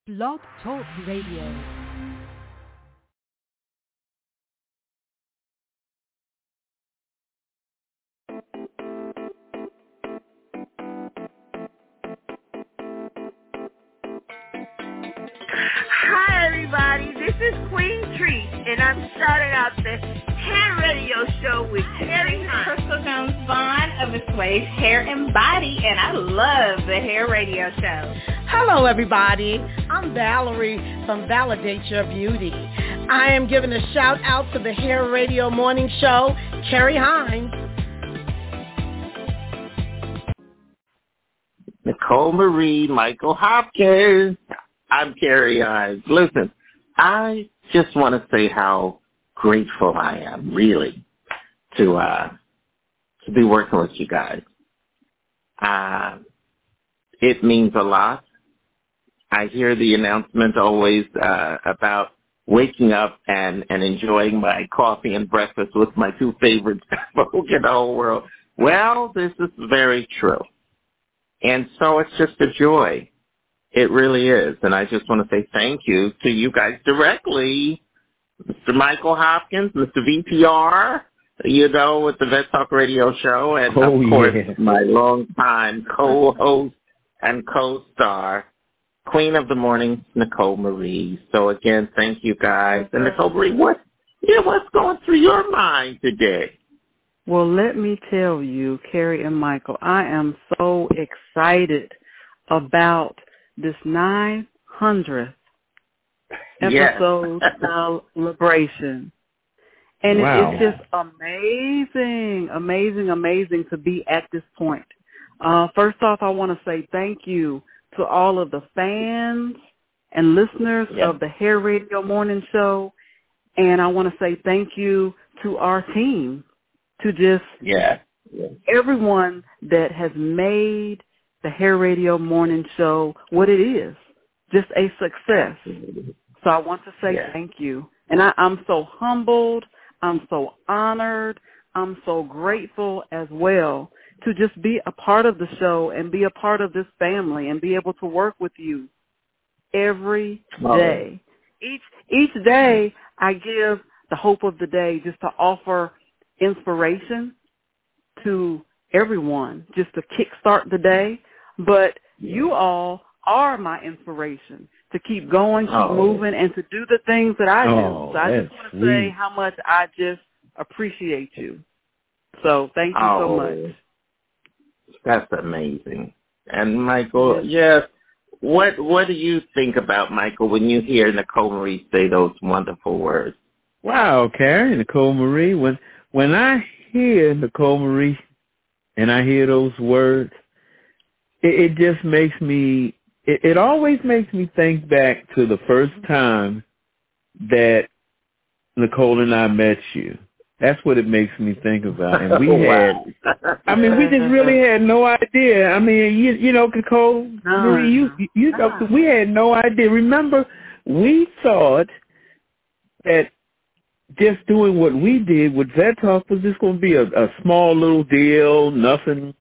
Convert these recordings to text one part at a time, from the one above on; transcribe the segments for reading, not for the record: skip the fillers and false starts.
Blog Talk Radio. Hi everybody, this is Queen Treat, and I'm starting out the hair radio show with Carrie Hines. Crystal Jones Vaughn of Assuage Hair and Body, and I love the hair radio show. Hello everybody, I'm Valerie from Validate Your Beauty. I am giving a shout out to the hair radio morning show, Carrie Hines. Nicole Marie, Michael Hopkins. I'm Carrie Hines. Listen, I just want to say how grateful I am, really, to be working with you guys. It means a lot. I hear the announcement always about waking up and enjoying my coffee and breakfast with my two favorite folk in the whole world. Well, this is very true. And so it's just a joy. It really is. And I just want to say thank you to you guys directly, Mr. Michael Hopkins, Mr. VPR, with the Vet Talk Radio Show, and of course, my longtime co-host and co-star, Queen of the Morning, Nicole Marie. So again, thank you guys. And Nicole Marie, what's going through your mind today? Well, let me tell you, Carrie and Michael, I am so excited about this 900th episode celebration. And it's just amazing to be at this point. First off, I want to say thank you to all of the fans and listeners of the Hair Radio Morning Show. And I want to say thank you to our team, to just everyone that has made the Hair Radio Morning Show what it is, just a success. So I want to say thank you. And I'm so humbled. I'm so honored. I'm so grateful as well to just be a part of the show and be a part of this family and be able to work with you every day. Each day I give the hope of the day just to offer inspiration to everyone, just to kickstart the day. But you all are my inspiration to keep going, keep moving, and to do the things that I do. So I just want to say how much I just appreciate you. So thank you so much. That's amazing. And Michael, what do you think about, Michael, when you hear Nicole Marie say those wonderful words? Wow, Carrie, Nicole Marie. When I hear Nicole Marie and I hear those words, it just makes me, it always makes me think back to the first time that Nicole and I met you. That's what it makes me think about. And we we just really had no idea. I mean, Nicole Marie, we had no idea. Remember, we thought that just doing what we did with Vet Talk was just going to be a small little deal, nothing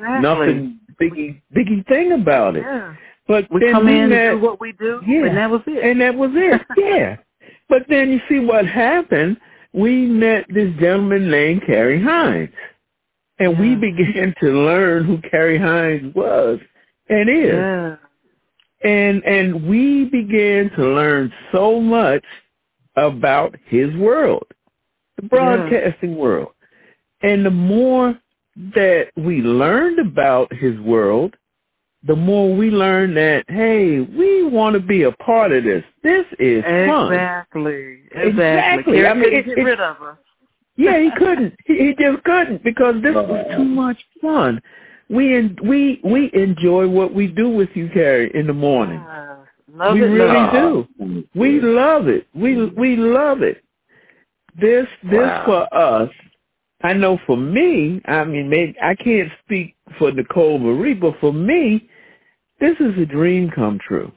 biggie thing about it. Yeah. But we then come in and do what we do, and that was it. Yeah. But then you see what happened. We met this gentleman named Carrie Hines, and we began to learn who Carrie Hines was and is. Yeah. And we began to learn so much about his world, the broadcasting world. And the more that we learned about his world, the more we learned that, hey, we want to be a part of this. This is fun. Exactly. I mean, get rid of us. Yeah, he couldn't. He just couldn't, because this was too much fun. We enjoy what we do with you, Carrie, in the morning. We really do. We love it. We love it. This for us. I know for me, I mean, maybe I can't speak for Nicole Marie, but for me, this is a dream come true.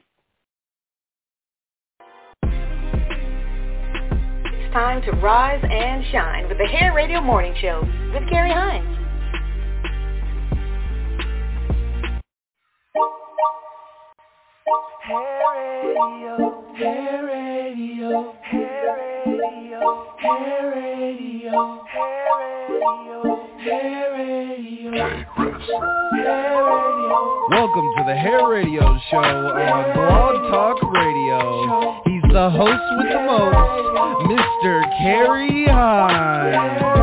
It's time to rise and shine with the Hair Radio Morning Show with Carrie Hines. Hair Radio, Hair Radio, Hair Radio, Hair Radio, Hair Radio, Hair Radio. Welcome to the Hair Radio Show on Blog Talk Radio. He's the host with the most, Mr. Kerry Hines.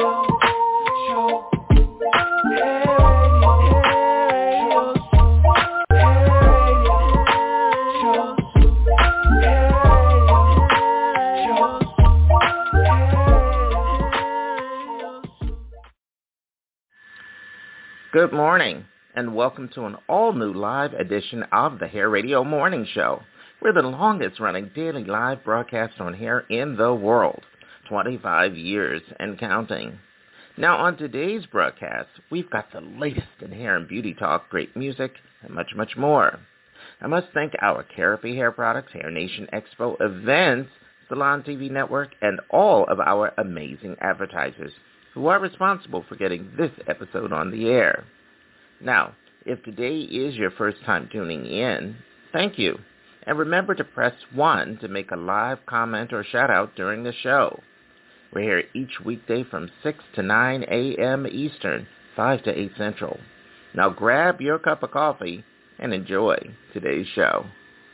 Good morning, and welcome to an all-new live edition of the Hair Radio Morning Show. We're the longest-running daily live broadcast on hair in the world, 25 years and counting. Now, on today's broadcast, we've got the latest in hair and beauty talk, great music, and much, much more. I must thank our Carapy Hair Products, Hair Nation Expo events, Salon TV Network, and all of our amazing advertisers who are responsible for getting this episode on the air. Now, if today is your first time tuning in, thank you. And remember to press 1 to make a live comment or shout-out during the show. We're here each weekday from 6 to 9 a.m. Eastern, 5 to 8 Central. Now grab your cup of coffee and enjoy today's show.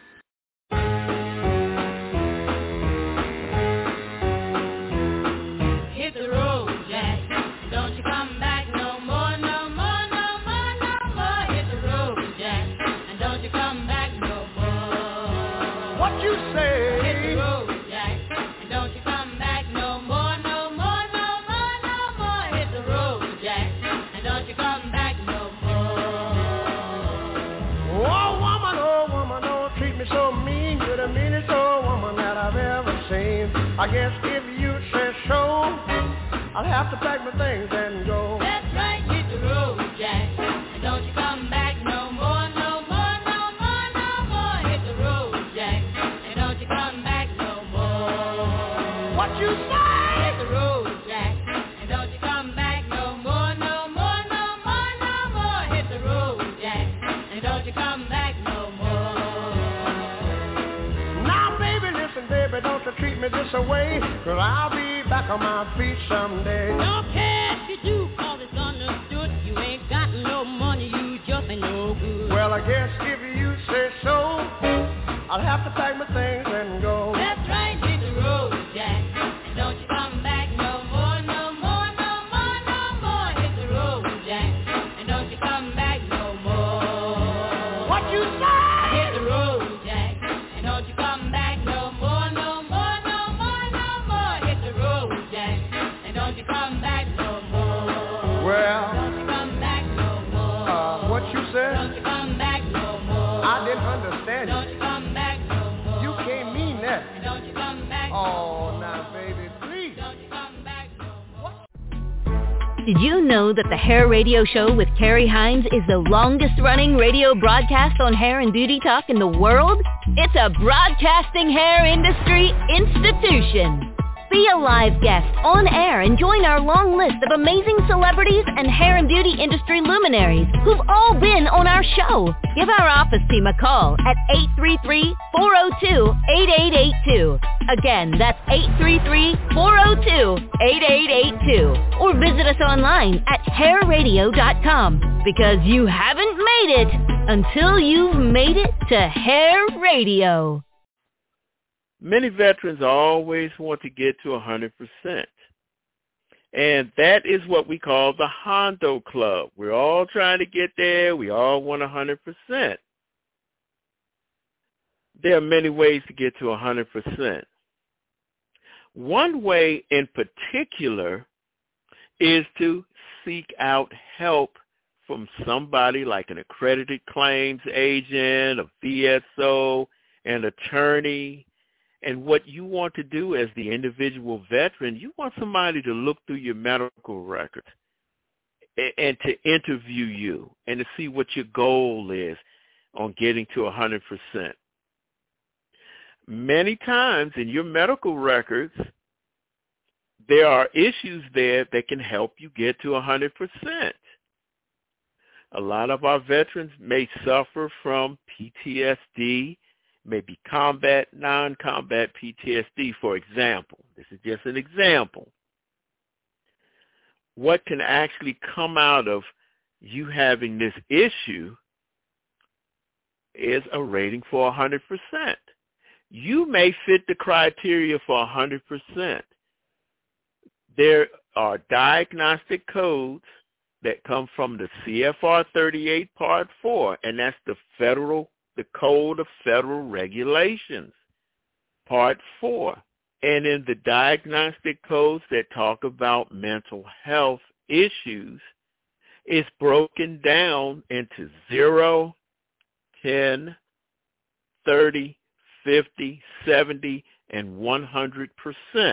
I guess if you say so, I'll have to pack my things and go. That's right, hit the road, Jack. And don't you come back no more, no more, no more, no more. Hit the road, Jack. And don't you come back no more. What you say? Hit the road, Jack. And don't you come back no more, no more, no more, no more. Hit the road, Jack. And don't you come back no more. Now, baby, listen, baby, don't you treat me this away, 'cause I'll be back on my feet someday. Don't care if you do, 'cause it's understood. You ain't got no money, you just ain't no good. Well, I guess if you say so, I'll have to pack my things and go. That's right, hit the road, Jack. And don't you come back no more, no more, no more, no more. Hit the road, Jack. And don't you come back no more. What you say? Hit the road, Jack. And don't you come back no more, no more, no more, no more. Hit the road, Jack. And don't you come back no more. Well, don't you come back no more. What you said? Don't you come back no more. I didn't understand. Don't you come back no more. You can't mean that. And don't you come back no more. Oh, now, baby, please. Don't you come back no more. Did you know that the Hair Radio Show with Kerry Hines is the longest-running radio broadcast on hair and beauty talk in the world? It's a broadcasting hair industry institution. Be a live guest on air and join our long list of amazing celebrities and hair and beauty industry luminaries who've all been on our show. Give our office team a call at 833-402-8882. Again, that's 833-402-8882. Or visit us online at hairradio.com, because you haven't made it until you've made it to Hair Radio. Many veterans always want to get to 100%. And that is what we call the Hondo Club. We're all trying to get there. We all want 100%. There are many ways to get to 100%. One way in particular is to seek out help from somebody like an accredited claims agent, a VSO, an attorney. And what you want to do as the individual veteran, you want somebody to look through your medical record and to interview you and to see what your goal is on getting to 100%. Many times in your medical records, there are issues there that can help you get to 100%. A lot of our veterans may suffer from PTSD, maybe combat, non-combat PTSD, for example. This is just an example. What can actually come out of you having this issue is a rating for 100%. You may fit the criteria for 100%. There are diagnostic codes that come from the CFR 38 Part 4, and that's the Code of Federal Regulations, Part 4. And in the diagnostic codes that talk about mental health issues, it's broken down into 0, 10, 30, 50, 70, and 100%.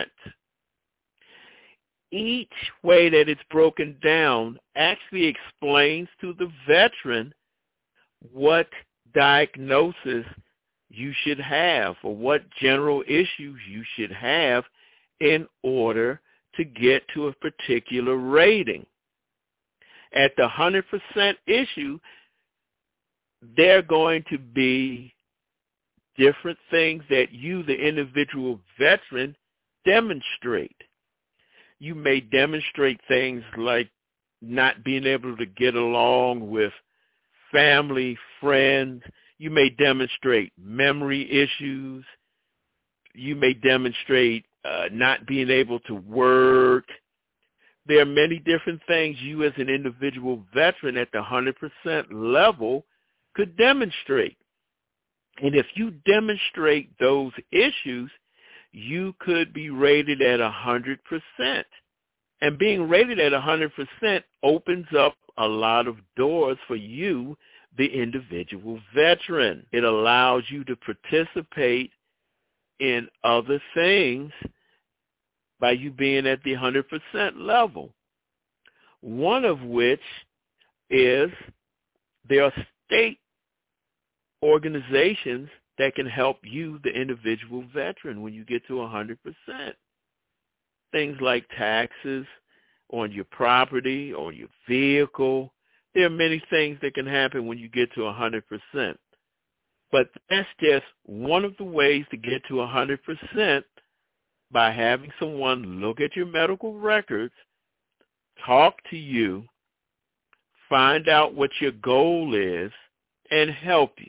Each way that it's broken down actually explains to the veteran what diagnosis you should have or what general issues you should have in order to get to a particular rating. At the 100% issue, there are going to be different things that you, the individual veteran, demonstrate. You may demonstrate things like not being able to get along with family, friends. You may demonstrate memory issues. You may demonstrate not being able to work. There are many different things you as an individual veteran at the 100% level could demonstrate. And if you demonstrate those issues, you could be rated at 100%. And being rated at 100% opens up a lot of doors for you, the individual veteran. It allows you to participate in other things by you being at the 100% level. One of which is there are state organizations that can help you, the individual veteran, when you get to 100%. Things like taxes on your property or your vehicle. There are many things that can happen when you get to 100%. But that's just one of the ways to get to 100% by having someone look at your medical records, talk to you, find out what your goal is, and help you.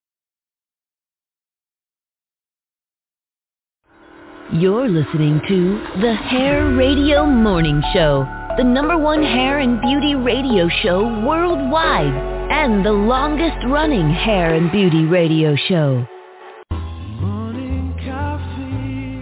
You're listening to the Hair Radio Morning Show, the #1 hair and beauty radio show worldwide, and the longest-running hair and beauty radio show. Morning coffee,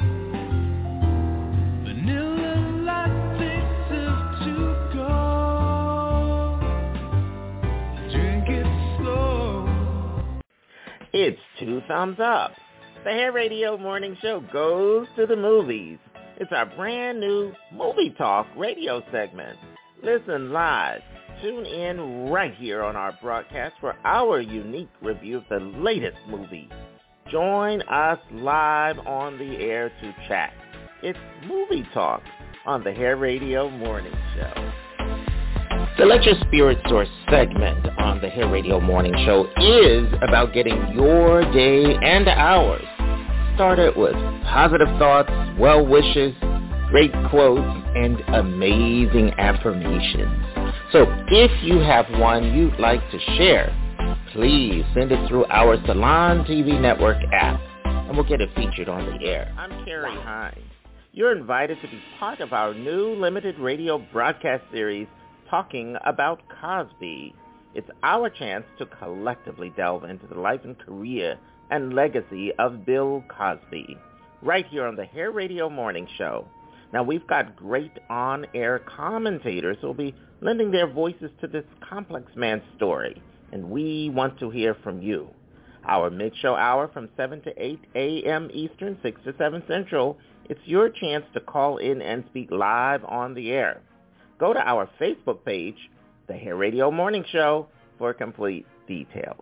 vanilla latte, sip to go. Drink it slow. It's 2 thumbs up. The Hair Radio Morning Show goes to the movies. It's our brand new Movie Talk radio segment. Listen live. Tune in right here on our broadcast for our unique review of the latest movie. Join us live on the air to chat. It's Movie Talk on the Hair Radio Morning Show. The Let Your Spirit Source segment on the Hair Radio Morning Show is about getting your day and hours started with positive thoughts, well wishes, great quotes, and amazing affirmations. So if you have one you'd like to share, please send it through our Salon TV Network app, and we'll get it featured on the air. I'm Carrie Hines. You're invited to be part of our new limited radio broadcast series, Talking About Cosby. It's our chance to collectively delve into the life and career and legacy of Bill Cosby, right here on the Hair Radio Morning Show. Now, we've got great on-air commentators who will be lending their voices to this complex man's story, and we want to hear from you. Our mid-show hour from 7 to 8 a.m. Eastern, 6 to 7 Central, it's your chance to call in and speak live on the air. Go to our Facebook page, The Hair Radio Morning Show, for complete details.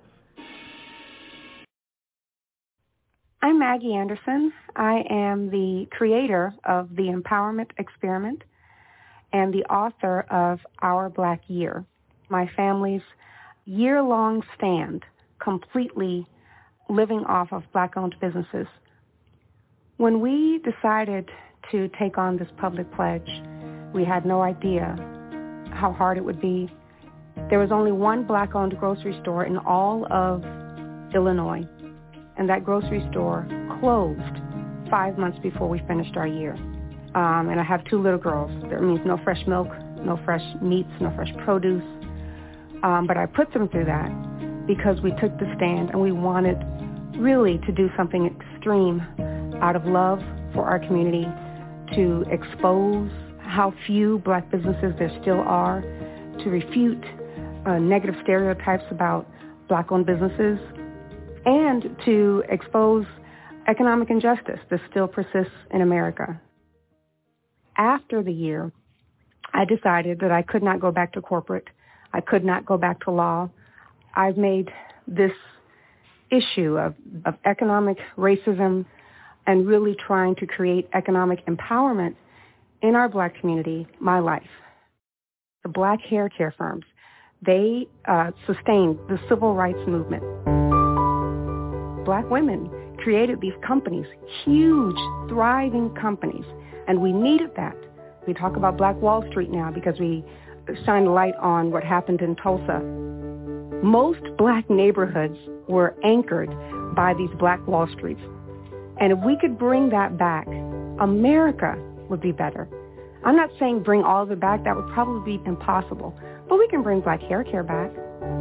I'm Maggie Anderson. I am the creator of the Empowerment Experiment and the author of Our Black Year. my family's year-long stand completely living off of Black-owned businesses. When we decided to take on this public pledge, we had no idea how hard it would be. There was only one Black-owned grocery store in all of Illinois, and that grocery store closed 5 months before we finished our year. And I have 2 little girls. That means no fresh milk, no fresh meats, no fresh produce. But I put them through that because we took the stand and we wanted really to do something extreme out of love for our community, to expose how few Black businesses there still are, to refute negative stereotypes about Black-owned businesses, and to expose economic injustice that still persists in America. After the year, I decided that I could not go back to corporate. I could not go back to law. I've made this issue of economic racism and really trying to create economic empowerment in our Black community my life. The Black hair care firms, they sustained the civil rights movement. Black women created these companies, huge, thriving companies, and we needed that. We talk about Black Wall Street now because we shine a light on what happened in Tulsa. Most Black neighborhoods were anchored by these Black Wall Streets. And if we could bring that back, America would be better. I'm not saying bring all of it back. That would probably be impossible. But we can bring Black hair care back.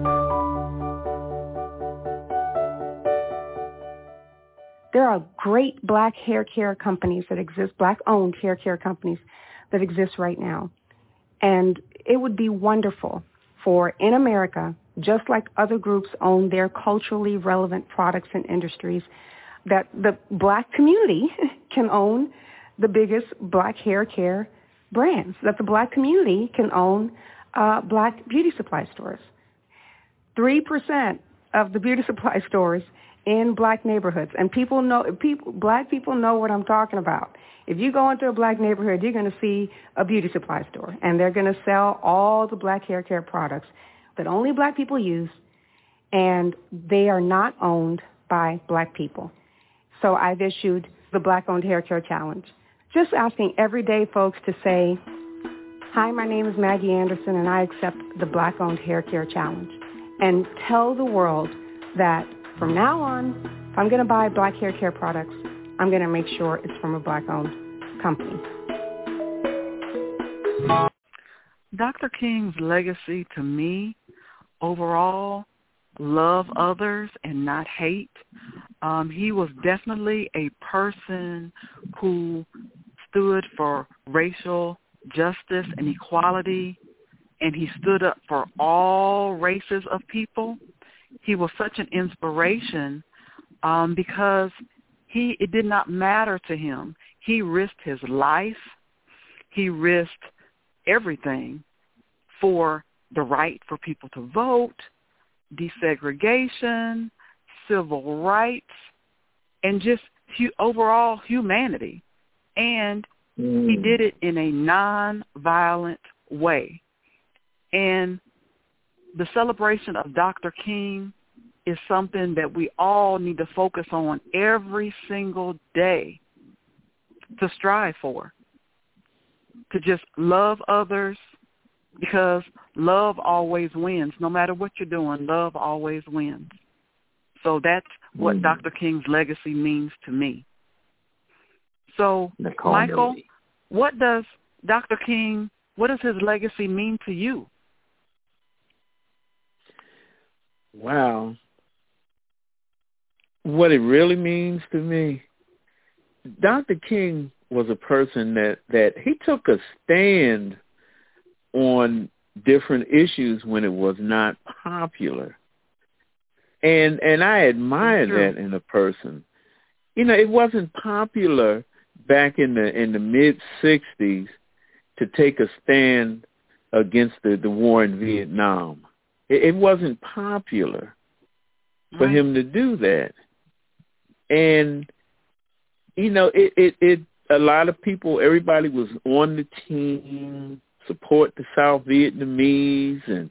There are great Black hair care companies that exist, Black-owned hair care companies that exist right now. And it would be wonderful for, in America, just like other groups own their culturally relevant products and industries, that the Black community can own the biggest Black hair care brands, that the Black community can own Black beauty supply stores. 3% of the beauty supply stores in Black neighborhoods, and Black people know what I'm talking about. If you go into a Black neighborhood, you're going to see a beauty supply store, and they're going to sell all the Black hair care products that only Black people use, and they are not owned by Black people. So I've issued the Black-owned hair care challenge, just asking everyday folks to say, hi, my name is Maggie Anderson, and I accept the Black-owned hair care challenge, and tell the world that from now on, if I'm going to buy Black hair care products, I'm going to make sure it's from a Black-owned company. Dr. King's legacy to me, overall, love others and not hate. He was definitely a person who stood for racial justice and equality, and he stood up for all races of people. He was such an inspiration because it did not matter to him. He risked his life. He risked everything for the right for people to vote, desegregation, civil rights, and just overall humanity. And he did it in a nonviolent way. And the celebration of Dr. King is something that we all need to focus on every single day to strive for, to just love others, because love always wins. No matter what you're doing, love always wins. So that's what Dr. King's legacy means to me. So, Michael, what does his legacy mean to you? Wow. What it really means to me, Dr. King was a person that he took a stand on different issues when it was not popular. And I admire that in a person. You know, it wasn't popular back in the mid-'60s to take a stand against the war in Vietnam. It wasn't popular for him to do that. And, you know, it a lot of people, everybody was on the team, support the South Vietnamese, and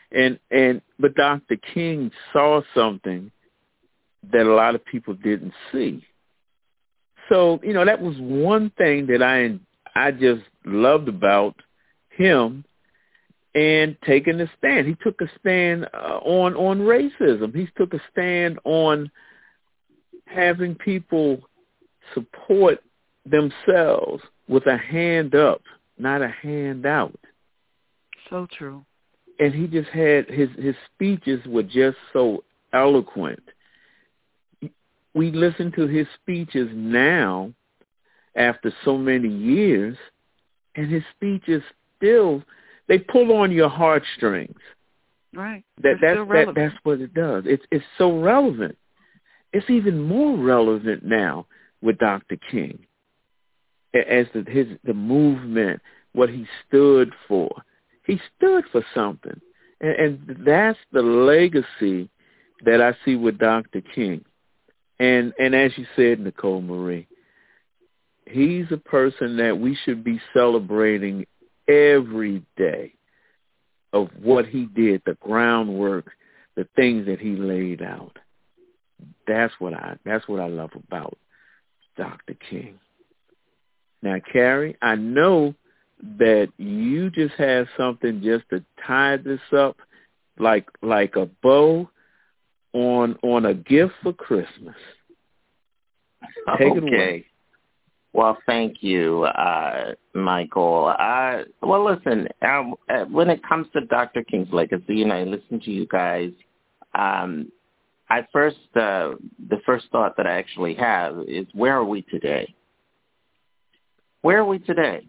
But Dr. King saw something that a lot of people didn't see. So, that was one thing that I just loved about him and taking a stand. He took a stand on racism. He took a stand on having people support themselves with a hand up, not a hand out. So true. And he just had his speeches were just so eloquent. We listen to his speeches now after so many years, and his speeches still, they pull on your heartstrings. Right. That's what it does. It's so relevant. It's even more relevant now with Dr. King as the movement, what he stood for. He stood for something, and that's the legacy that I see with Dr. King. And as you said, Nicole Marie, he's a person that we should be celebrating every day of what he did, the groundwork, the things that he laid out. That's what I love about Dr. King. Now, Carrie, I know that you just have something just to tie this up like a bow on a gift for Christmas. Take it away. Well, thank you, Michael. Well, listen, when it comes to Dr. King's legacy, and I listen to you guys, the first thought that I actually have is, where are we today? Where are we today?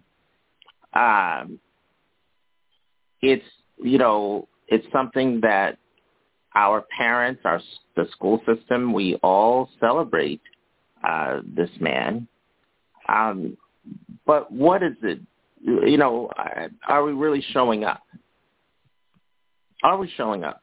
It's something that our parents, the school system, we all celebrate this man. But what is it? Are we really showing up? Are we showing up?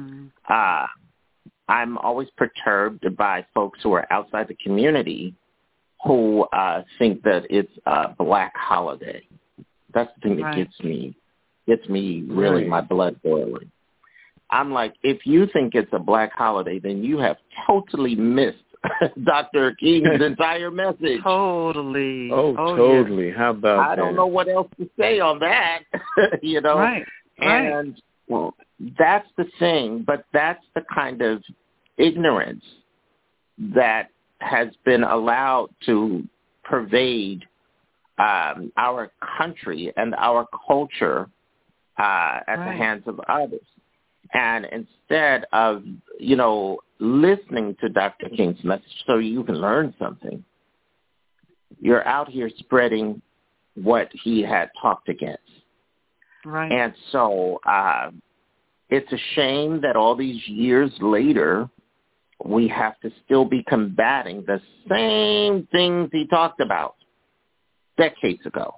I'm always perturbed by folks who are outside the community who think that it's a black holiday. That's the thing that gets me really my blood boiling. I'm like, if you think it's a black holiday, then you have totally missed Dr. King's entire message. Totally. Oh, totally. Yeah. How about that? I don't know what else to say on that, Right. And well, that's the thing, but that's the kind of ignorance that has been allowed to pervade our country and our culture at the hands of others. And instead of, listening to Dr. King's message so you can learn something, you're out here spreading what he had talked against. Right. And so it's a shame that all these years later, we have to still be combating the same things he talked about decades ago.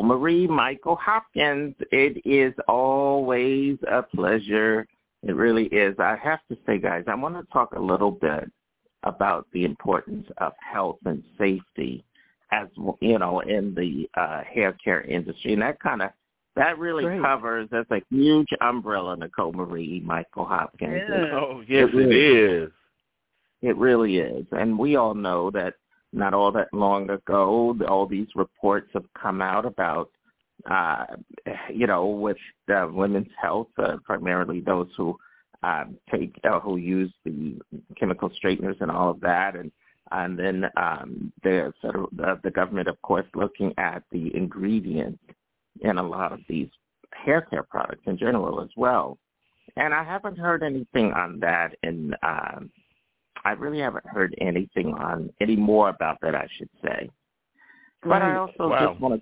Marie, Michael Hopkins. It is always a pleasure. It really is. I have to say, guys, I want to talk a little bit about the importance of health and safety, as you know, in the hair care industry, and that really covers. That's a huge umbrella, Nicole Marie, Michael Hopkins. Yeah. Oh, yes, it is. It really is, and we all know that. Not all that long ago, all these reports have come out about, with women's health, primarily those who who use the chemical straighteners and all of that, and then the government, of course, looking at the ingredients in a lot of these hair care products in general as well. And I haven't heard anything on that I really haven't heard anything on any more about that, I should say. But I also want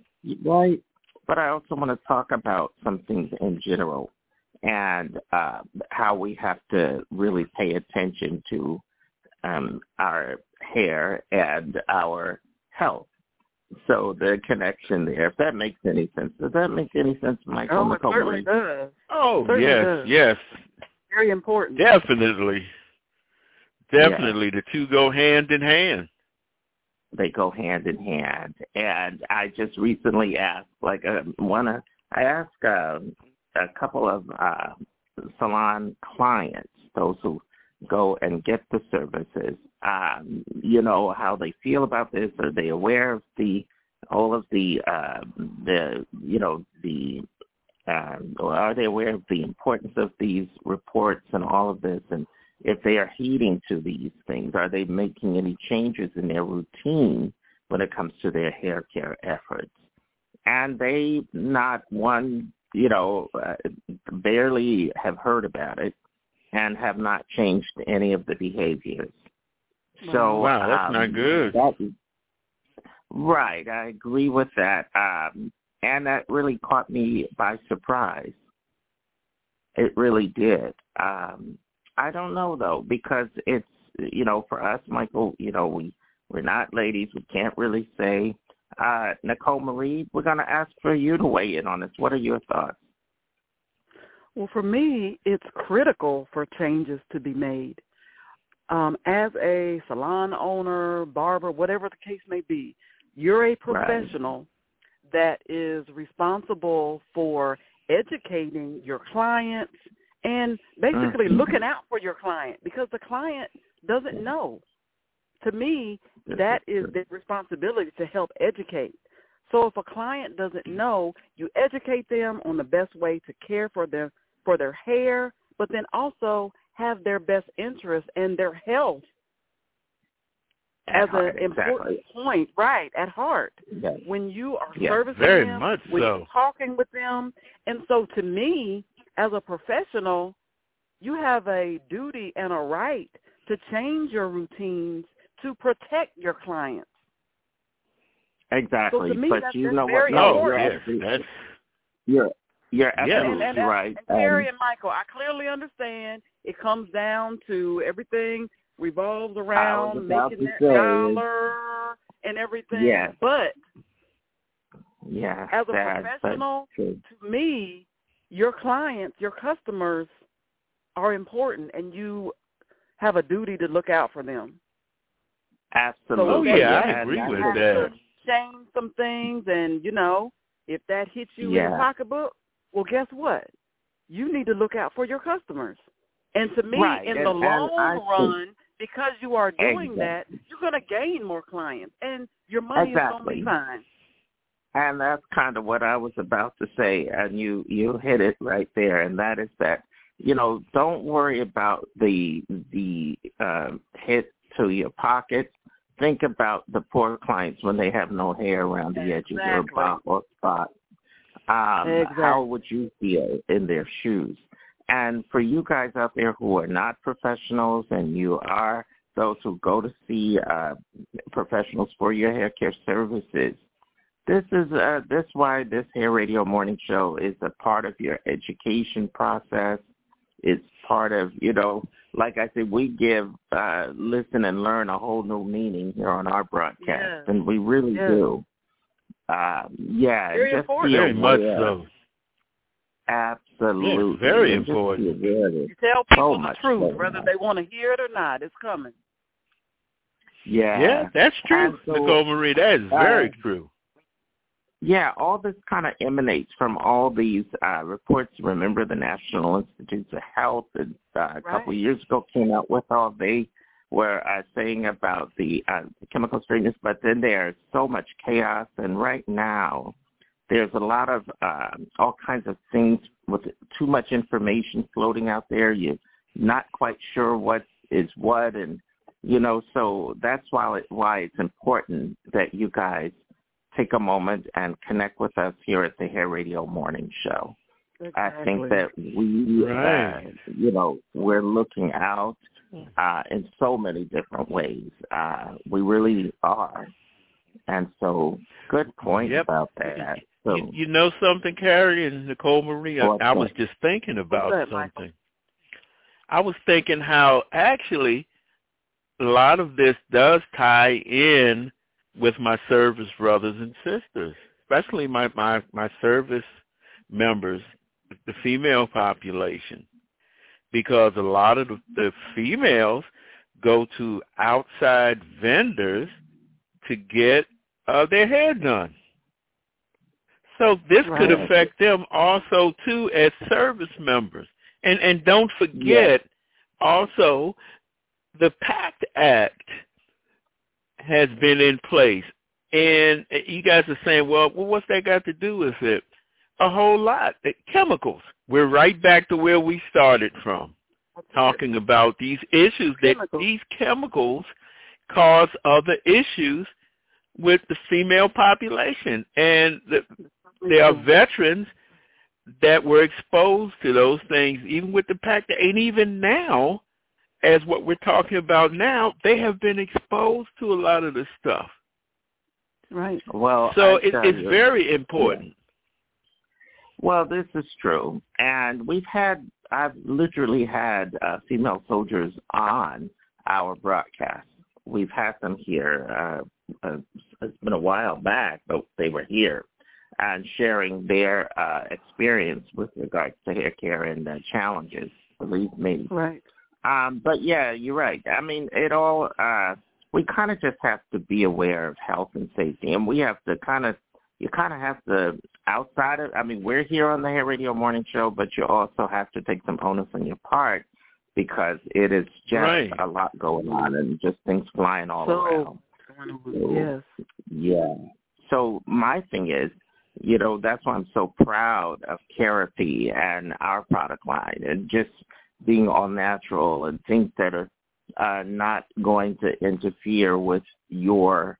to talk about some things in general and how we have to really pay attention to our hair and our health. So the connection there, if that makes any sense. Does that make any sense, Michael? Oh, it certainly does. Oh, yes. Very important. Definitely. The two go hand in hand. They go hand in hand. And I just recently asked, I asked a couple of salon clients, those who go and get the services, how they feel about this. Are they aware of are they aware of the importance of these reports and all of this? And if they are heeding to these things, are they making any changes in their routine when it comes to their hair care efforts? And they, not one, barely have heard about it and have not changed any of the behaviors. So, wow, that's not good. Right, I agree with that. And that really caught me by surprise. It really did. I don't know, though, because it's, for us, Michael, we're not ladies. We can't really say. Nicole Marie, we're going to ask for you to weigh in on this. What are your thoughts? Well, for me, it's critical for changes to be made. As a salon owner, barber, whatever the case may be, you're a professional that is responsible for educating your clients and basically looking out for your client, because the client doesn't know. To me, that is their responsibility, to help educate. So if a client doesn't know, you educate them on the best way to care for their hair, but then also have their best interest and their health as an important point, at heart. Yes. When you are servicing very them, much when so. you're talking with them. And so to me, as a professional, you have a duty and a right to change your routines to protect your clients. Exactly. So to me, but that's, you that's know very what? important. You're absolutely right. And Terry and Michael, I clearly understand it comes down to everything revolves around making that dollar and everything. Yes. But as a that's professional, true. to me, your clients, your customers are important, and you have a duty to look out for them. Absolutely. So I agree with that. Change some things, and, if that hits you in your pocketbook, well, guess what? You need to look out for your customers. And to me, in the long run, because you are doing that, you're going to gain more clients, and your money is going to be fine. And that's kind of what I was about to say, and you hit it right there, and that is that, don't worry about the hit to your pocket. Think about the poor clients when they have no hair around the edges or spot. How would you feel in their shoes? And for you guys out there who are not professionals, and you are those who go to see professionals for your hair care services, this is why this Hair Radio Morning Show is a part of your education process. It's part of, like I said, we give listen and learn a whole new meaning here on our broadcast, and we really do. Very just important. Very much so. Absolutely. Yes, very important. You tell people the truth, whether they want to hear it or not. It's coming. Yeah, that's true, so, Nicole Marie. That is very true. Yeah, all this kind of emanates from all these reports. Remember, the National Institutes of Health a couple of years ago came out with all they were saying about the chemical strangeness, but then there's so much chaos, and right now there's a lot of all kinds of things with too much information floating out there. You're not quite sure what is what, and so that's why it's important that you guys take a moment and connect with us here at the Hair Radio Morning Show. Exactly. I think that we, we're looking out in so many different ways. We really are. And so, good point about that. So, you know something, Carrie and Nicole Marie? I was just thinking about something. I was thinking how actually a lot of this does tie in with my service brothers and sisters, especially my service members, the female population, because a lot of the females go to outside vendors to get their hair done. So this could affect them also, too, as service members. And don't forget, also, the PACT Act has been in place. And you guys are saying, well, what's that got to do with it? A whole lot. Chemicals. We're right back to where we started from, talking about these issues that these chemicals cause other issues with the female population. And there are veterans that were exposed to those things, even with the PACT, and even now, as what we're talking about now, they have been exposed to a lot of this stuff. Right. Well, so it's very important. Yeah. Well, this is true, and I've literally had female soldiers on our broadcast. We've had them here. It's been a while back, but they were here and sharing their experience with regards to hair care and challenges, believe me. Right. But yeah, you're right. I mean, it all, we kind of just have to be aware of health and safety, and we have to you kind of have to, outside of, I mean, we're here on the Hair Radio Morning Show, but you also have to take some onus on your part because it is just a lot going on and just things flying all around. Yes. Yeah. So my thing is, that's why I'm so proud of Carapy and our product line and just being all natural and things that are not going to interfere with your,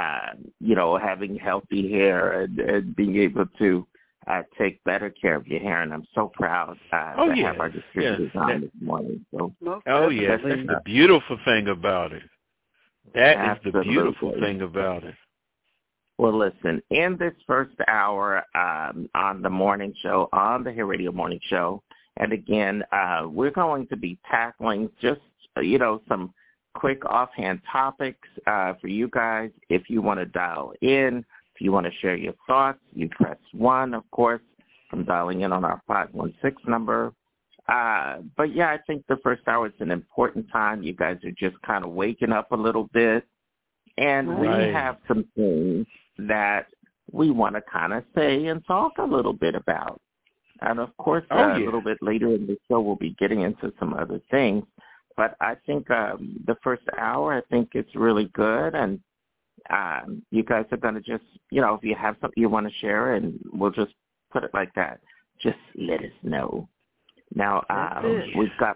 having healthy hair and being able to take better care of your hair. And I'm so proud to have our distributors on this morning. So, that's the beautiful thing about it. That is the beautiful thing about it. Well, listen, in this first hour on the morning show, on the Hair Radio Morning Show, and again, we're going to be tackling just, some quick offhand topics for you guys. If you want to dial in, if you want to share your thoughts, you press 1, of course, from dialing in on our 516 number. But, yeah, I think the first hour is an important time. You guys are just kind of waking up a little bit. And we have some things that we want to kind of say and talk a little bit about. And, of course, a little bit later in the show, we'll be getting into some other things. But I think the first hour, I think it's really good. And you guys are going to just, if you have something you want to share, and we'll just put it like that, just let us know. Now, we've got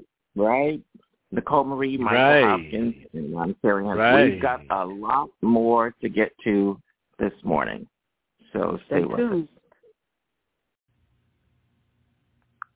Nicole Marie, Michael Hopkins, and I'm Carrie Hunt. We've got a lot more to get to this morning. So stay with us.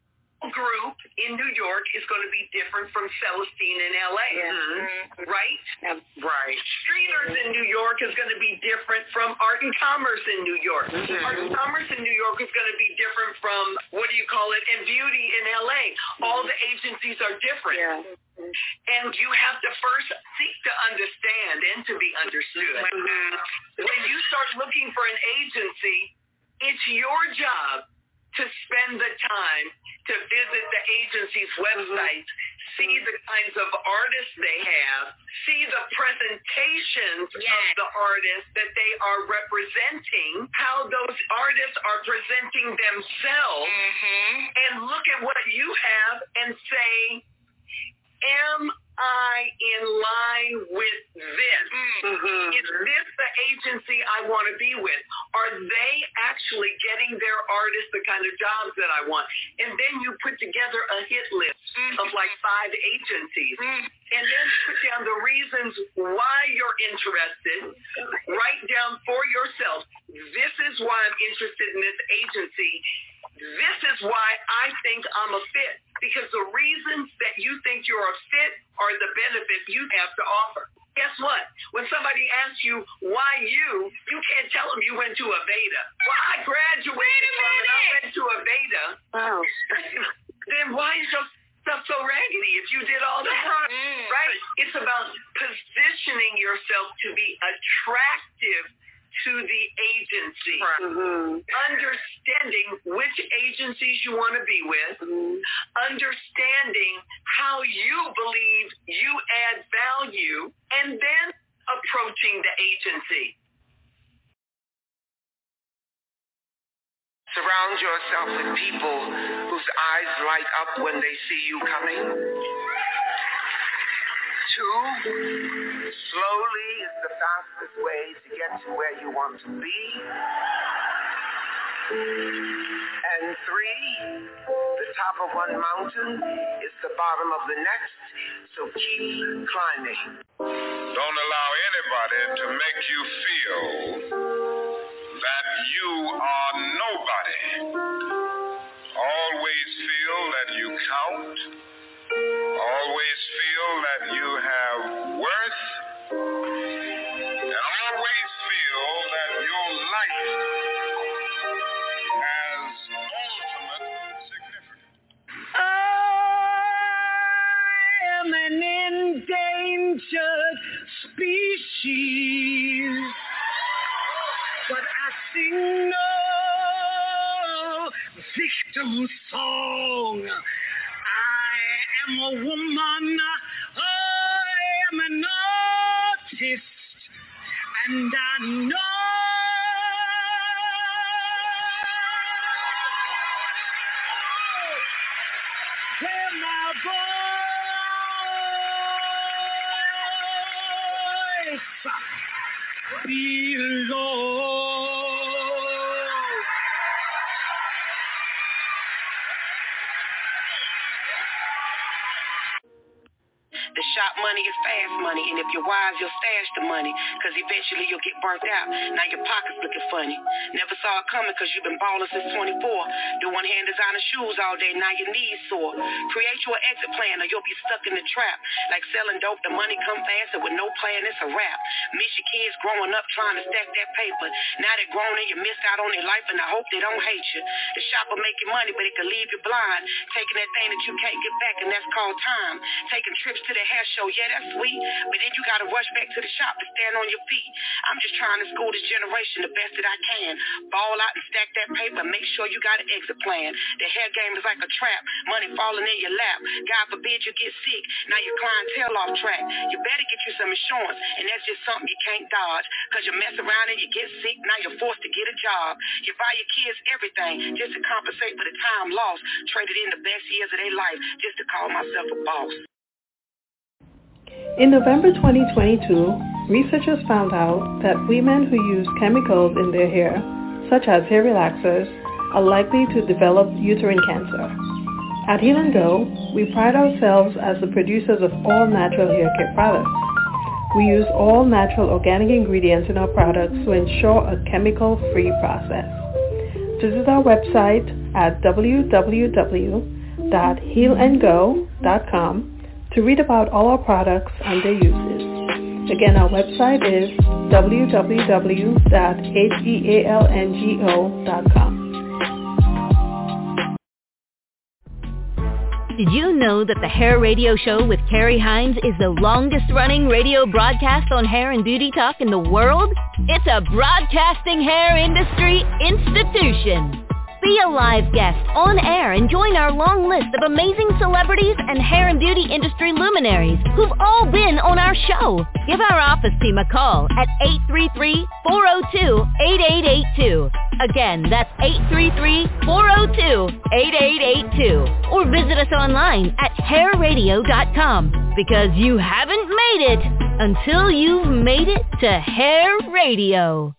Group in New York is going to be different from Celestine in LA, right? Right. Streeters in New York is going to be different from Art and Commerce in New York. Art and Commerce in New York is going to be different from, and Beauty in LA. All the agencies are different. Yeah. And you have to first seek to understand and to be understood. When you start looking for an agency, it's your job to spend the time to visit the agency's website, see the kinds of artists they have, see the presentations of the artists that they are representing, how those artists are presenting themselves, and look at what you have and say, am I in line with this? Is this the agency I want to be with? Are they actually getting their artists the kind of jobs that I want? And then you put together a hit list of like 5 agencies. And then put down the reasons why you're interested. Write down for yourself, this is why I'm interested in this agency. This is why I think I'm a fit, because the reasons that you think you're a fit are the benefits you have to offer. Guess what? When somebody asks you why you can't tell them you went to Aveda. Well, I graduated from and I went to Aveda. Oh. Then why is your stuff so raggedy if you did all that? Right? It's about positioning yourself to be attractive to the agency, understanding which agencies you want to be with, understanding how you believe you add value, and then approaching the agency. Surround yourself with people whose eyes light up when they see you coming. 2, slowly is the fastest way to get to where you want to be. And 3, the top of one mountain is the bottom of the next, so keep climbing. Don't allow anybody to make you feel that you are nobody. Always feel that you count. Always feel that you have worth, and always feel that your life has ultimate significance. I am an endangered species, but I sing no victim song. I am a woman, I am an artist, and I know where my voice belongs. The shop money is fast money, and if you're wise, you'll stash the money, because eventually you'll get burnt out. Now your pocket's looking funny. Never saw it coming because you've been balling since 24. Do one-hand designer shoes all day, now your knees sore. Create you an exit plan or you'll be stuck in the trap. Like selling dope, the money come fast, and with no plan, it's a wrap. Miss your kids growing up trying to stack that paper. Now they're grown and you missed out on their life, and I hope they don't hate you. The shop will make you money, but it can leave you blind. Taking that thing that you can't get back, and that's called time. Taking trips to the hair show, yeah, that's sweet, but then you gotta rush back to the shop to stand on your feet. I'm just trying to school this generation the best that I can. Ball out and stack that paper, make sure you got an exit plan. The hair game is like a trap, money falling in your lap. God forbid you get sick, now your clientele off track. You better get you some insurance, and that's just something you can't dodge, because you mess around and you get sick, now you're forced to get a job. You buy your kids everything just to compensate for the time lost, traded in the best years of their life just to call myself a boss. In November 2022, researchers found out that women who use chemicals in their hair, such as hair relaxers, are likely to develop uterine cancer. At Heal & Go, we pride ourselves as the producers of all natural hair care products. We use all natural organic ingredients in our products to ensure a chemical-free process. Visit our website at www.healandgo.com www.healandgo.com to read about all our products and their uses. Again, our website is www.healandgo.com. Did you know that the Hair Radio Show with Carrie Hines is the longest-running radio broadcast on hair and beauty talk in the world? It's a broadcasting hair industry institution. Be a live guest on air and join our long list of amazing celebrities and hair and beauty industry luminaries who've all been on our show. Give our office team a call at 833-402-8882. Again, that's 833-402-8882. Or visit us online at hairradio.com, because you haven't made it until you've made it to Hair Radio.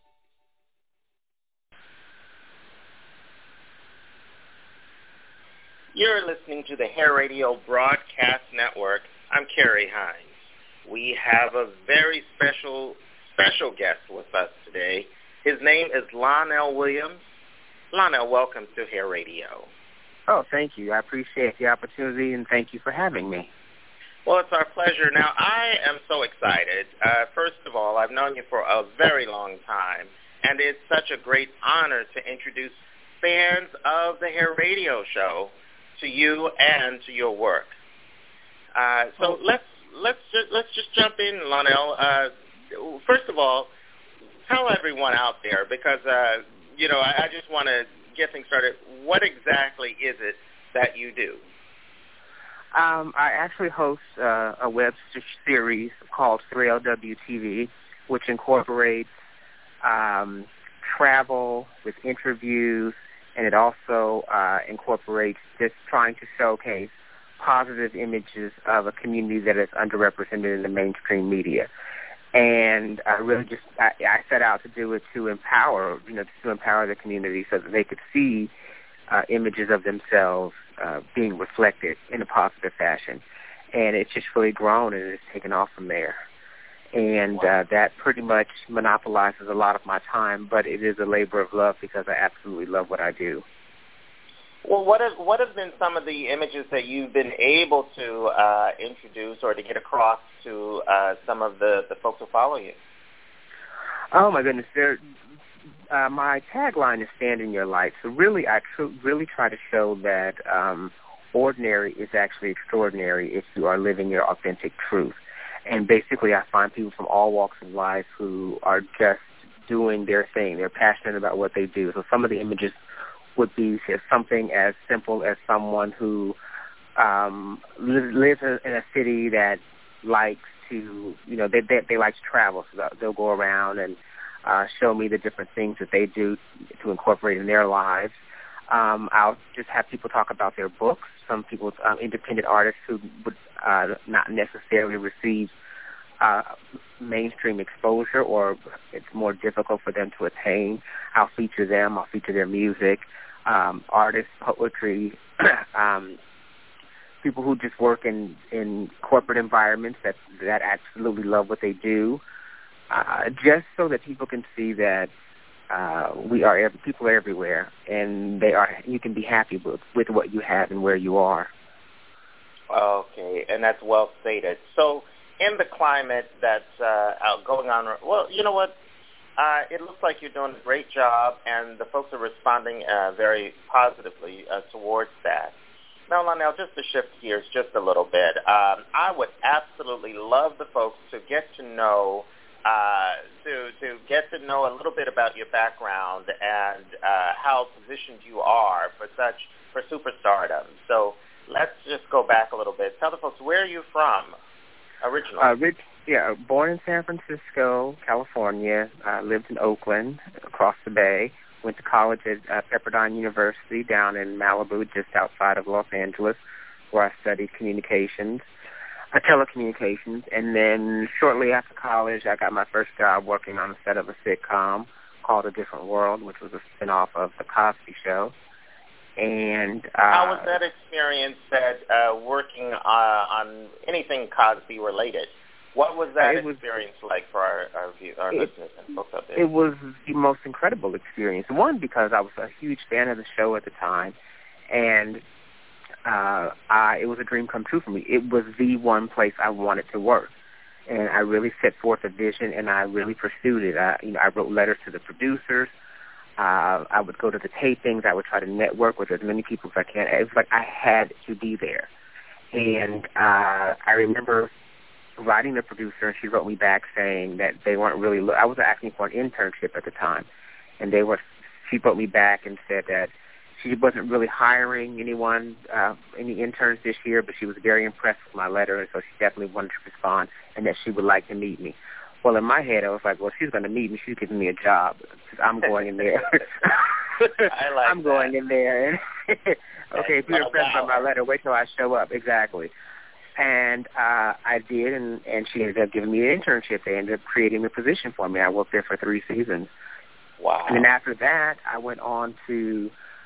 You're listening to the Hair Radio Broadcast Network. I'm Carrie Hines. We have a very special guest with us today. His name is Lonnell Williams. Lonnell, welcome to Hair Radio. Oh, thank you. I appreciate the opportunity, and thank you for having me. Well, it's our pleasure. Now, I am so excited. First of all, I've known you for a very long time, and it's such a great honor to introduce fans of the Hair Radio Show to you and to your work. So let's just jump in, Lonnell. First of all, tell everyone out there, because I just want to get things started. What exactly is it that you do? I actually host a web series called 3LW TV, which incorporates travel with interviews, and it also incorporates just trying to showcase positive images of a community that is underrepresented in the mainstream media. And I really I set out to do it to empower the community so that they could see images of themselves being reflected in a positive fashion. And it's just really grown, and it's taken off from there. And that pretty much monopolizes a lot of my time, but it is a labor of love because I absolutely love what I do. Well, what have been some of the images that you've been able to introduce or to get across to some of the folks who follow you? Oh, my goodness. My tagline is Stand in Your Light. So really, I really try to show that ordinary is actually extraordinary if you are living your authentic truth. And basically, I find people from all walks of life who are just doing their thing. They're passionate about what they do. So some of the images would be something as simple as someone who lives in a city that likes to, they like to travel. So they'll go around and show me the different things that they do to incorporate in their lives. I'll just have people talk about their books. Some people, independent artists who would not necessarily receive mainstream exposure, or it's more difficult for them to attain. I'll feature them. I'll feature their music, artists, poetry, people who just work in corporate environments that absolutely love what they do, just so that people can see that people are everywhere, and you can be happy with what you have and where you are. Okay, and that's well stated. So in the climate that's going on, well, you know what? It looks like you're doing a great job, and the folks are responding very positively towards that. Now, Lonnell, just to shift gears just a little bit, I would absolutely love the folks to get to know to get to know a little bit about your background and how positioned you are for superstardom. So let's just go back a little bit. Tell the folks, where are you from originally? Born in San Francisco, California. Lived in Oakland, across the bay. Went to college at Pepperdine University down in Malibu, just outside of Los Angeles, where I studied telecommunications. And then shortly after college, I got my first job working on the set of a sitcom called A Different World, which was a spinoff of The Cosby Show. And how was that experience working on anything Cosby related? What was that experience like for our listeners and folks out there? It was the most incredible experience. One, because I was a huge fan of the show at the time, and it was a dream come true for me. It was the one place I wanted to work. And I really set forth a vision, and I really pursued it. I wrote letters to the producers. I would go to the tapings. I would try to network with as many people as I can. It was like I had to be there. And I remember writing the producer, and she wrote me back saying that they weren't really. I was asking for an internship at the time, and she wrote me back and said that she wasn't really hiring any interns this year, but she was very impressed with my letter, and so she definitely wanted to respond, and that she would like to meet me. Well, in my head, I was like, well, she's going to meet me. She's giving me a job because I'm going in there. I'm going in there. And okay, if you're impressed by my letter, wait till I show up. Exactly. And I did, and she ended up giving me an internship. They ended up creating a position for me. I worked there for 3 seasons. Wow. And then after that, I went on to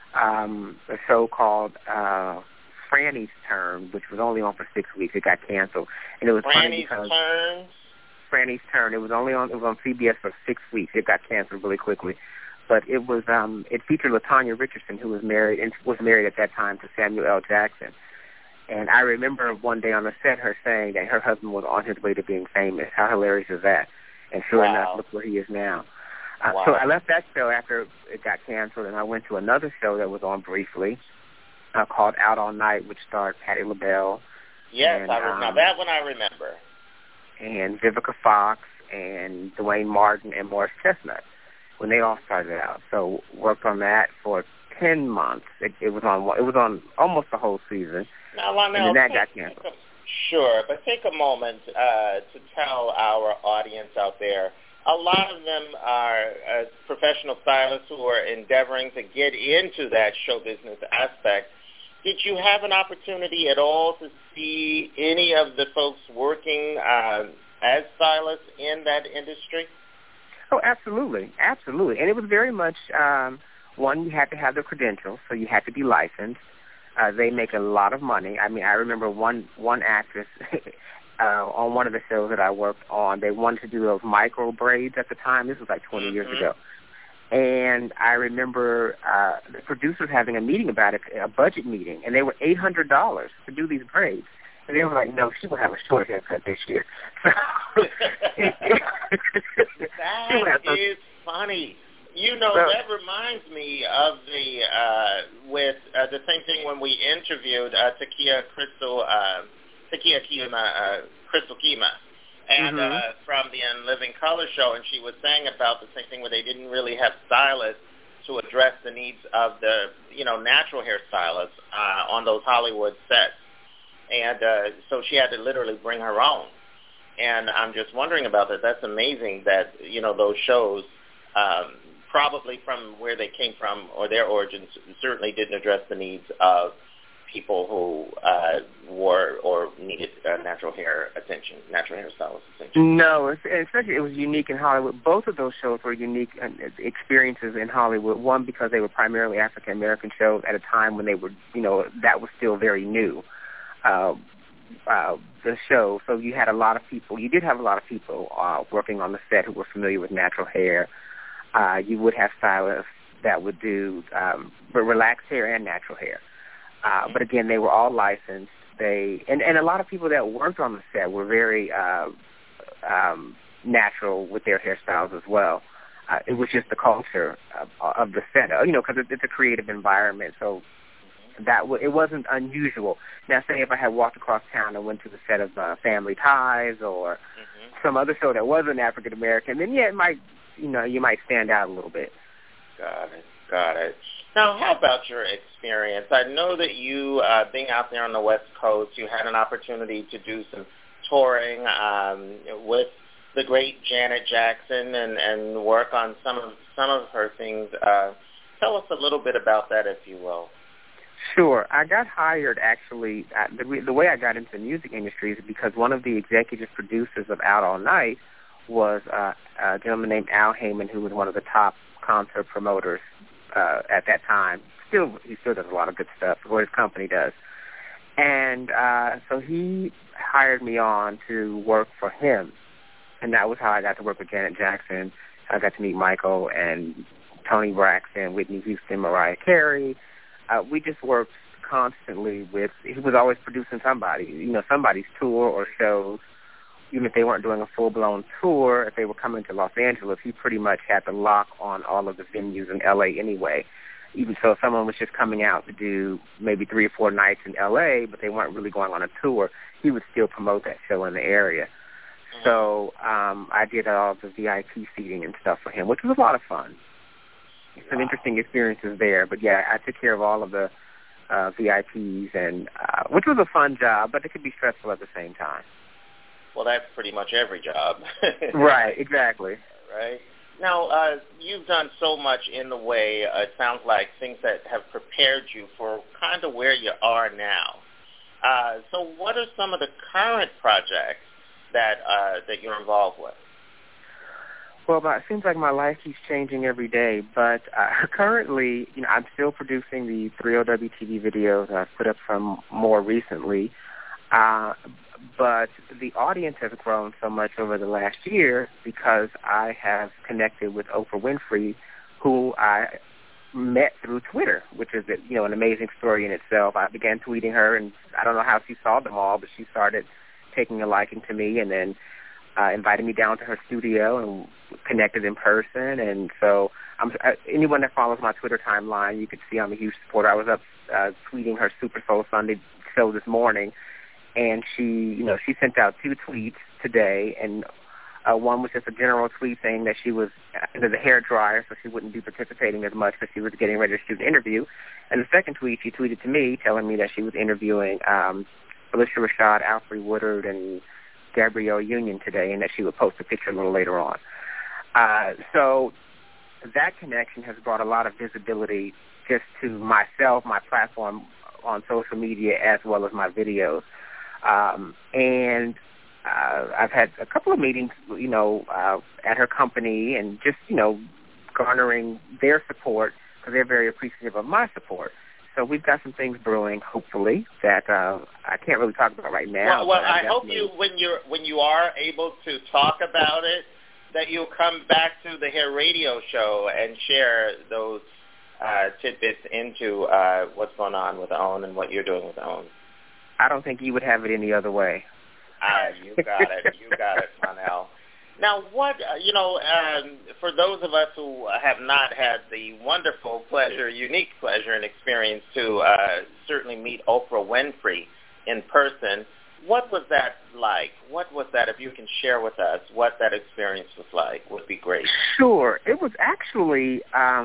a show called Franny's Turn, which was only on for 6 weeks. It got canceled. And it was Franny's Turn? Franny's Turn. It was on CBS for 6 weeks. It got canceled really quickly. But it was it featured LaTanya Richardson, who was married at that time to Samuel L. Jackson. And I remember one day on the set her saying that her husband was on his way to being famous. How hilarious is that? And sure enough, look where he is now. So I left that show after it got canceled, and I went to another show that was on briefly called Out All Night, which starred Patti LaBelle. Yes, and, now that one I remember. And Vivica Fox and Dwayne Martin and Morris Chestnut when they all started out. So worked on that for 10 months. It was on almost the whole season. Now, and then that got canceled. Sure, but take a moment to tell our audience out there, a lot of them are professional stylists who are endeavoring to get into that show business aspect. Did you have an opportunity at all to see any of the folks working as stylists in that industry? Oh, absolutely. Absolutely. And it was very much, one, you had to have the credentials, so you had to be licensed. They make a lot of money. I mean, I remember one actress on one of the shows that I worked on, they wanted to do those micro braids at the time. This was like 20 years ago. And I remember the producers having a meeting about it, a budget meeting, and they were $800 to do these braids. And they were like, no, she will have a short haircut this year. That is funny. You know, that reminds me of the same thing when we interviewed Crystal Kima, and from the In Living Color show, and she was saying about the same thing where they didn't really have stylists to address the needs of the, natural hair stylists on those Hollywood sets. And so she had to literally bring her own. And I'm just wondering about that. That's amazing that, those shows, probably from where they came from or their origins, certainly didn't address the needs of people who wore or needed natural hair stylist attention. No, especially it was unique in Hollywood. Both of those shows were unique experiences in Hollywood. One, because they were primarily African-American shows at a time when they were, that was still very new. The show, so you had a lot of people. You did have a lot of people working on the set who were familiar with natural hair. You would have stylists that would do relaxed hair and natural hair. But again, they were all licensed. And a lot of people that worked on the set were very natural with their hairstyles as well. It was just the culture of the set, because it's a creative environment. So it wasn't unusual. Now, say if I had walked across town and went to the set of Family Ties or some other show that wasn't African American, then it might, you might stand out a little bit. Got it. Now, how about your experience? I know that you, being out there on the West Coast, you had an opportunity to do some touring with the great Janet Jackson and work on some of her things. Tell us a little bit about that, if you will. Sure. I got hired, actually. The way I got into the music industry is because one of the executive producers of Out All Night was a gentleman named Al Heyman, who was one of the top concert promoters at that time. He still does a lot of good stuff, what his company does. And so he hired me on to work for him. And that was how I got to work with Janet Jackson. I got to meet Michael and Toni Braxton, Whitney Houston, Mariah Carey. We just worked constantly with, he was always producing somebody, somebody's tour or shows. Even if they weren't doing a full-blown tour, if they were coming to Los Angeles, he pretty much had the lock on all of the venues in L.A. anyway. Even so, if someone was just coming out to do maybe 3 or 4 nights in L.A., but they weren't really going on a tour, he would still promote that show in the area. So I did all the VIP seating and stuff for him, which was a lot of fun. Some interesting experiences there. But, yeah, I took care of all of the VIPs, and which was a fun job, but it could be stressful at the same time. Well, that's pretty much every job. Right, exactly. Right. Now, you've done so much in the way, it sounds like, things that have prepared you for kind of where you are now. So what are some of the current projects that you're involved with? Well, it seems like my life keeps changing every day, but currently, I'm still producing the 3OW TV videos. I've put up some more recently. But the audience has grown so much over the last year because I have connected with Oprah Winfrey, who I met through Twitter, which is an amazing story in itself. I began tweeting her, and I don't know how she saw them all, but she started taking a liking to me and then invited me down to her studio and connected in person. And so anyone that follows my Twitter timeline, you can see I'm a huge supporter. I was up tweeting her Super Soul Sunday show this morning. And she sent out 2 tweets today, and one was just a general tweet saying that she was under the hair dryer, so she wouldn't be participating as much because she was getting ready to shoot an interview. And the second tweet, she tweeted to me telling me that she was interviewing Felicia Rashad, Alfre Woodard, and Gabrielle Union today, and that she would post a picture a little later on. So that connection has brought a lot of visibility just to myself, my platform on social media, as well as my videos. And I've had a couple of meetings, at her company and just, garnering their support because they're very appreciative of my support. So we've got some things brewing, hopefully, that I can't really talk about right now. Well, I hope when you are able to talk about it, that you'll come back to the Hair Radio Show and share those tidbits into what's going on with OWN and what you're doing with OWN. I don't think you would have it any other way. You got it, Ronell. Now, what, for those of us who have not had the wonderful pleasure, unique pleasure and experience to certainly meet Oprah Winfrey in person, what was that like? What was that, if you can share with us what that experience was like, would be great. Sure. It was actually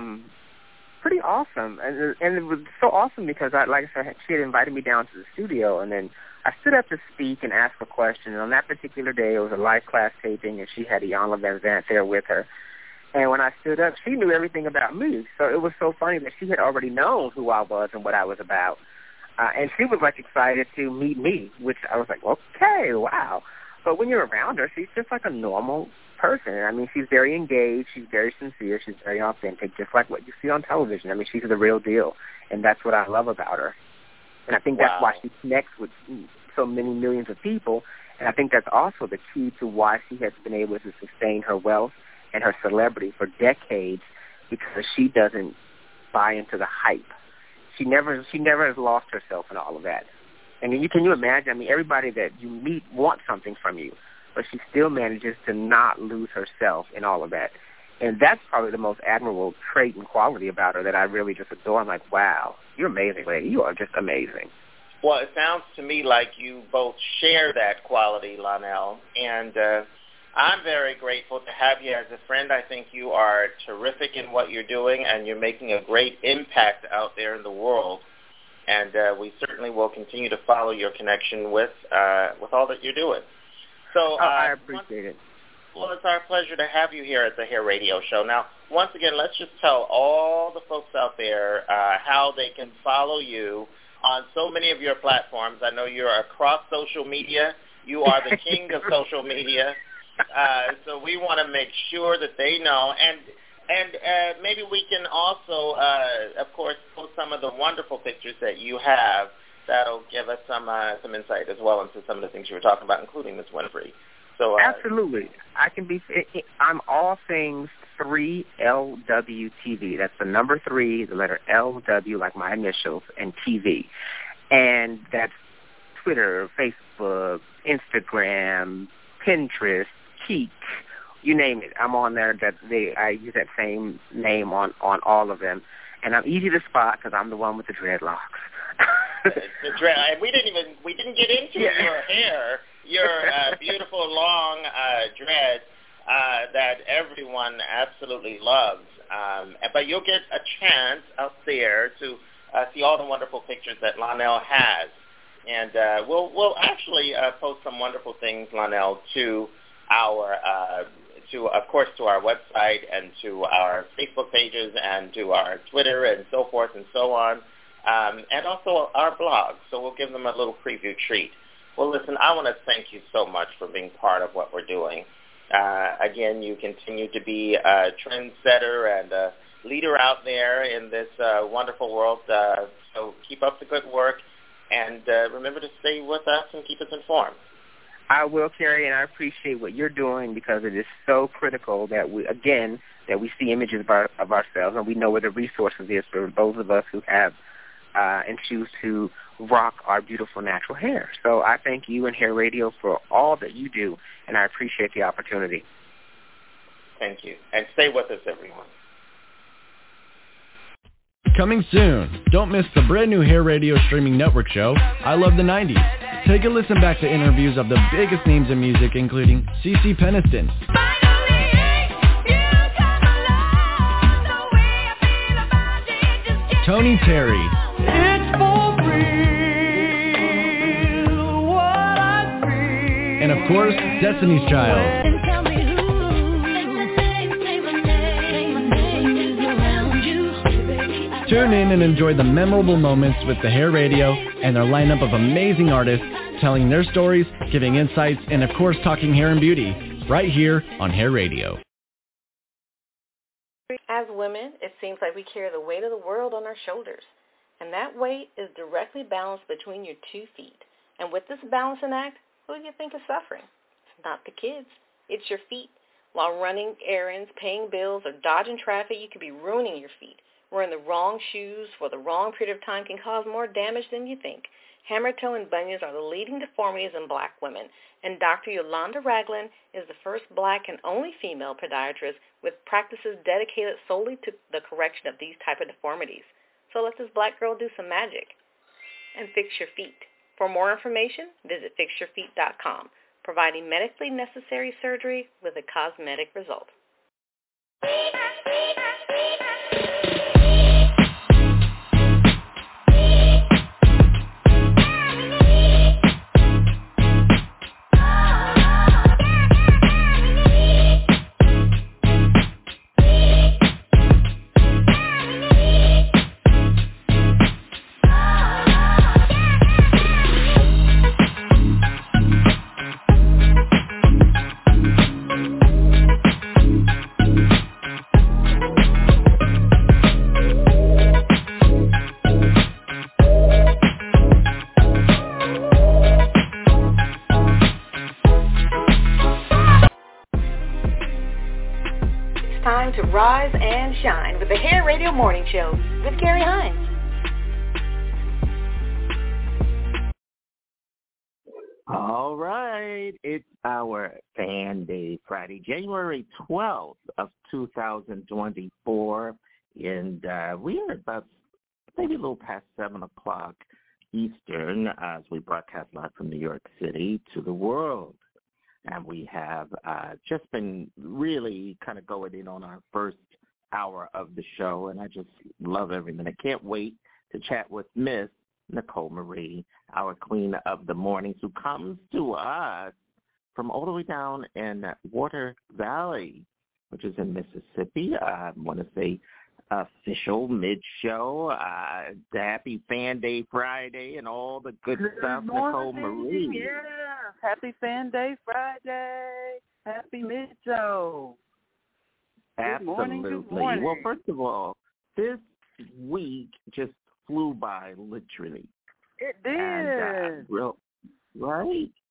pretty awesome, and it was so awesome because, like I said, she had invited me down to the studio, and then I stood up to speak and ask a question. And on that particular day, it was a live class taping, and she had Iyanla Vanzant there with her. And when I stood up, she knew everything about me, so it was so funny that she had already known who I was and what I was about. And she was, excited to meet me, which I was like, okay, wow. But when you're around her, she's just like a normal person. I mean, she's very engaged, she's very sincere, she's very authentic, just like what you see on television. I mean, she's the real deal, and that's what I love about her. And I think that's why she connects with so many millions of people, and I think that's also the key to why she has been able to sustain her wealth and her celebrity for decades, because she doesn't buy into the hype. She never has lost herself in all of that. And can you imagine? I mean, everybody that you meet wants something from you, but she still manages to not lose herself in all of that. And that's probably the most admirable trait and quality about her that I really just adore. I'm like, wow, you're amazing, lady. You are just amazing. Well, it sounds to me like you both share that quality, Lonell, and I'm very grateful to have you as a friend. I think you are terrific in what you're doing, and you're making a great impact out there in the world. And we certainly will continue to follow your connection with all that you're doing. So I appreciate it. Well, it's our pleasure to have you here at the Hair Radio Show. Now, once again, let's just tell all the folks out there how they can follow you on so many of your platforms. I know you're across social media. You are the king of social media. So we want to make sure that they know. And maybe we can also, of course, post some of the wonderful pictures that you have that'll give us some insight as well into some of the things you were talking about, including Ms. Winfrey. So absolutely, I can be. I'm all things 3LWTV. That's the number 3, the letter LW, like my initials, and TV, and that's Twitter, Facebook, Instagram, Pinterest, Keek, you name it. I'm on there. I use that same name on all of them, and I'm easy to spot because I'm the one with the dreadlocks. We didn't get into your hair, your beautiful long dreads that everyone absolutely loves. But you'll get a chance out there to see all the wonderful pictures that Lonnell has. And we'll actually post some wonderful things, Lonnell, to our of course to our website and to our Facebook pages and to our Twitter and so forth and so on, and also our blog. So we'll give them a little preview treat. Well, listen, I want to thank you so much for being part of what we're doing. Again, you continue to be a trendsetter and a leader out there in this wonderful world. So keep up the good work. And remember to stay with us and keep us informed. I will, Carrie, and I appreciate what you're doing because it is so critical that we see images of ourselves and we know where the resources is for those of us who have and choose to rock our beautiful natural hair. So I thank you and Hair Radio for all that you do, and I appreciate the opportunity. Thank you. And stay with us, everyone. Coming soon. Don't miss the brand new Hair Radio streaming network show, I Love the 90s. Take a listen back to interviews of the biggest names in music, including CeCe Peniston, Tony Terry, It's for real, what I feel. and of course, Destiny's Child. Tune in and enjoy the memorable moments with the Hair Radio and their lineup of amazing artists telling their stories, giving insights, and of course talking hair and beauty, right here on Hair Radio. As women, it seems like we carry the weight of the world on our shoulders, and that weight is directly balanced between your 2 feet. And with this balancing act, who do you think is suffering? It's not the kids. It's your feet. While running errands, paying bills, or dodging traffic, you could be ruining your feet. Wearing the wrong shoes for the wrong period of time can cause more damage than you think. Hammer toe and bunions are the leading deformities in black women, and Dr. Yolanda Ragland is the first black and only female podiatrist with practices dedicated solely to the correction of these type of deformities. So let this black girl do some magic and fix your feet. For more information, visit fixyourfeet.com, providing medically necessary surgery with a cosmetic result. To rise and shine with the Hair Radio Morning Show with Carrie Hines. All right, it's our Fan Day Friday, January 12th of 2024, and we are about maybe a little past 7 o'clock Eastern as we broadcast live from New York City to the world. And we have just been really kind of going in on our first hour of the show, and I just love every minute. Can't wait to chat with Miss Nicole Marie, our queen of the mornings, who comes to us from all the way down in Water Valley, which is in Mississippi. I want to say official mid-show, happy Fan Day Friday, and all the good stuff, Nicole Marie. Yeah, happy Fan Day Friday, happy mid-show. Absolutely. Good morning. Well, first of all, this week just flew by, literally. It did. And, right?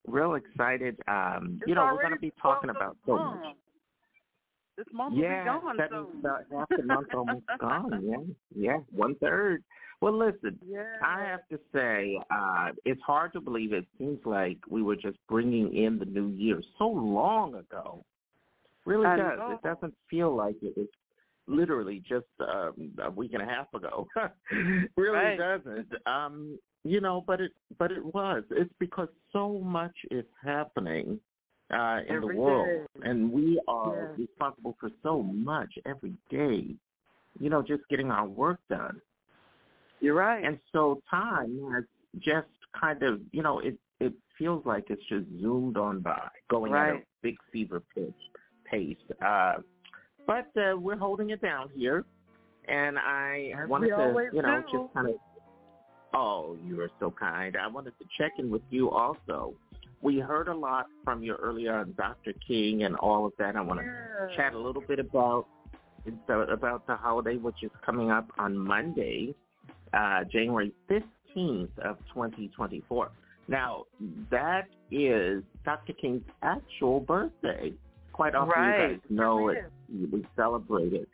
real excited. We're going to be talking about so much. This month will be gone soon. About half the month almost gone. Yeah, 1/3. Well, listen, I have to say, it's hard to believe. It seems like we were just bringing in the new year so long ago. Really does. It doesn't feel like it was literally just a week and a half ago. Really doesn't. But it was. It's because so much is happening in the world, and we are responsible for so much every day. Just getting our work done. You're right. And so time has just kind of, it feels like it's just zoomed on by, going at a big fever pace. But we're holding it down here, and I wanted to, just kind of. Oh, you are so kind. I wanted to check in with you also. We heard a lot from you earlier on Dr. King and all of that. I want to chat a little bit about the holiday, which is coming up on Monday, January 15th of 2024. Now, that is Dr. King's actual birthday. Quite often you guys know it. We celebrate it,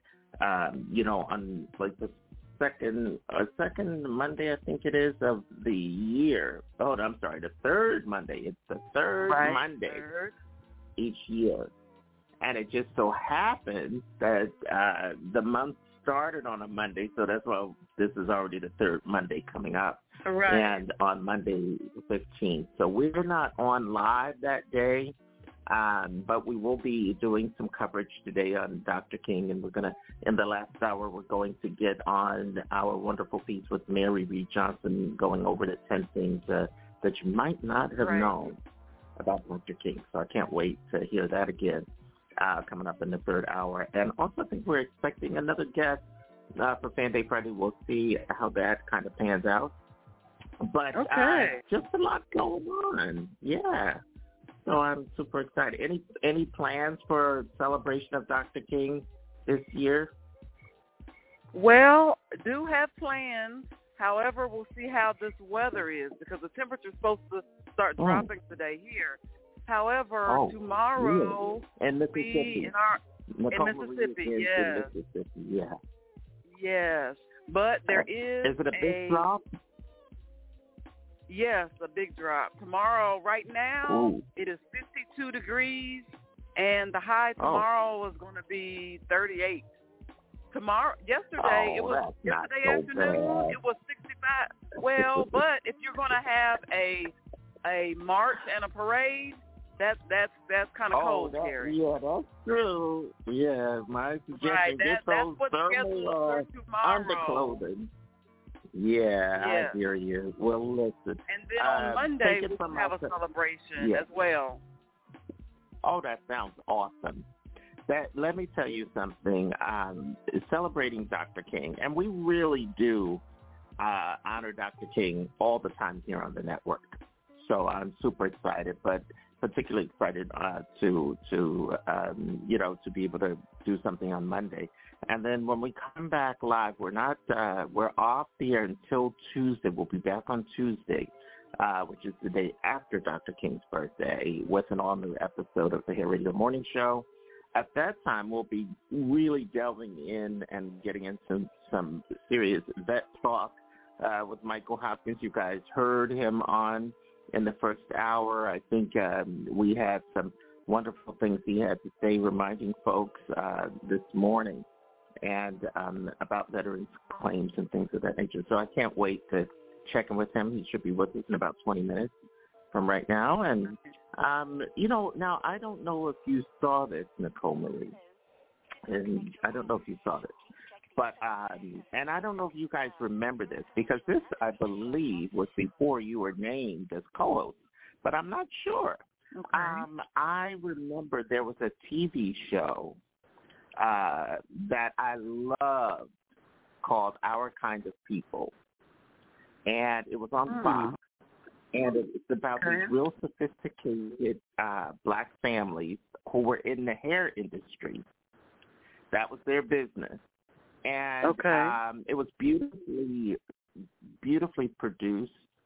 on like the second Monday, I think it is, of the year. Oh, I'm sorry, the third Monday. It's the third Monday each year. And it just so happens that the month started on a Monday, so that's why this is already the third Monday coming up. Right. And on Monday the 15th. So we're not on live that day, but we will be doing some coverage today on Dr. King, and we're going to, in the last hour, we're going to get on our wonderful piece with Mary Reed Johnson, going over the 10 things that you might not have known about Dr. King. So I can't wait to hear that again. Coming up in the third hour. And also I think we're expecting another guest for Fan Day Friday. We'll see how that kind of pans out. But just a lot going on. Yeah. So I'm super excited. Any plans for celebration of Dr. King this year? Well, do have plans. However, we'll see how this weather is, because the temperature's supposed to start dropping today here. However, tomorrow in Mississippi, yes, but there is. Is it a big drop? Yes, a big drop. Tomorrow, right now, it is 52 degrees, and the high tomorrow is going to be 38. Yesterday afternoon, it was 65. Well, but if you're going to have a march and a parade, that's kind of cold, Carrie. Yeah, that's true. Yeah, my suggestion is those thermal underclothing. Yeah, I hear you. Well, listen. And then on Monday, we'll have a celebration as well. Oh, that sounds awesome. Let me tell you something. Celebrating Dr. King, and we really do honor Dr. King all the time here on the network. So I'm super excited, but particularly excited to be able to do something on Monday. And then when we come back live, we're off the air until Tuesday. We'll be back on Tuesday, which is the day after Dr. King's birthday, with an all-new episode of the Hair Radio Morning Show. At that time, we'll be really delving in and getting into some serious vet talk with Michael Hopkins. You guys heard him on in the first hour. I think we had some wonderful things he had to say, reminding folks this morning and about veterans claims and things of that nature. So I can't wait to check in with him. He should be with us in about 20 minutes from right now. And, now I don't know if you saw this, Nicole Marie. And I don't know if you saw this. But, and I don't know if you guys remember this, because this, I believe, was before you were named as co-host, but I'm not sure. Okay. I remember there was a TV show that I loved called Our Kind of People, and it was on Fox, and it's about these real sophisticated black families who were in the hair industry. That was their business. And it was beautifully produced.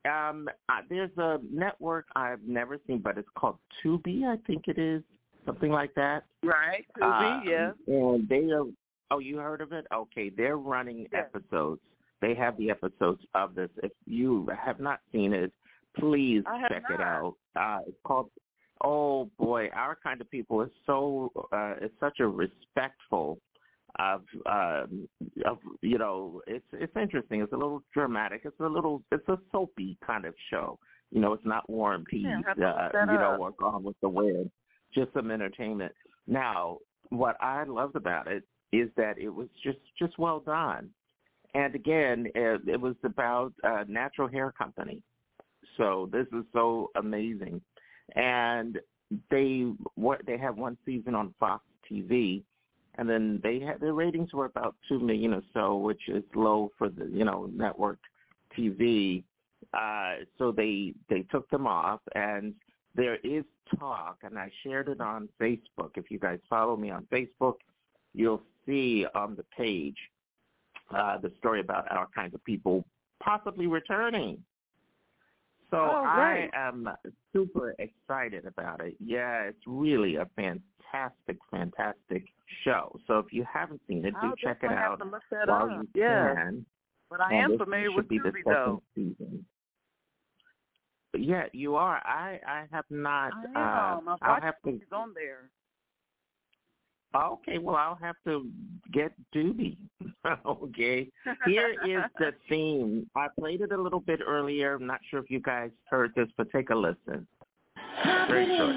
There's a network I've never seen, but it's called Tubi, I think it is, something like that. Right, Tubi, yes. And they are, oh, you heard of it? Okay, they're running episodes. They have the episodes of this. If you have not seen it, please check it out. It's called, oh boy, Our Kind of People is so, it's such a respectful of you know, it's interesting. It's a little dramatic. It's a soapy kind of show. You know, it's not War and Peace, you know, or Gone with the Wind. Just some entertainment. Now, what I loved about it is that it was just well done. And again, it was about a natural hair company. So this is so amazing. And they have one season on Fox TV. And then their ratings were about 2 million or so, which is low for the, you know, network TV. So they took them off, and there is talk, and I shared it on Facebook. If you guys follow me on Facebook, you'll see on the page the story about Our Kinds of People possibly returning. So I am super excited about it. Yeah, it's really a fantastic show. So if you haven't seen it, do check it out while you can. But I am familiar with Tubi, though. Season. But yeah, you are. I have not. I'll have to. He's on there. Okay, well, I'll have to get Tubi. Okay. Here is the theme. I played it a little bit earlier. I'm not sure if you guys heard this, but take a listen. Very short.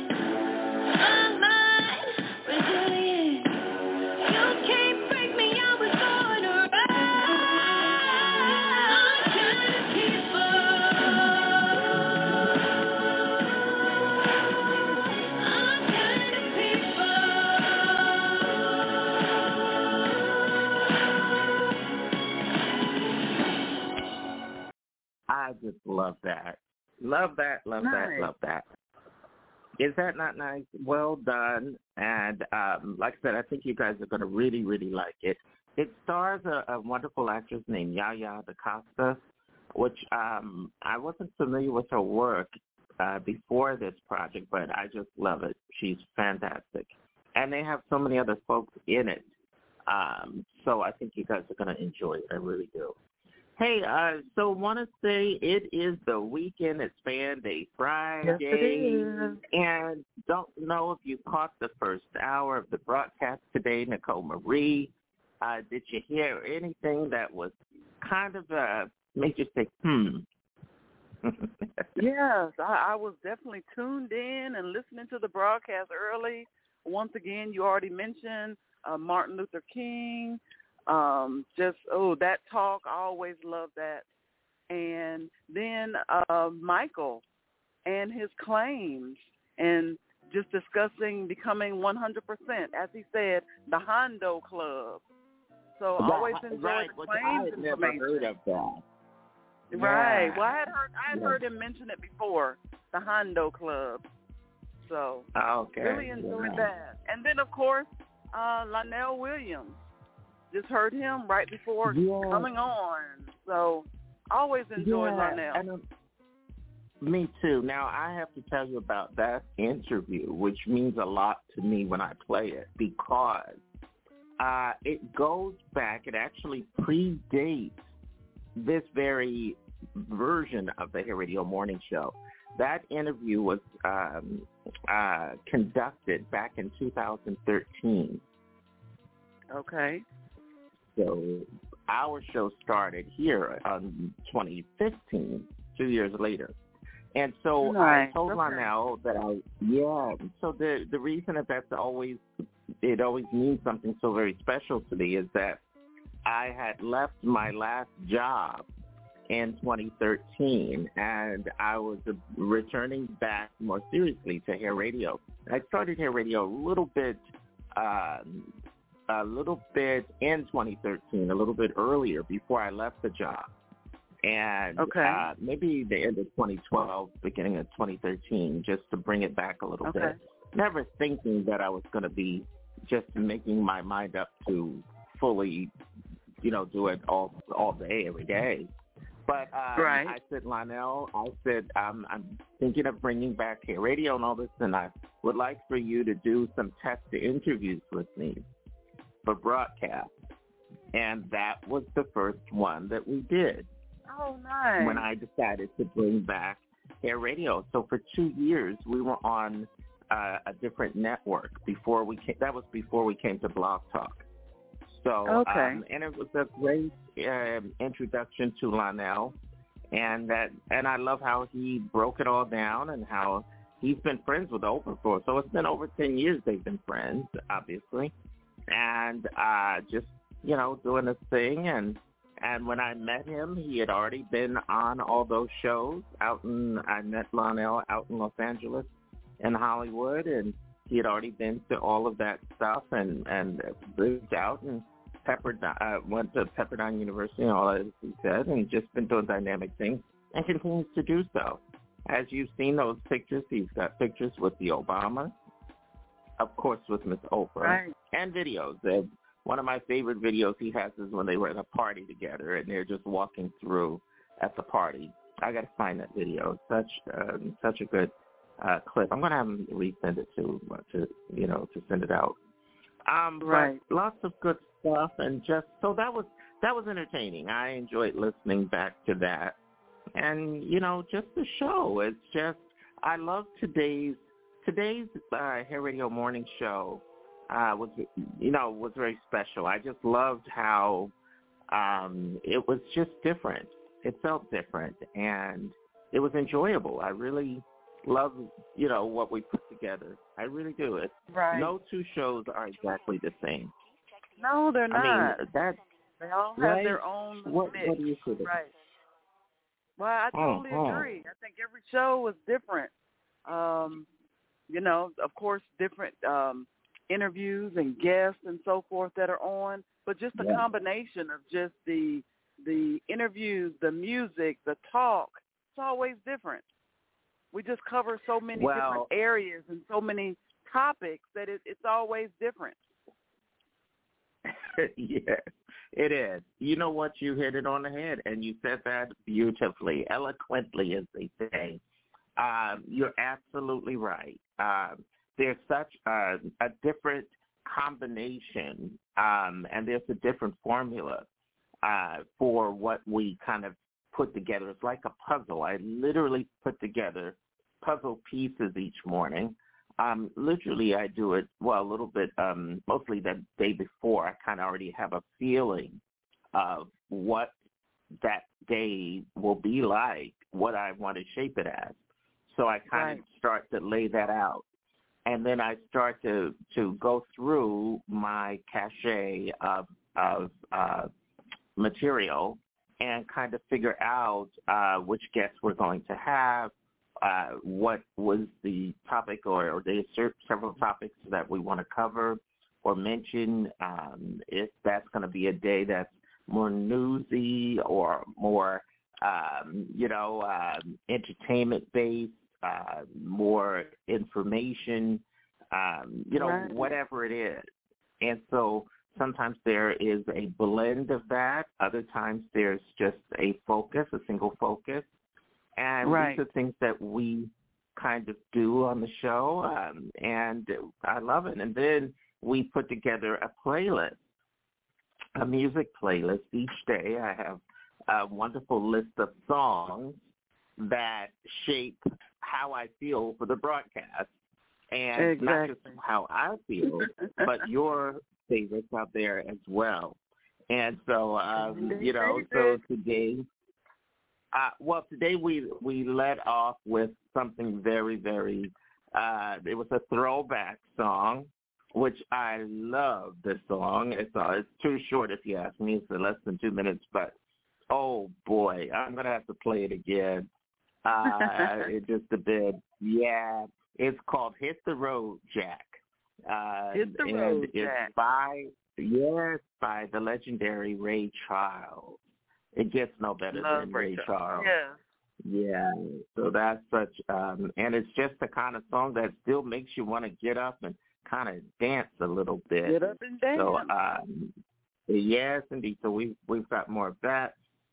I just love that. Love that. Is that not nice? Well done. And like I said, I think you guys are going to really, really like it. It stars a wonderful actress named Yaya DaCosta, which I wasn't familiar with her work before this project, but I just love it. She's fantastic. And they have so many other folks in it. So I think you guys are going to enjoy it. I really do. Hey, so want to say it is the weekend. It's Fan Day Friday. Yes, it is. And don't know if you caught the first hour of the broadcast today, Nicole Marie. Did you hear anything that was kind of made you say, Yes, I was definitely tuned in and listening to the broadcast early. Once again, you already mentioned Martin Luther King. That talk, I always love that. And then Michael and his claims and just discussing becoming 100%, as he said, the Hondo Club. So I always enjoyed the claims information. Never heard of that. Right. Well, I had heard him mention it before, the Hondo Club. So really enjoyed that. And then, of course, Lionel Williams. Just heard him right before coming on. So I always enjoyed Lionel. And, me too. Now, I have to tell you about that interview, which means a lot to me when I play it, because it goes back, it actually predates this very version of the Hair Radio Morning Show. That interview was conducted back in 2013. Okay. So our show started here in 2015, 2 years later. And so I told Lionel that so the reason that always means something so very special to me is that I had left my last job in 2013, and I was returning back more seriously to Hair Radio. I started Hair Radio a little bit in 2013, a little bit earlier before I left the job. And maybe the end of 2012, beginning of 2013, just to bring it back a little bit. Never thinking that I was going to be just making my mind up to fully, do it all day, every day. But I said, Lionel, I said, I'm thinking of bringing back Hair Radio and all this, and I would like for you to do some test interviews with me for broadcast. And that was the first one that we did. Oh, nice. When I decided to bring back Hair Radio. So for 2 years, we were on a different network before we came. That was before we came to Blog Talk. So, and it was a great introduction to Lionel, and I love how he broke it all down and how he's been friends with Oprah for. So it's been over 10 years they've been friends, obviously, and just doing this thing. And when I met him, he had already been on all those shows. I met Lionel out in Los Angeles and Hollywood, and he had already been to all of that stuff and moved out and went to Pepperdine University and all that, as he said, and just been doing dynamic things and continues to do so. As you've seen those pictures, he's got pictures with the Obamas, of course with Miss Oprah, and videos. One of my favorite videos he has is when they were at a party together and they're just walking through at the party. I got to find that video. Such a good clip. I'm going to have him resend it to send it out. But lots of good stuff, and just so that was entertaining. I enjoyed listening back to that, and just the show. It's just I love today's Hair Radio morning show. Was very special. I just loved how it was just different. It felt different, and it was enjoyable. I really love, what we put together. I really do. No two shows are exactly the same. No, they're not. I mean, they all have their own mix. What do you think? Right. Well, I totally agree. I think every show was different. Of course, different interviews and guests and so forth that are on, but just a combination of just the interviews, the music, the talk, it's always different. We just cover so many different areas and so many topics that it's always different. Yeah, it is. You know what? You hit it on the head, and you said that beautifully, eloquently, as they say. You're absolutely right. There's such a different combination, and there's a different formula for what we kind of put together. It's like a puzzle. I literally put together puzzle pieces each morning. Literally, I do it, a little bit, mostly the day before. I kind of already have a feeling of what that day will be like, what I want to shape it as. So I kind of start to lay that out. And then I start to go through my cache of material and kind of figure out which guests we're going to have, what was the topic, or there's several topics that we want to cover or mention. If that's going to be a day that's more newsy or more, entertainment-based, more information, whatever it is. And so sometimes there is a blend of that. Other times there's just a single focus. And these are things that we kind of do on the show, and I love it. And then we put together a playlist, a music playlist. Each day I have a wonderful list of songs that shape how I feel for the broadcast. And not just how I feel, but your favorites out there as well. And so, so today... today we led off with something very, very, it was a throwback song, which I love this song. It's too short if you ask me. It's less than 2 minutes, but oh boy, I'm going to have to play it again. It's just a bit. Yeah, it's called Hit the Road, Jack. Hit the Road, Jack. It's by the legendary Ray Charles. It gets no better than Ray Charles. Yeah. So that's such, and it's just the kind of song that still makes you want to get up and kind of dance a little bit. Get up and dance. So, yes, indeed. So we've got more of that.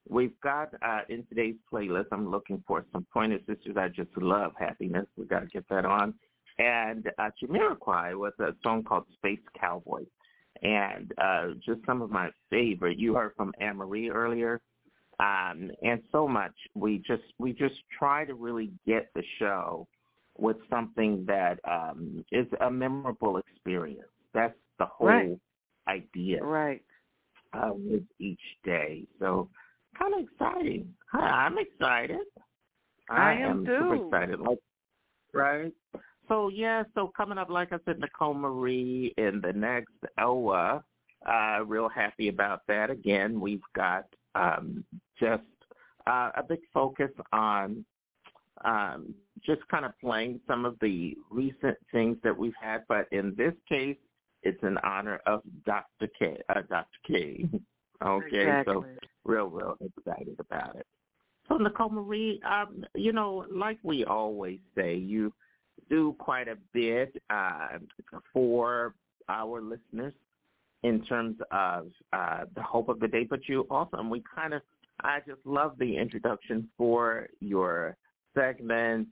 we've got in today's playlist, I'm looking for some Pointer Sisters. I Just Love Happiness. We've got to get that on. And Jamiroquai with a song called Space Cowboy. And just some of my favorite. You heard from Anne-Marie earlier. And so much. We just try to really get the show with something that is a memorable experience. That's the whole idea. Right. With each day. So kind of exciting. I'm excited. I am too. Super excited. Right? So, so coming up, like I said, Nicole Marie in the next hour. Real happy about that. Again, we've got just a big focus on just kind of playing some of the recent things that we've had. But in this case, it's in honor of Dr. K. Okay, exactly. So real excited about it. So Nicole Marie, like we always say, you do quite a bit for our listeners in terms of the hope of the day, but you also, I just love the introduction for your segment.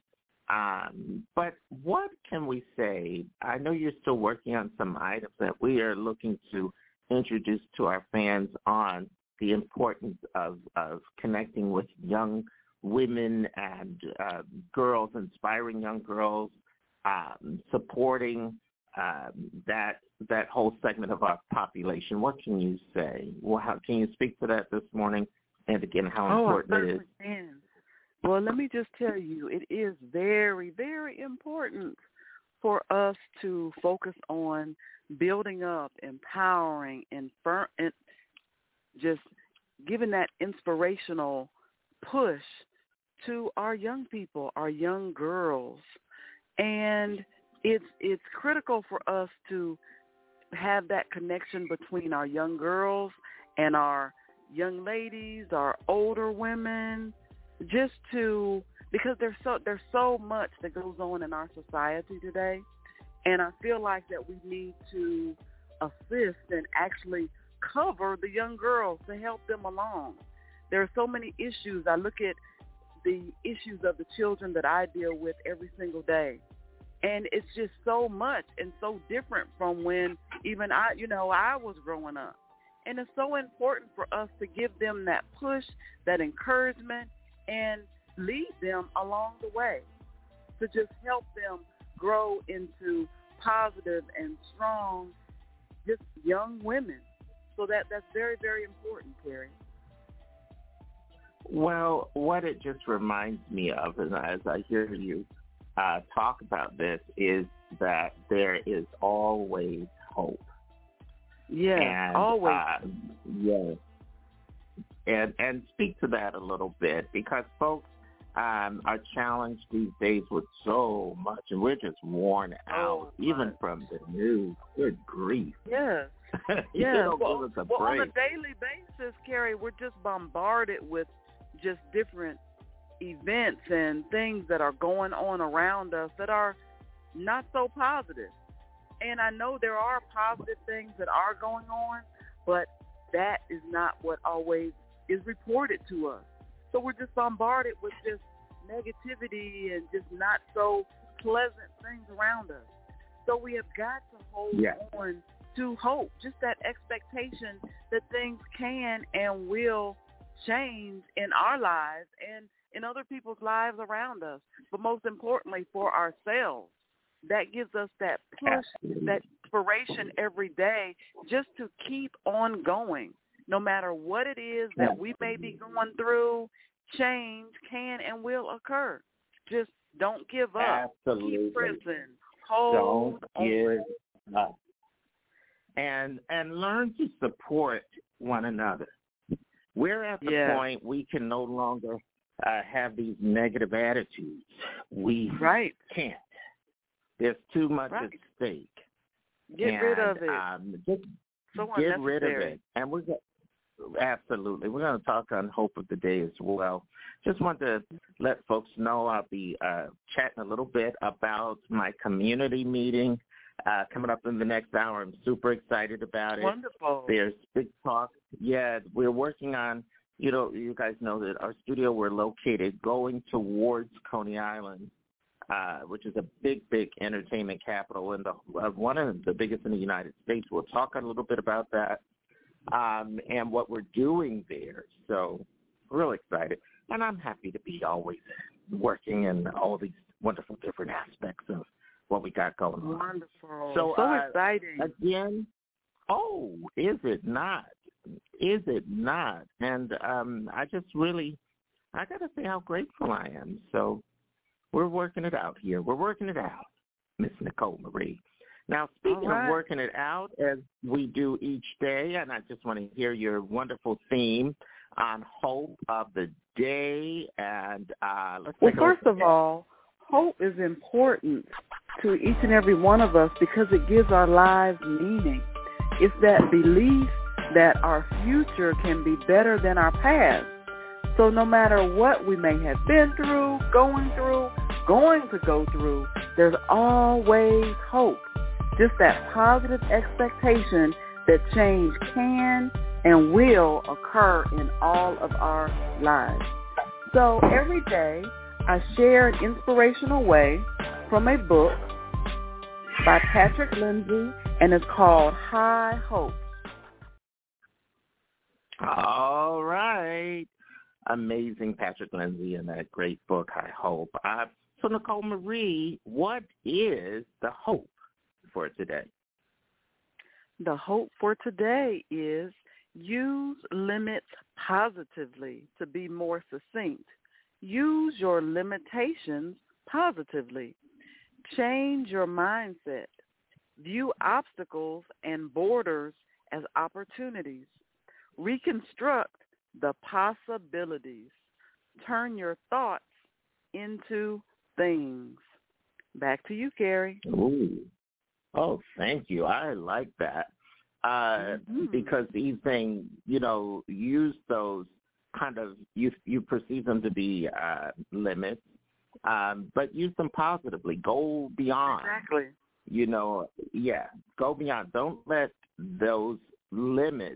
But what can we say? I know you're still working on some items that we are looking to introduce to our fans on the importance of connecting with young women and girls, inspiring young girls, supporting that whole segment of our population. What can you say? Well, how can you speak to that this morning? And again, how important it is. Well, let me just tell you, it is very, very important for us to focus on building up, empowering, and just giving that inspirational push to our young people, our young girls. And it's critical for us to have that connection between our young girls and our young ladies, our older women, because there's so much that goes on in our society today, and I feel like that we need to assist and actually cover the young girls to help them along. There are so many issues. I look at the issues of the children that I deal with every single day, and it's just so much and so different from when even I was growing up. And it's so important for us to give them that push, that encouragement, and lead them along the way to just help them grow into positive and strong, just young women. So that's very, very important, Carrie. Well, what it just reminds me of, and as I hear you talk about this, is that there is always hope. Yeah, always. Yes. And speak to that a little bit, because folks are challenged these days with so much, and we're just worn out, even from the news. Good grief. Yes. Yeah. Well, on a daily basis, Carrie, we're just bombarded with just different events and things that are going on around us that are not so positive. And I know there are positive things that are going on, but that is not what always is reported to us. So we're just bombarded with just negativity and just not so pleasant things around us. So we have got to hold on to hope, just that expectation that things can and will change in our lives and in other people's lives around us. But most importantly, for ourselves. That gives us that push, that inspiration every day just to keep on going. No matter what it is that we may be going through, change can and will occur. Just don't give up. Absolutely. Keep pressing. Hold Don't give up. And learn to support one another. We're at the point we can no longer have these negative attitudes. We can't. There's too much at stake. Get rid of it. Just get rid of it. And we're absolutely. We're going to talk on Hope of the Day as well. Just want to let folks know I'll be chatting a little bit about my community meeting coming up in the next hour. I'm super excited about it. Wonderful. There's big talk. Yeah, we're working on you guys know that our studio, we're located going towards Coney Island, which is a big entertainment capital and one of the biggest in the United States. We'll talk a little bit about that and what we're doing there. So real excited. And I'm happy to be always working in all these wonderful different aspects of what we got going on. Wonderful. So exciting. Again, is it not? Is it not? And I got to say how grateful I am. So we're working it out here. We're working it out, Miss Nicole Marie. Now, speaking of working it out, as we do each day, and I just want to hear your wonderful theme on hope of the day. And first of all, hope is important to each and every one of us because it gives our lives meaning. It's that belief that our future can be better than our past. So no matter what we may have been through, going to go through, there's always hope. Just that positive expectation that change can and will occur in all of our lives. So every day I share an inspirational way from a book by Patrick Lindsay, and it's called High Hope. All right. Amazing Patrick Lindsay and that great book, High Hope. So, Nicole Marie, what is the hope for today? The hope for today is use limits positively. To be more succinct, use your limitations positively. Change your mindset. View obstacles and borders as opportunities. Reconstruct the possibilities. Turn your thoughts into things. Back to you, Carrie. Ooh. Oh, thank you. I like that. Because these things, use those kind of, you perceive them to be limits, but use them positively. Go beyond. Exactly. Go beyond. Don't let those limits,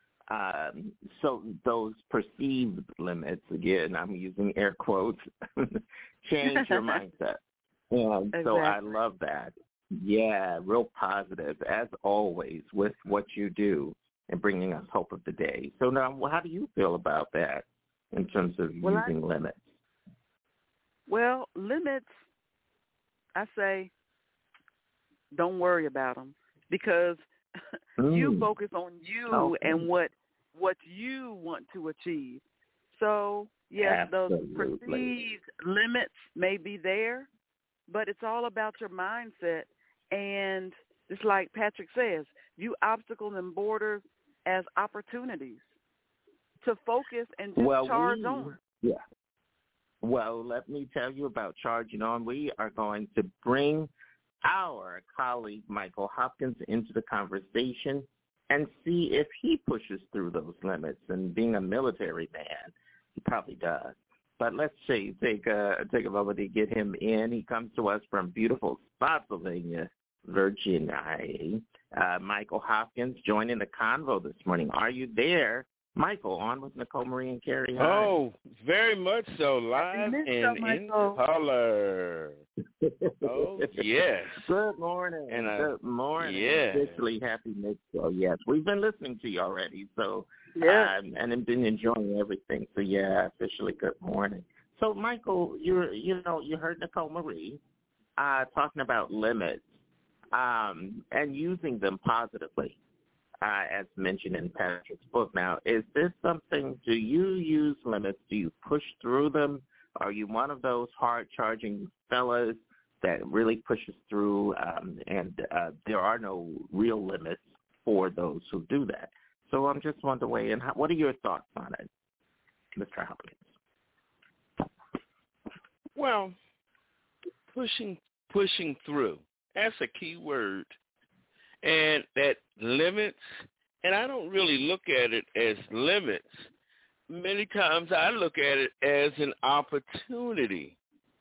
so those perceived limits, again, I'm using air quotes, change your mindset. And so I love that. Yeah, real positive, as always, with what you do and bringing us hope of the day. So now, how do you feel about that in terms of using limits? Well, limits, I say, don't worry about them because you focus on you and what you want to achieve. So, yes, those perceived limits may be there, but it's all about your mindset. And just like Patrick says, view obstacles and borders as opportunities to focus and just charge on. Yeah. Well, let me tell you about charging on. We are going to bring our colleague Michael Hopkins into the conversation and see if he pushes through those limits. And being a military man, he probably does. But let's see, take a moment to get him in. He comes to us from beautiful Spotsylvania, Virginia. Michael Hopkins joining the convo this morning. Are you there? Michael, on with Nicole Marie and Carrie Hines. Oh, very much so. Live and in color. Oh, yes. Good morning. Good morning. Yeah. Officially happy mix show. Yes, we've been listening to you already, so and I've been enjoying everything. So yeah, officially good morning. So Michael, you heard Nicole Marie talking about limits and using them positively. As mentioned in Patrick's book. Now, is this something, do you use limits? Do you push through them? Are you one of those hard-charging fellas that really pushes through and there are no real limits for those who do that? So I'm just wondering, weigh in. What are your thoughts on it, Mr. Hopkins? Well, pushing through, that's a key word. And that limits, and I don't really look at it as limits. Many times I look at it as an opportunity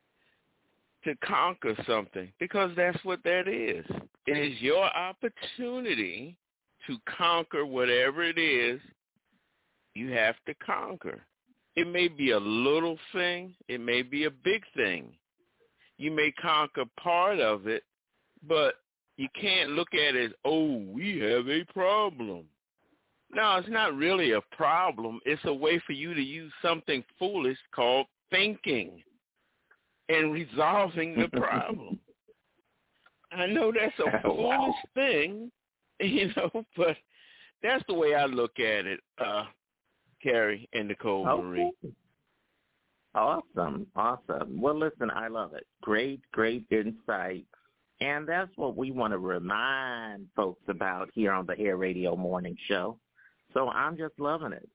to conquer something, because that's what that is. It is your opportunity to conquer whatever it is you have to conquer. It may be a little thing. It may be a big thing. You may conquer part of it, but you can't look at it as, oh, we have a problem. No, it's not really a problem. It's a way for you to use something foolish called thinking and resolving the problem. I know that's a foolish thing, but that's the way I look at it, Carrie and Nicole Marie. Awesome. Well, listen, I love it. Great insight. And that's what we want to remind folks about here on the Hair Radio Morning Show. So I'm just loving it.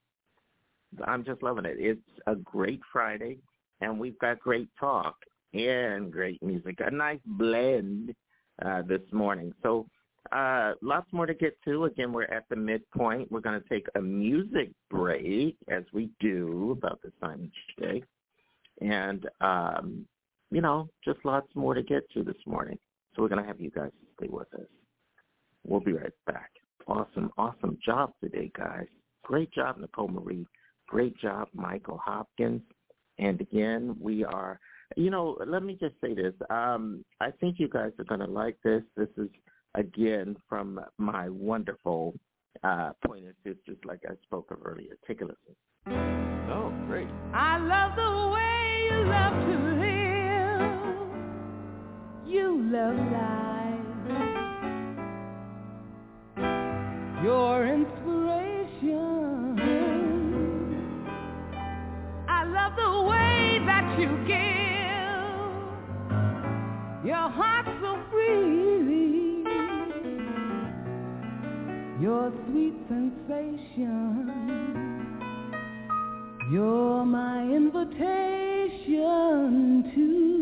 It's a great Friday, and we've got great talk and great music, a nice blend this morning. So lots more to get to. Again, we're at the midpoint. We're going to take a music break, as we do about this time each day. And, just lots more to get to this morning. So we're going to have you guys stay with us. We'll be right back. Awesome job today, guys. Great job, Nicole Marie. Great job, Michael Hopkins. And again, we are, let me just say this. I think you guys are going to like this. This is, again, from my wonderful Pointer Sisters, like I spoke of earlier. Take a listen. Oh, great. I love the way you love to live. You love life. Your inspiration. I love the way that you give your heart so freely. Your sweet sensation. You're my invitation to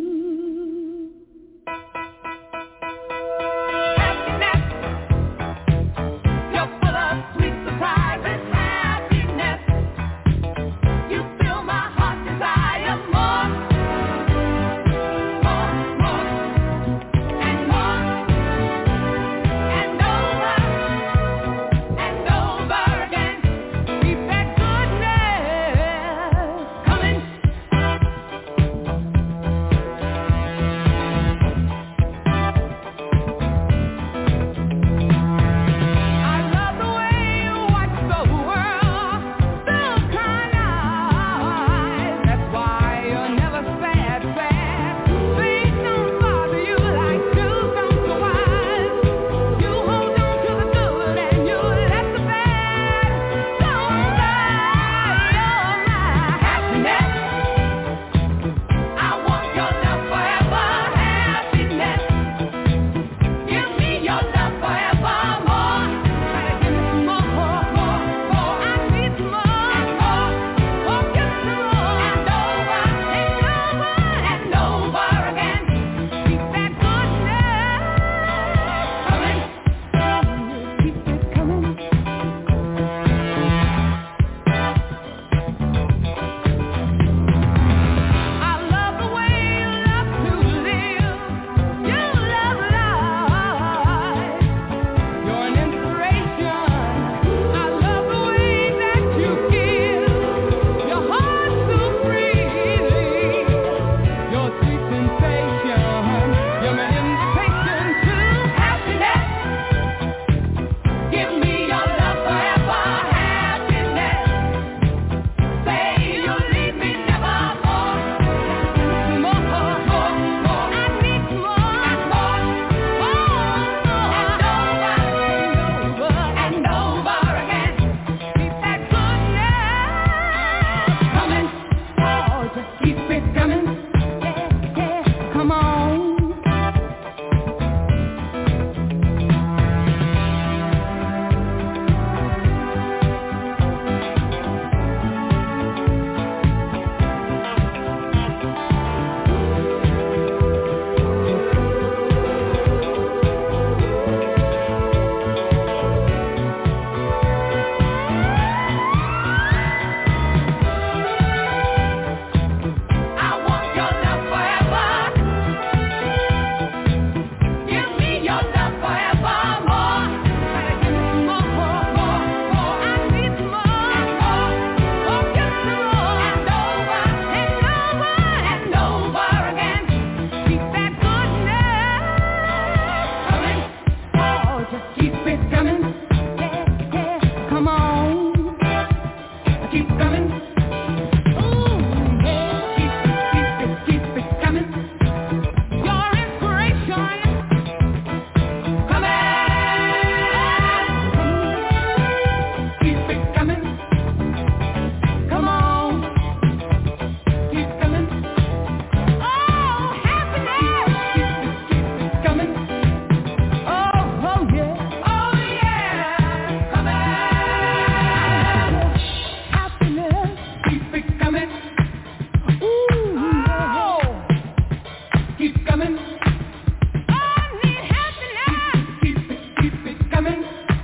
Keep coming. I need help tonight. Keep it coming.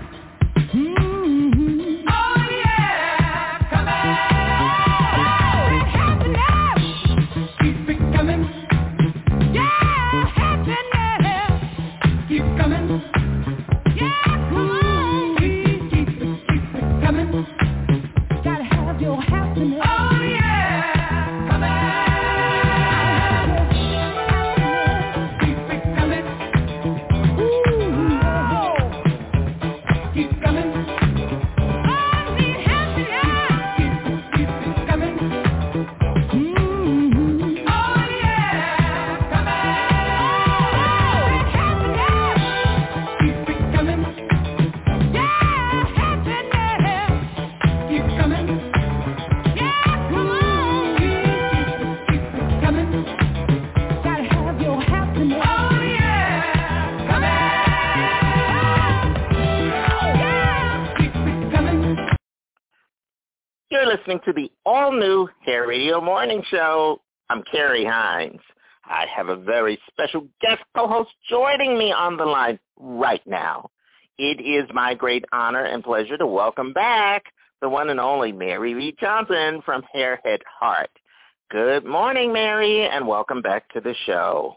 Mm-hmm. Oh yeah, coming. Help tonight. Keep it coming. Yeah, help tonight. Keep coming. Yeah, come on. Keep it coming. Gotta have your help tonight. Oh yeah, coming. Listening to the all-new Hair Radio Morning Show. I'm Carrie Hines. I have a very special guest co-host joining me on the line right now. It is my great honor and pleasure to welcome back the one and only Mary Reed Johnson from Hairhead Heart. Good morning, Mary, and welcome back to the show.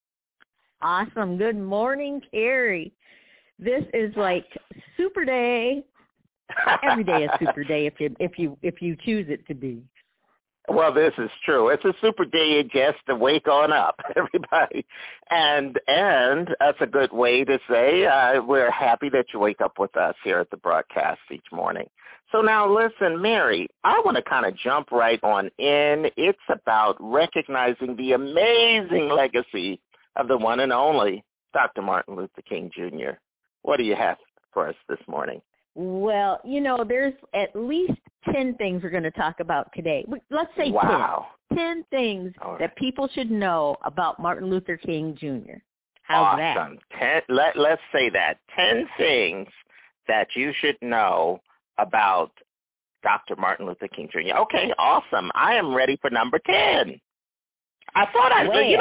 Awesome. Good morning, Carrie. This is like super day. Every day is super day if you choose it to be. Well, this is true. It's a super day just to wake on up, everybody. And that's a good way to say we're happy that you wake up with us here at the broadcast each morning. So now listen, Mary, I want to kind of jump right on in. It's about recognizing the amazing legacy of the one and only Dr. Martin Luther King Jr. What do you have for us this morning? Well, there's at least 10 things we're going to talk about today. Let's say 10 things that people should know about Martin Luther King Jr. How's awesome. that? Let's say that. 10 things that you should know about Dr. Martin Luther King Jr. Okay, awesome. I am ready for number 10. I thought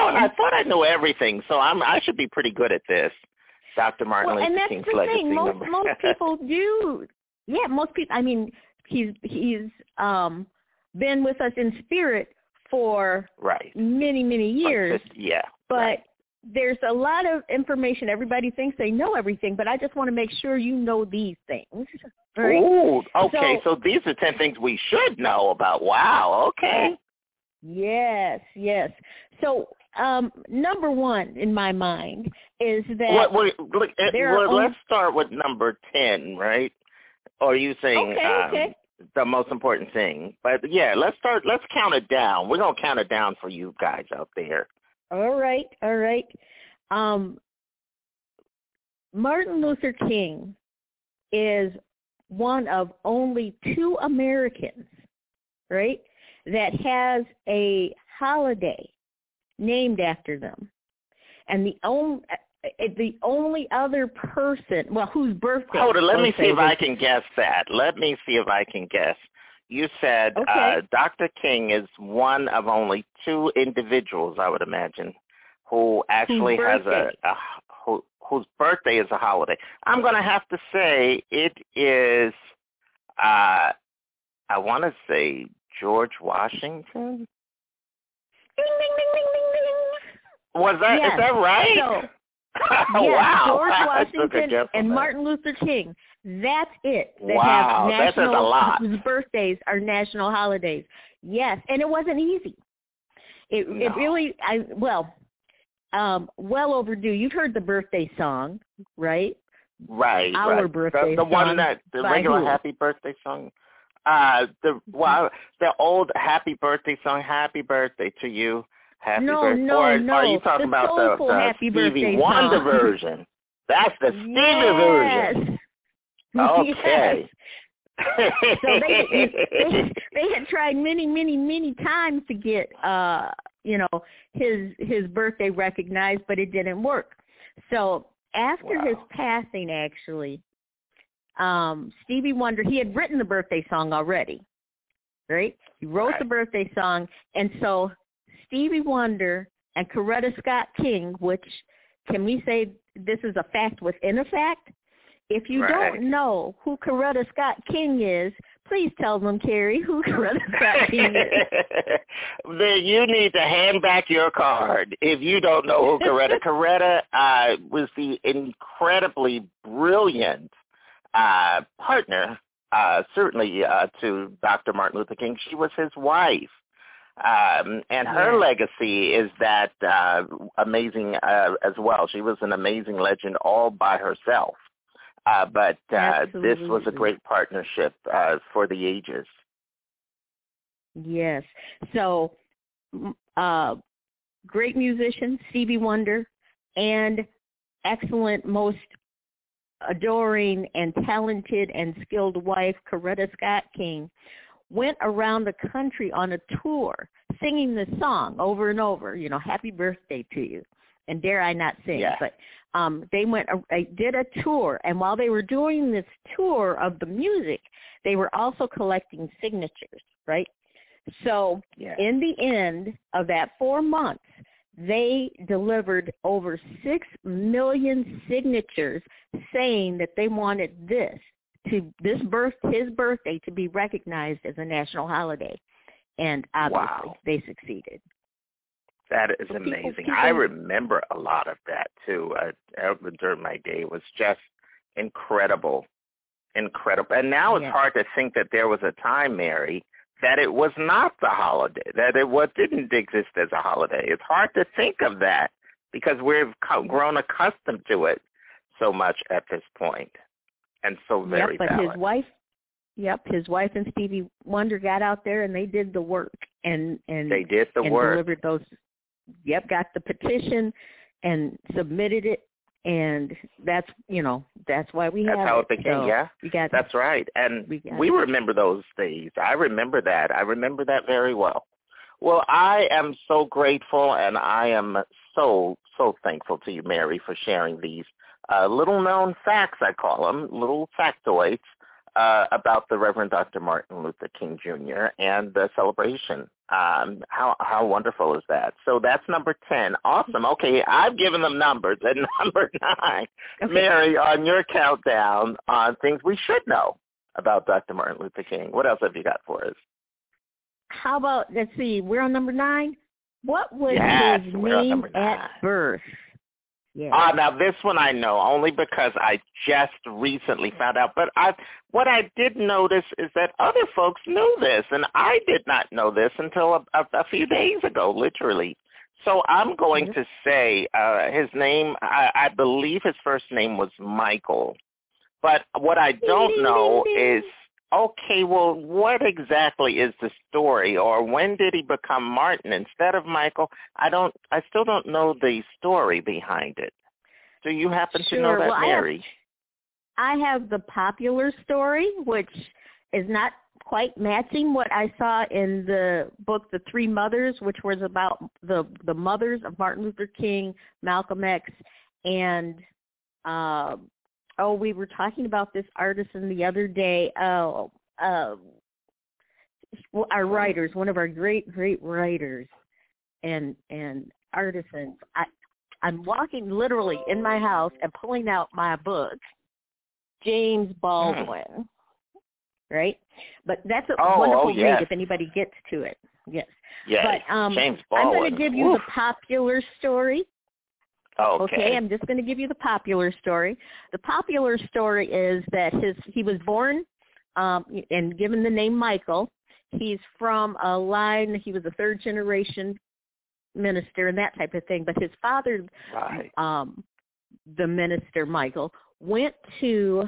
I knew everything, so I should be pretty good at this. Dr. Martin Luther King's legacy. And that's the thing. Most people do. Yeah, most people. I mean, he's been with us in spirit for many, many years. But there's a lot of information. Everybody thinks they know everything, but I just want to make sure you know these things. Right? Ooh, okay. So these are 10 things we should know about. Wow. Okay. Yes. So number one in my mind is that let's start with number 10, right? Or are you saying the most important thing? But yeah, let's count it down. We're going to count it down for you guys out there. All right. Martin Luther King is one of only 2 Americans, right, that has a holiday named after them. And the only other person, whose birthday... Hold on, let me see if I can guess that. You said Dr. King is one of only 2 individuals, I would imagine, who actually has whose birthday is a holiday. I'm going to have to say it is, I want to say George Washington. Ding, ding, ding, ding, ding, ding. Was that, is that right? So, wow. George Washington and Martin Luther King. That's it. That says a lot. Whose birthdays are national holidays. Yes, and it wasn't easy. It really, well overdue. You've heard the birthday song, right? Right. Our birthday the song. One that the regular happy birthday song. The old happy birthday song, Happy Birthday to You. Happy birthday. No. Are you talking about the Stevie Wonder version? That's the Stevie version. Okay. Yes. So they had tried many times to get his birthday recognized, but it didn't work. So after his passing, actually, Stevie Wonder, he had written the birthday song already, right? He wrote the birthday song, and so Stevie Wonder And Coretta Scott King, which can we say this is a fact within a fact? If you don't know who Coretta Scott King is, please tell them, Carrie, who Coretta Scott King is. Then you need to hand back your card if you don't know who Coretta. Coretta was the incredibly brilliant partner, certainly to Dr. Martin Luther King. She was his wife. And her legacy is that amazing as well. She was an amazing legend all by herself. But this was a great partnership for the ages. Yes. So, great musician, Stevie Wonder, and excellent, most adoring and talented and skilled wife, Coretta Scott King, went around the country on a tour singing this song over and over, happy birthday to you. And dare I not sing, but they did a tour, and while they were doing this tour of the music, they were also collecting signatures, right? So in the end of that 4 months, they delivered over 6 million signatures saying that they wanted his birthday to be recognized as a national holiday. And obviously they succeeded. That is amazing. I remember a lot of that, too, during my day. It was just incredible. And now it's hard to think that there was a time, Mary, that it was not the holiday, that it didn't exist as a holiday. It's hard to think of that because we've grown accustomed to it so much at this point, and so very valid. His wife and Stevie Wonder got out there and they did the work. And they did the work. Delivered those. Got the petition and submitted it, and that's why we have it. That's how it became, that's right. And we remember those days. I remember that. I remember that very well. Well, I am so grateful, and I am so thankful to you, Mary, for sharing these little-known facts, I call them, little factoids, about the Reverend Dr. Martin Luther King Jr. and the celebration. How wonderful is that? So that's number 10. Awesome. Okay, I've given them numbers. At number 9, Mary, on your countdown on things we should know about Dr. Martin Luther King, what else have you got for us? How about, let's see, we're on number 9. What was his name at birth? Yeah. Now this one I know only because I just recently found out. But what I did notice is that other folks knew this, and I did not know this until a few days ago, literally. So I'm going to say his name. I believe his first name was Michael. But what I don't know is, okay, well, what exactly is the story, or when did he become Martin instead of Michael? I still don't know the story behind it. Do you happen to know that, Mary? I have the popular story, which is not quite matching what I saw in the book The Three Mothers, which was about the mothers of Martin Luther King, Malcolm X, and we were talking about this artisan the other day. Our writers, one of our great writers and artisans. I'm walking literally in my house and pulling out my book, James Baldwin, right? But that's a wonderful read if anybody gets to it. Yes. But James Baldwin. I'm going to give you the popular story. Okay, I'm just going to give you the popular story. The popular story is that he was born and given the name Michael. He's from a line, he was a third generation minister and that type of thing. But his father, the minister Michael, went to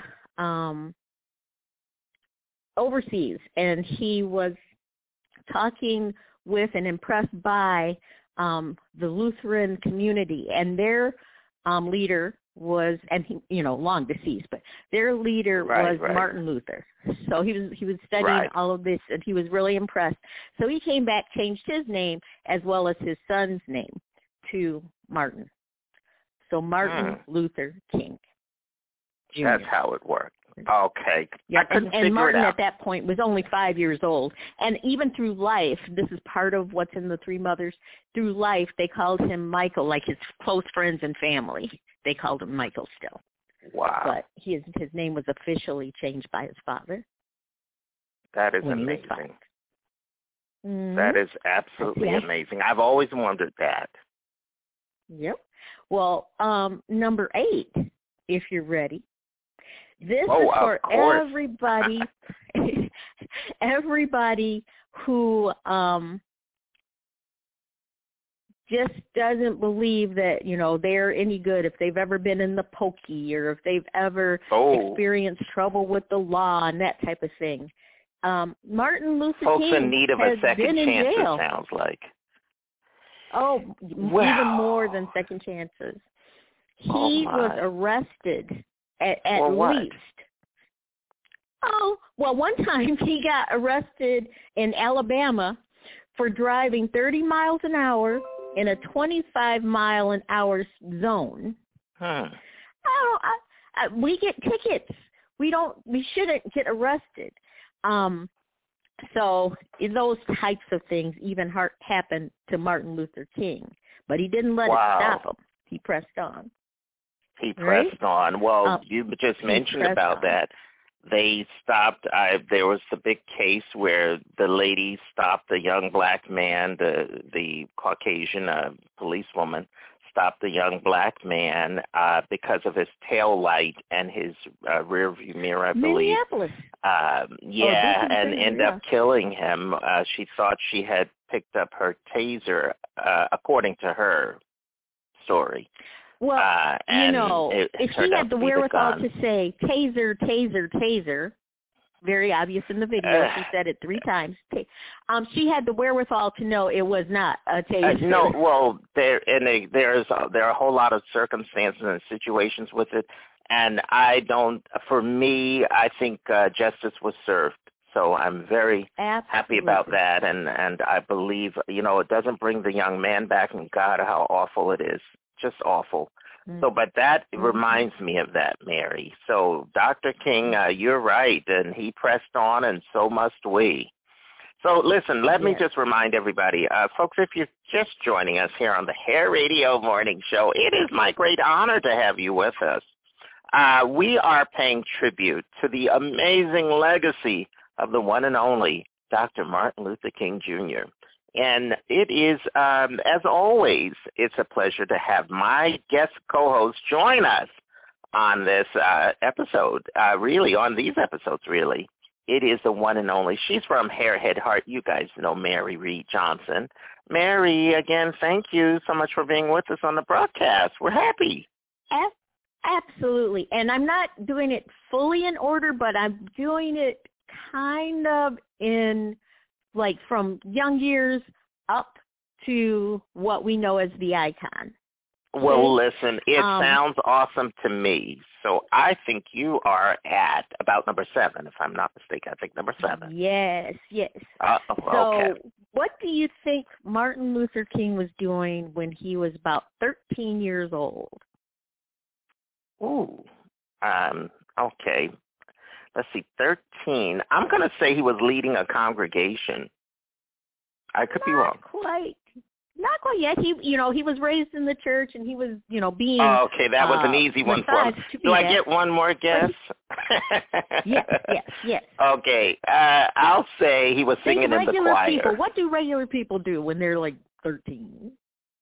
overseas, and he was talking with and impressed by the Lutheran community, and their leader was, and he, long deceased, but their leader was Martin Luther. So he was studying all of this, and he was really impressed. So he came back, changed his name as well as his son's name to Martin. So Martin Luther King Jr. That's how it worked. Okay. Yeah, and Martin at that point was only 5 years old. And even through life, this is part of what's in the Three Mothers, through life they called him Michael, like his close friends and family. They called him Michael still. Wow. But his name was officially changed by his father. That is amazing. That is absolutely amazing. I've always wondered that. Yep. Well, number 8, if you're ready. This is for everybody, everybody who just doesn't believe that, they're any good, if they've ever been in the pokey or if they've ever experienced trouble with the law and that type of thing. Martin Luther King folks in need of a second chance, it sounds like. Oh, even more than second chances. He was arrested at least. Oh, well, one time he got arrested in Alabama for driving 30 miles an hour in a 25-mile-an-hour zone. We get tickets. We shouldn't get arrested. So those types of things even happened to Martin Luther King, but he didn't let it stop him. He pressed on. He pressed on. Well, you just mentioned about that. They stopped. There was the big case where the lady stopped a young black man, the Caucasian policewoman stopped the young black man because of his tail light and his rear view mirror, I believe. Minneapolis. And ended up killing him. She thought she had picked up her taser, according to her story. Well, if she had the wherewithal to say taser, taser, taser, very obvious in the video. She said it 3 times. She had the wherewithal to know it was not a taser. No, well, there are a whole lot of circumstances and situations with it, and for me, I think justice was served. So I'm very happy about that, and I believe, it doesn't bring the young man back, and God, how awful it is. Just awful. So, but that reminds me of that, Mary. So, Dr. King, you're right, and he pressed on, and so must we. So, listen, let me just remind everybody, folks, if you're just joining us here on the Hair Radio Morning Show, it is my great honor to have you with us. We are paying tribute to the amazing legacy of the one and only Dr. Martin Luther King, Jr., and it is, as always, it's a pleasure to have my guest co-host join us on this episode, on these episodes, really. It is the one and only. She's from Hairhead Heart. You guys know Mary Reed Johnson. Mary, again, thank you so much for being with us on the broadcast. We're happy. Absolutely. And I'm not doing it fully in order, but I'm doing it kind of in from young years up to what we know as the icon. Well, listen, it sounds awesome to me. So I think you are at about number 7, if I'm not mistaken. I think number 7. Yes. So what do you think Martin Luther King was doing when he was about 13 years old? Ooh, okay. Let's see, 13. I'm going to say he was leading a congregation. I could be wrong. Not quite yet. He was raised in the church, and he was, being. Oh, okay, that was an easy one for him. Do I get one more guess? Yes. Okay, I'll say he was singing in the choir. People. What do regular people do when they're 13?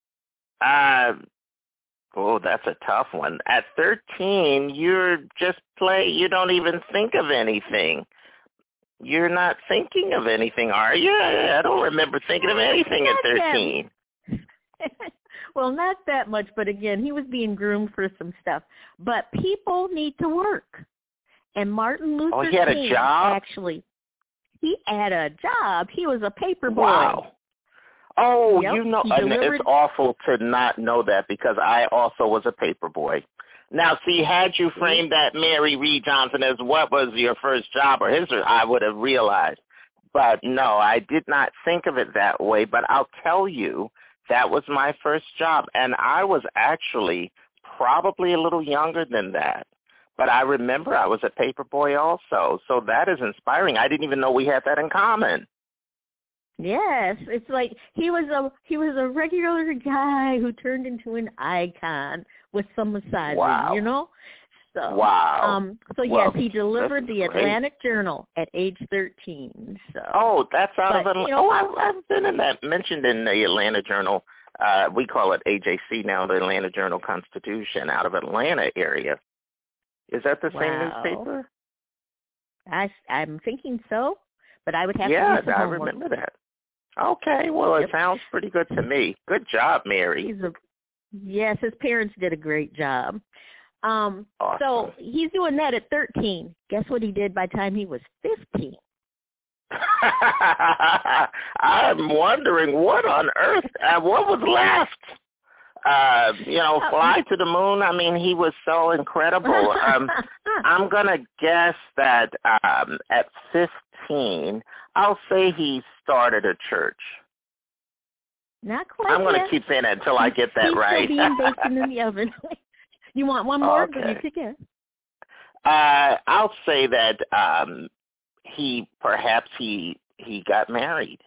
Oh, that's a tough one. At 13, you're just you don't even think of anything. You're not thinking of anything, are you? I don't remember thinking of anything at 13. Well, not that much, but again, he was being groomed for some stuff. But people need to work. And Martin Luther King, he had a job? Actually, he had a job. He was a paper boy. Wow. Oh, and it's awful to not know that because I also was a paper boy. Now, see, had you framed that Mary Reed Johnson as what was your first job or history, I would have realized. But no, I did not think of it that way. But I'll tell you, that was my first job. And I was actually probably a little younger than that. But I remember I was a paper boy also, so that is inspiring. I didn't even know we had that in common. Yes, it's like he was a regular guy who turned into an icon with some misogyny, Wow. you know? So, wow. Yes, he delivered the Atlantic Journal at age 13. So. Oh, that's out of Atlanta. You know, I've been in that, mentioned in the Atlanta Journal. We call it AJC now, the Atlanta Journal-Constitution, out of Atlanta area. Is that the same newspaper? I'm thinking so, but I would have to do some homework. Remember that. Okay, well, it sounds pretty good to me. Good job, Mary. Yes, his parents did a great job. Awesome. So he's doing that at 13. Guess what he did by the time he was 15? I'm wondering what on earth, what was left? Fly to the moon. I mean, he was so incredible. I'm going to guess that at 15, I'll say he started a church. Not quite I'm going yet. to keep in it until I get that right. He's still being baked in the oven. You want one more? Okay. Give you a guess. I'll say that he got married.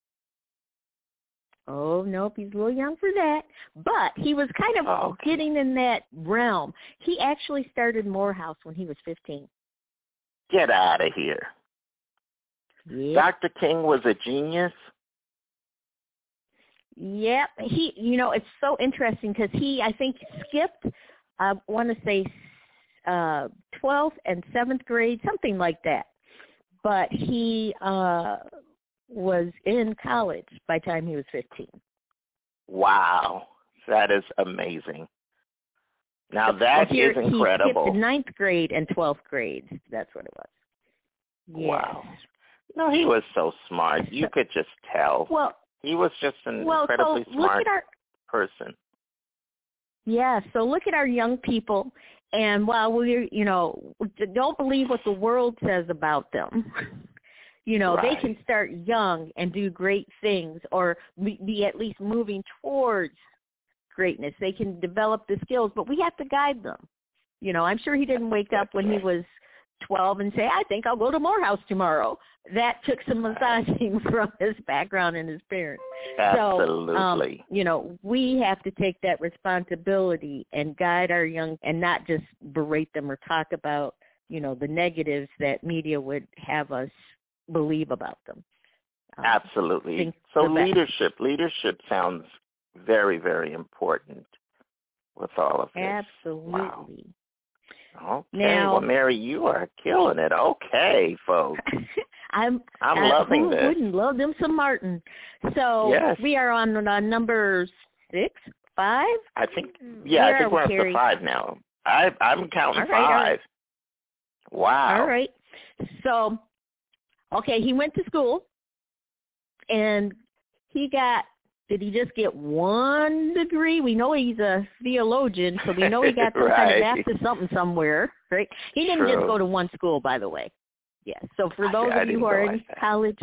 Oh, nope, he's a little young for that. But he was kind of getting in that realm. He actually started Morehouse when he was 15. Get out of here. Yep. Dr. King was a genius. Yep. It's so interesting because I think, skipped, I want to say 12th and 7th grade, something like that. But he was in college by the time he was 15. Wow. That is amazing. Now that is incredible. He skipped the 9th grade and 12th grade. That's what it was. Yes. Wow. No, he was so smart. You could just tell. Well, he was just an incredibly smart person. Yeah, so look at our young people, and while don't believe what the world says about them. They can start young and do great things, or be at least moving towards greatness. They can develop the skills, but we have to guide them. I'm sure he didn't wake up when he was 12 and say, I think I'll go to Morehouse tomorrow. That took some massaging from his background and his parents. Absolutely. So, we have to take that responsibility and guide our young and not just berate them or talk about, the negatives that media would have us believe about them. Absolutely. So leadership sounds very, very important with all of this. Absolutely. Wow. Okay, now, Mary, you are killing it. Okay, folks. I'm loving this. Who wouldn't love them some Martin? So yes. We are on number 6, 5? I think, I think we're up to 5 now. I'm counting 5. Right. Wow. All right. So, okay, he went to school, and did he just get 1 degree? We know he's a theologian, so we know he got some kind of Baptist something somewhere, right? He didn't just go to one school, by the way. Yes. So for those of you who are in college,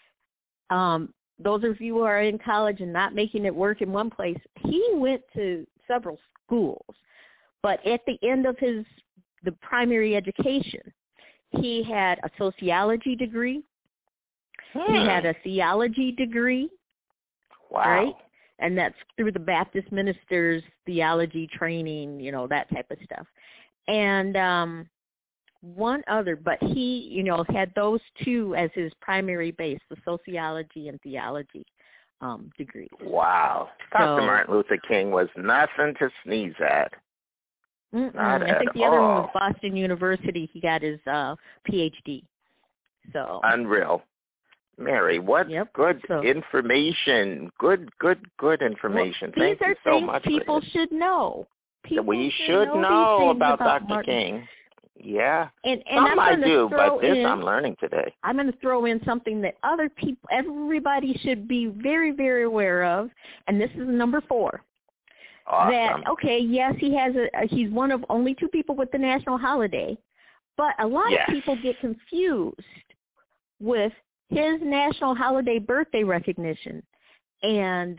and not making it work in one place, he went to several schools. But at the end of the primary education, he had a sociology degree. He had a theology degree. Wow. Right? And that's through the Baptist ministers' theology training, that type of stuff. And one other, but he, had those 2 as his primary base, the sociology and theology degrees. Wow. Dr. Martin Luther King was nothing to sneeze at. I think the other one was Boston University. He got his PhD. So unreal. Mary, what good information. Good information. Thank you so much. These are things people should know. We should know about Dr. King. Yeah. And some I do, but this I'm learning today. I'm going to throw in something that other people, everybody should be very, very aware of, and this is number 4. Awesome. That, yes, he's one of only 2 people with the national holiday, but a lot of people get confused with his national holiday birthday recognition and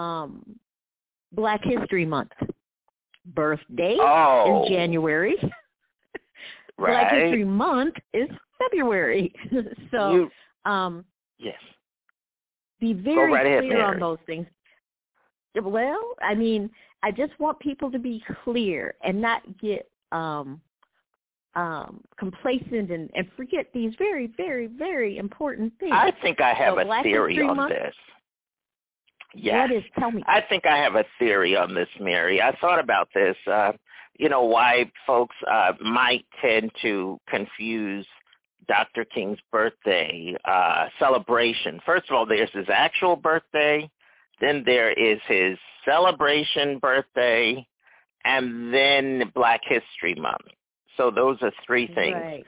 Black History Month. Birthday in January. Black History Month is February. So, yes. Be very ahead, clear Mary. on those things. Well, I mean, I just want people to be clear and not get complacent and forget these very, very, very important things. I think I have a Black theory History on Month, this. Yes. What is? Tell me. I think I have a theory on this, Mary. I thought about this, why folks might tend to confuse Dr. King's birthday celebration. First of all, there's his actual birthday, then there is his celebration birthday, and then Black History Month. So those are three things. Right.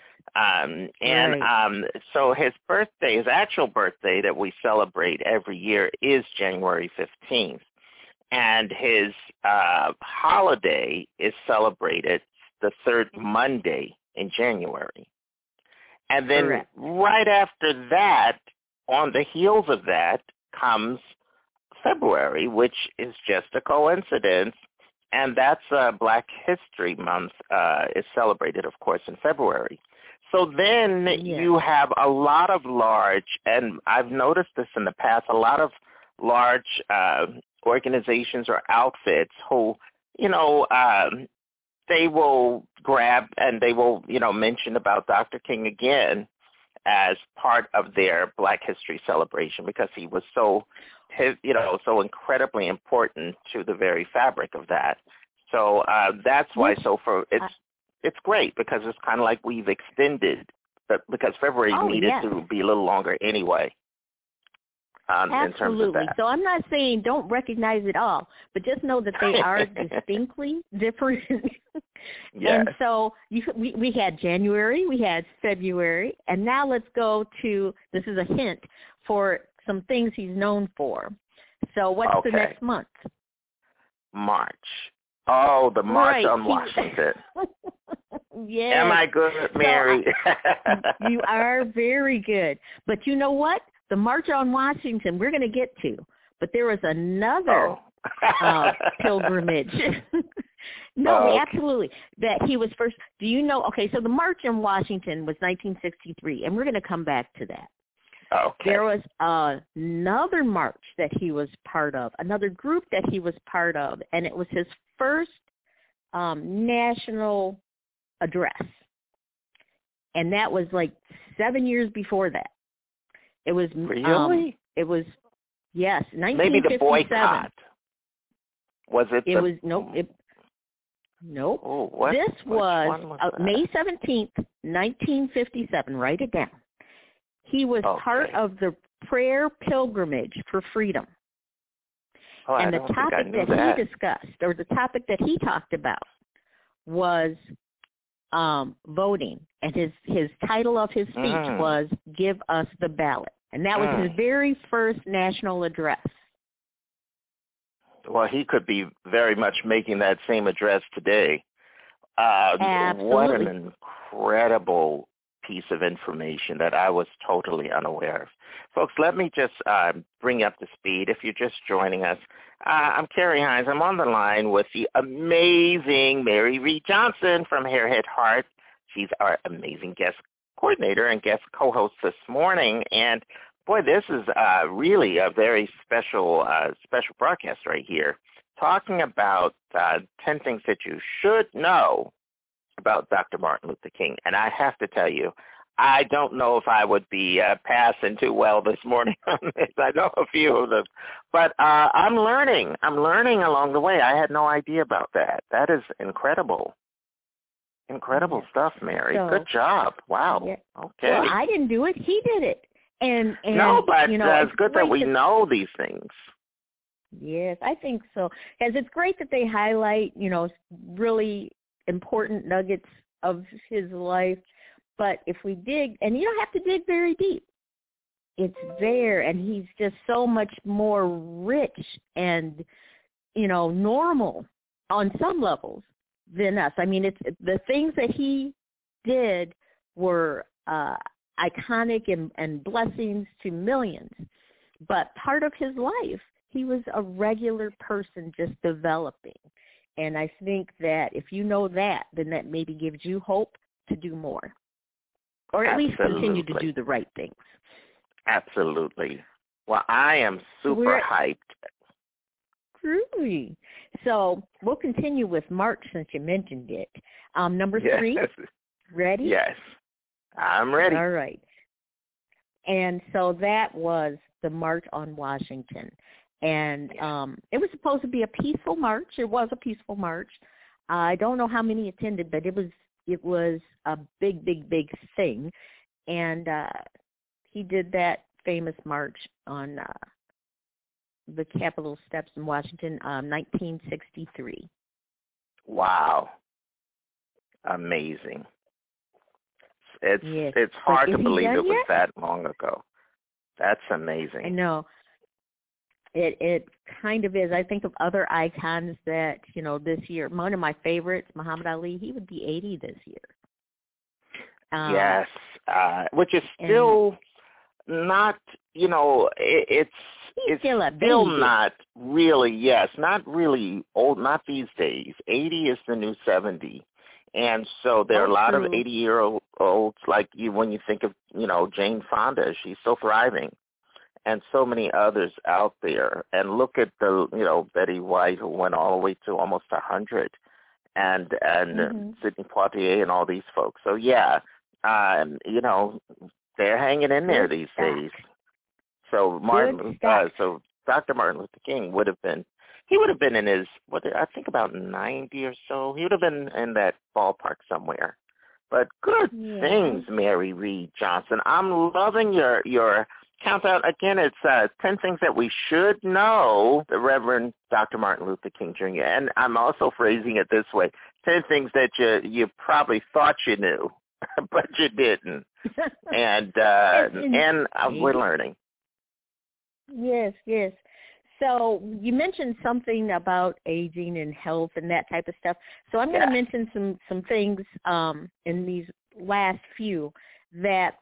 So his birthday, his actual birthday that we celebrate every year is January 15th. And his holiday is celebrated the third Monday in January. And then right after that, on the heels of that, comes February, which is just a coincidence. And that's Black History Month is celebrated, of course, in February. So then you have a lot of large, and I've noticed this in the past, a lot of large organizations or outfits who, they will grab and they will, mention about Dr. King again as part of their Black History celebration because he was so incredibly important to the very fabric of that. So that's why. So it's great because it's kind of like we've extended, but because February needed to be a little longer anyway. In terms of that. So I'm not saying don't recognize it all, but just know that they are distinctly different. Yes. And so we had January, we had February, and now let's go to, this is a hint, for some things he's known for. So what's the next month? March. Oh, the March on Washington. Yes. Am I good, Mary? So, you are very good. But you know what? The March on Washington, we're going to get to. But there was another pilgrimage. Absolutely. That he was first. Do you know? Okay, so the March on Washington was 1963, and we're going to come back to that. Okay. There was another march that he was part of, another group that he was part of, and it was his first national address. And that was like 7 years before that. It was really. It was 1957. Maybe the boycott. Was it? It was nope. Nope. Oh, what? This was that? May 17th, 1957. Write it down. He was part of the prayer pilgrimage for freedom. Oh, and the topic that he discussed, or the topic that he talked about, was voting. And his title of his speech was "Give Us the Ballot." And that was his very first national address. Well, he could be very much making that same address today. Absolutely. What an incredible piece of information that I was totally unaware of. Folks, let me just bring you up to speed. If you're just joining us, I'm Carrie Hines. I'm on the line with the amazing Mary Reed Johnson from Hairhead Heart. She's our amazing guest coordinator and guest co-host this morning. And boy, this is really a very special broadcast right here, talking about 10 things that you should know about Dr. Martin Luther King. And I have to tell you, I don't know if I would be passing too well this morning on this. I know a few of them. But I'm learning. I'm learning along the way. I had no idea about that. That is incredible. Incredible stuff, Mary. So, good job. Wow. Yeah. Okay. Well, I didn't do it. He did it. And no, but it's good that we to know these things. Yes, I think so. Because it's great that they highlight, really important nuggets of his life. But if we dig, and you don't have to dig very deep, it's there, and he's just so much more rich and, normal on some levels than us. I mean, it's the things that he did were iconic and blessings to millions. But part of his life, he was a regular person just developing. And I think that if you know that, then that maybe gives you hope to do more, or at least continue to do the right things. Absolutely. Well, I am super hyped. Truly. So we'll continue with March since you mentioned it. Number 3, ready? Yes, I'm ready. All right. And so that was the March on Washington. And it was supposed to be a peaceful march. It was a peaceful march. I don't know how many attended, but it was a big, big, big thing. And he did that famous march on the Capitol steps in Washington, 1963. Wow. Amazing. It's hard to believe it was that long ago. That's amazing. I know. It kind of is. I think of other icons that, this year. One of my favorites, Muhammad Ali, he would be 80 this year. Yes, which is still not, it's still not really, not really old, not these days. 80 is the new 70. And so there are a lot of 80-year-olds like you, when you think of, Jane Fonda, she's still thriving. And so many others out there. And look at the, Betty White, who went all the way to almost 100, and Sidney Poitier and all these folks. So, they're hanging in there these days. So so Dr. Martin Luther King would have been in his, I think about 90 or so. He would have been in that ballpark somewhere. But good things, Mary Reed Johnson. I'm loving your countdown. Again, it's 10 things that we should know, the Reverend Dr. Martin Luther King Jr. And I'm also phrasing it this way, 10 things that you probably thought you knew, but you didn't. And we're learning. Yes. So you mentioned something about aging and health and that type of stuff. So I'm going to mention some things in these last few that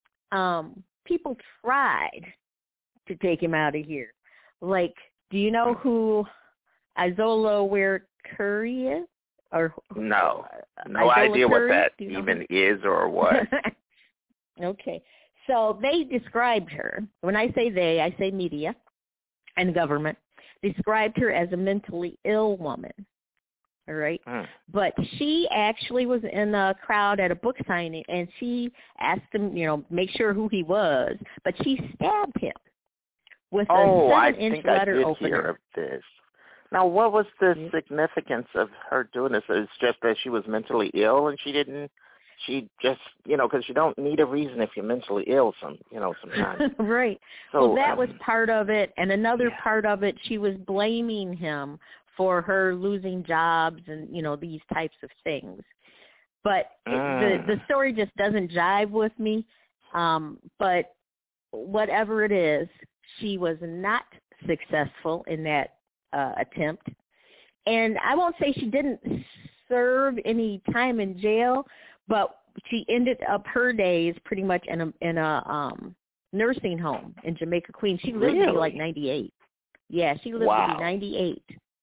people tried to take him out of here. Like, do you know who Isola Ware Curry is? Or no idea what that even is or what. Okay. So they described her, when I say they, I say media and government, described her as a mentally ill woman. All right. But she actually was in a crowd at a book signing, and she asked him, make sure who he was, but she stabbed him with a 7-inch letter opener. I did hear of this. Now, what was the significance of her doing this? It's just that she was mentally ill, and she just, because you don't need a reason if you're mentally ill sometimes. Right. So, well, that was part of it. And another part of it, she was blaming him for her losing jobs and, these types of things. But the story just doesn't jive with me. But whatever it is, she was not successful in that attempt. And I won't say she didn't serve any time in jail, but she ended up her days pretty much in a nursing home in Jamaica, Queens. She lived to be like 98. Yeah, she lived to be 98.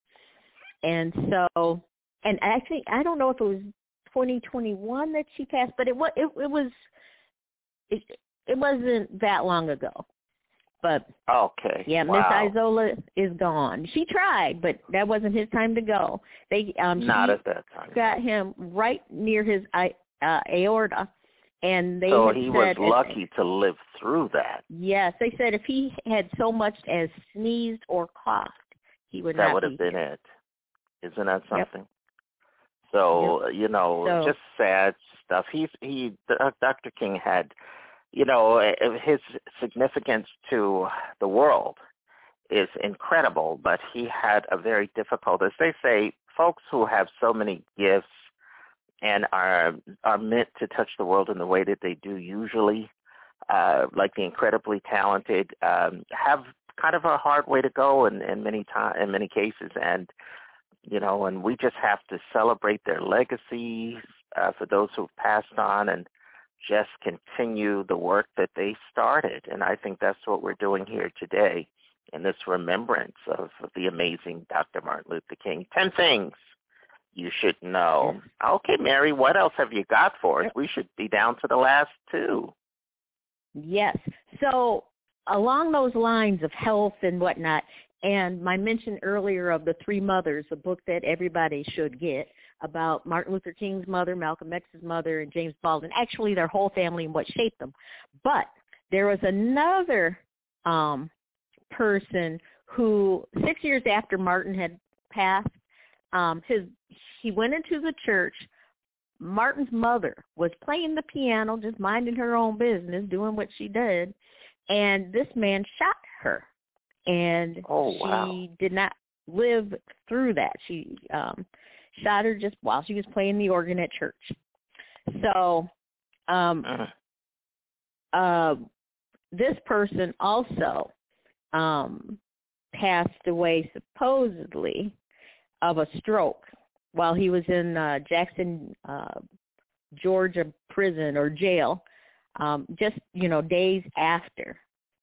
And so, and actually, I don't know if it was 2021 that she passed, but it wasn't that long ago. But okay, Miss Isola is gone. She tried, but that wasn't his time to go. Not at that time. Got him right near his aorta, and so he was lucky to live through that. Yes, they said if he had so much as sneezed or coughed, he would not. That would have been it. Isn't that something? Yep. So just sad stuff. Dr. King had, his significance to the world is incredible, but he had a very difficult, as they say, folks who have so many gifts and are meant to touch the world in the way that they do usually, like the incredibly talented, have kind of a hard way to go in many cases. And, and we just have to celebrate their legacies for those who've passed on and just continue the work that they started. And I think that's what we're doing here today in this remembrance of the amazing Dr. Martin Luther King. 10 things you should know. Okay, Mary, what else have you got for us? We should be down to the last two. Yes. So along those lines of health and whatnot, and my mention earlier of The Three Mothers, a book that everybody should get about Martin Luther King's mother, Malcolm X's mother, and James Baldwin, actually their whole family and what shaped them. But there was another person who 6 years after Martin had passed, he went into the church. Martin's mother was playing the piano, just minding her own business, doing what she did, and this man shot her. And she did not live through that. She shot her just while she was playing the organ at church. So this person also passed away supposedly of a stroke while he was in Jackson, Georgia prison or jail, just, days after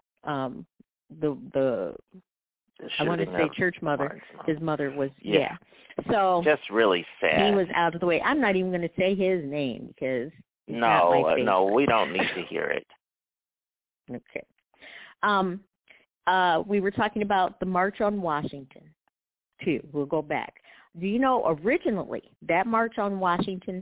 the I want to say church mother, his mother was, So just really sad. He was out of the way. I'm not even going to say his name because no, we don't need to hear it. Okay. We were talking about the March on Washington, too. We'll go back. Do you know originally that March on Washington,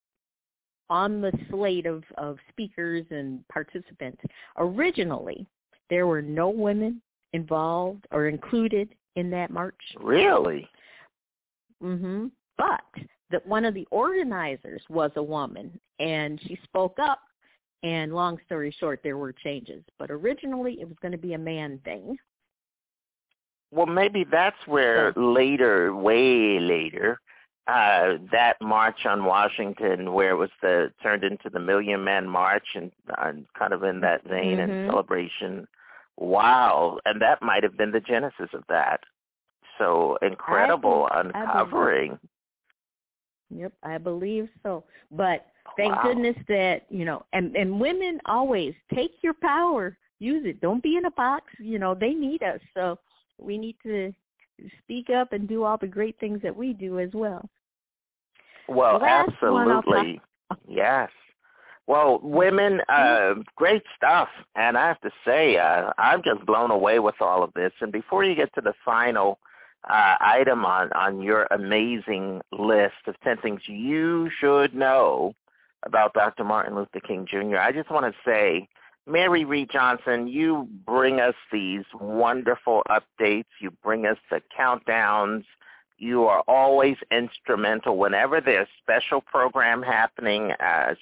on the slate of speakers and participants, originally there were no women involved or included in that march? Really? Mm-hmm. But one of the organizers was a woman, and she spoke up, and long story short, there were changes. But originally it was going to be a man thing. Well, maybe that's where later, way later, that March on Washington, where it was turned into the Million Man March and kind of in that vein and celebration. Wow. And that might have been the genesis of that. So incredible uncovering. Yep, I believe so. But thank goodness that, and women always take your power, use it. Don't be in a box. They need us. So we need to speak up and do all the great things that we do as well. Well, absolutely. Yes. Well, women, great stuff. And I have to say, I'm just blown away with all of this. And before you get to the final item on your amazing list of 10 things you should know about Dr. Martin Luther King Jr., I just want to say, Mary Reed Johnson, you bring us these wonderful updates. You bring us the countdowns. You are always instrumental whenever there's special programming happening at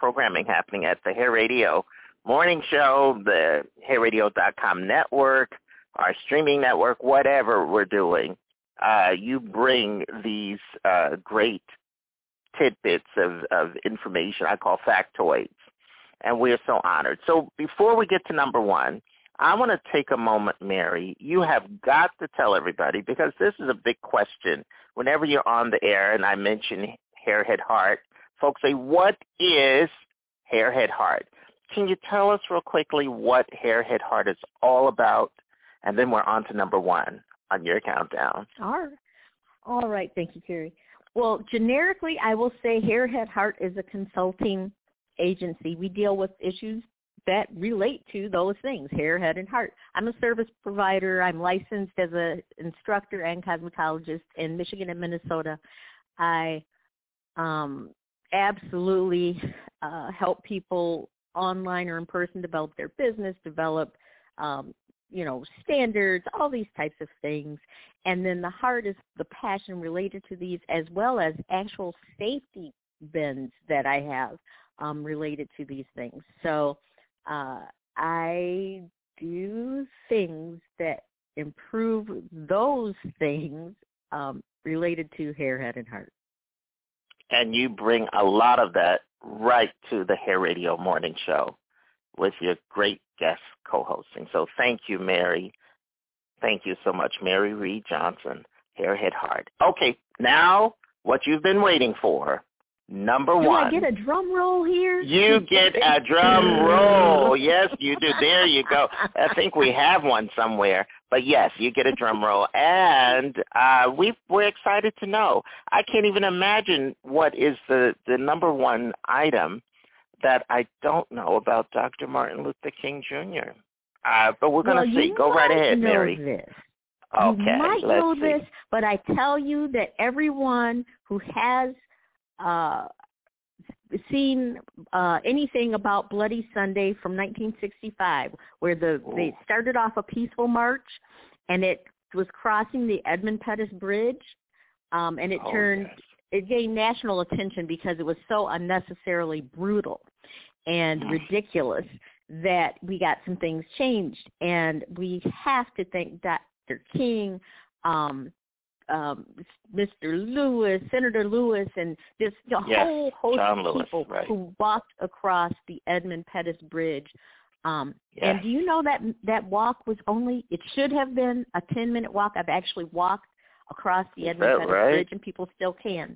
the Hair Radio Morning Show, the hairradio.com network, our streaming network, whatever we're doing. You bring these great tidbits of information I call factoids, and we're so honored. So before we get to number one, I want to take a moment, Mary. You have got to tell everybody, because this is a big question. Whenever you're on the air and I mention Hairhead Heart, folks say, what is Hairhead Heart? Can you tell us real quickly what Hairhead Heart is all about? And then we're on to number one on your countdown. All right. Thank you, Carrie. Well, generically, I will say Hairhead Heart is a consulting agency. We deal with issues that relate to those things, hair, head, and heart. I'm a service provider. I'm licensed as an instructor and cosmetologist in Michigan and Minnesota. I absolutely help people online or in person develop their business, develop standards, all these types of things. And then the heart is the passion related to these, as well as actual safety bins that I have related to these things. So I do things that improve those things related to hair, head, and heart. And you bring a lot of that right to the Hair Radio Morning Show with your great guest co-hosting. So thank you, Mary. Thank you so much, Mary Reed Johnson, Hairhead Heart. Okay, now what you've been waiting for, Number one. Do I get a drum roll here? You get a drum roll. Yes, you do. There you go. I think we have one somewhere. But yes, you get a drum roll. And we're excited to know. I can't even imagine what is the number one item that I don't know about Dr. Martin Luther King Jr. But we're going to see. Go right ahead, Mary. This. Okay, you might know see. this, but I tell you that everyone who has seen anything about Bloody Sunday from 1965, where they started off a peaceful march, and it was crossing the Edmund Pettus Bridge, and it gained national attention because it was so unnecessarily brutal and ridiculous that we got some things changed, and we have to thank Dr. King, Mr. Lewis, Senator Lewis, and this whole host of people who walked across the Edmund Pettus Bridge. And do you know that walk was it should have been a 10-minute walk. I've actually walked across the Edmund Pettus Bridge, and people still can.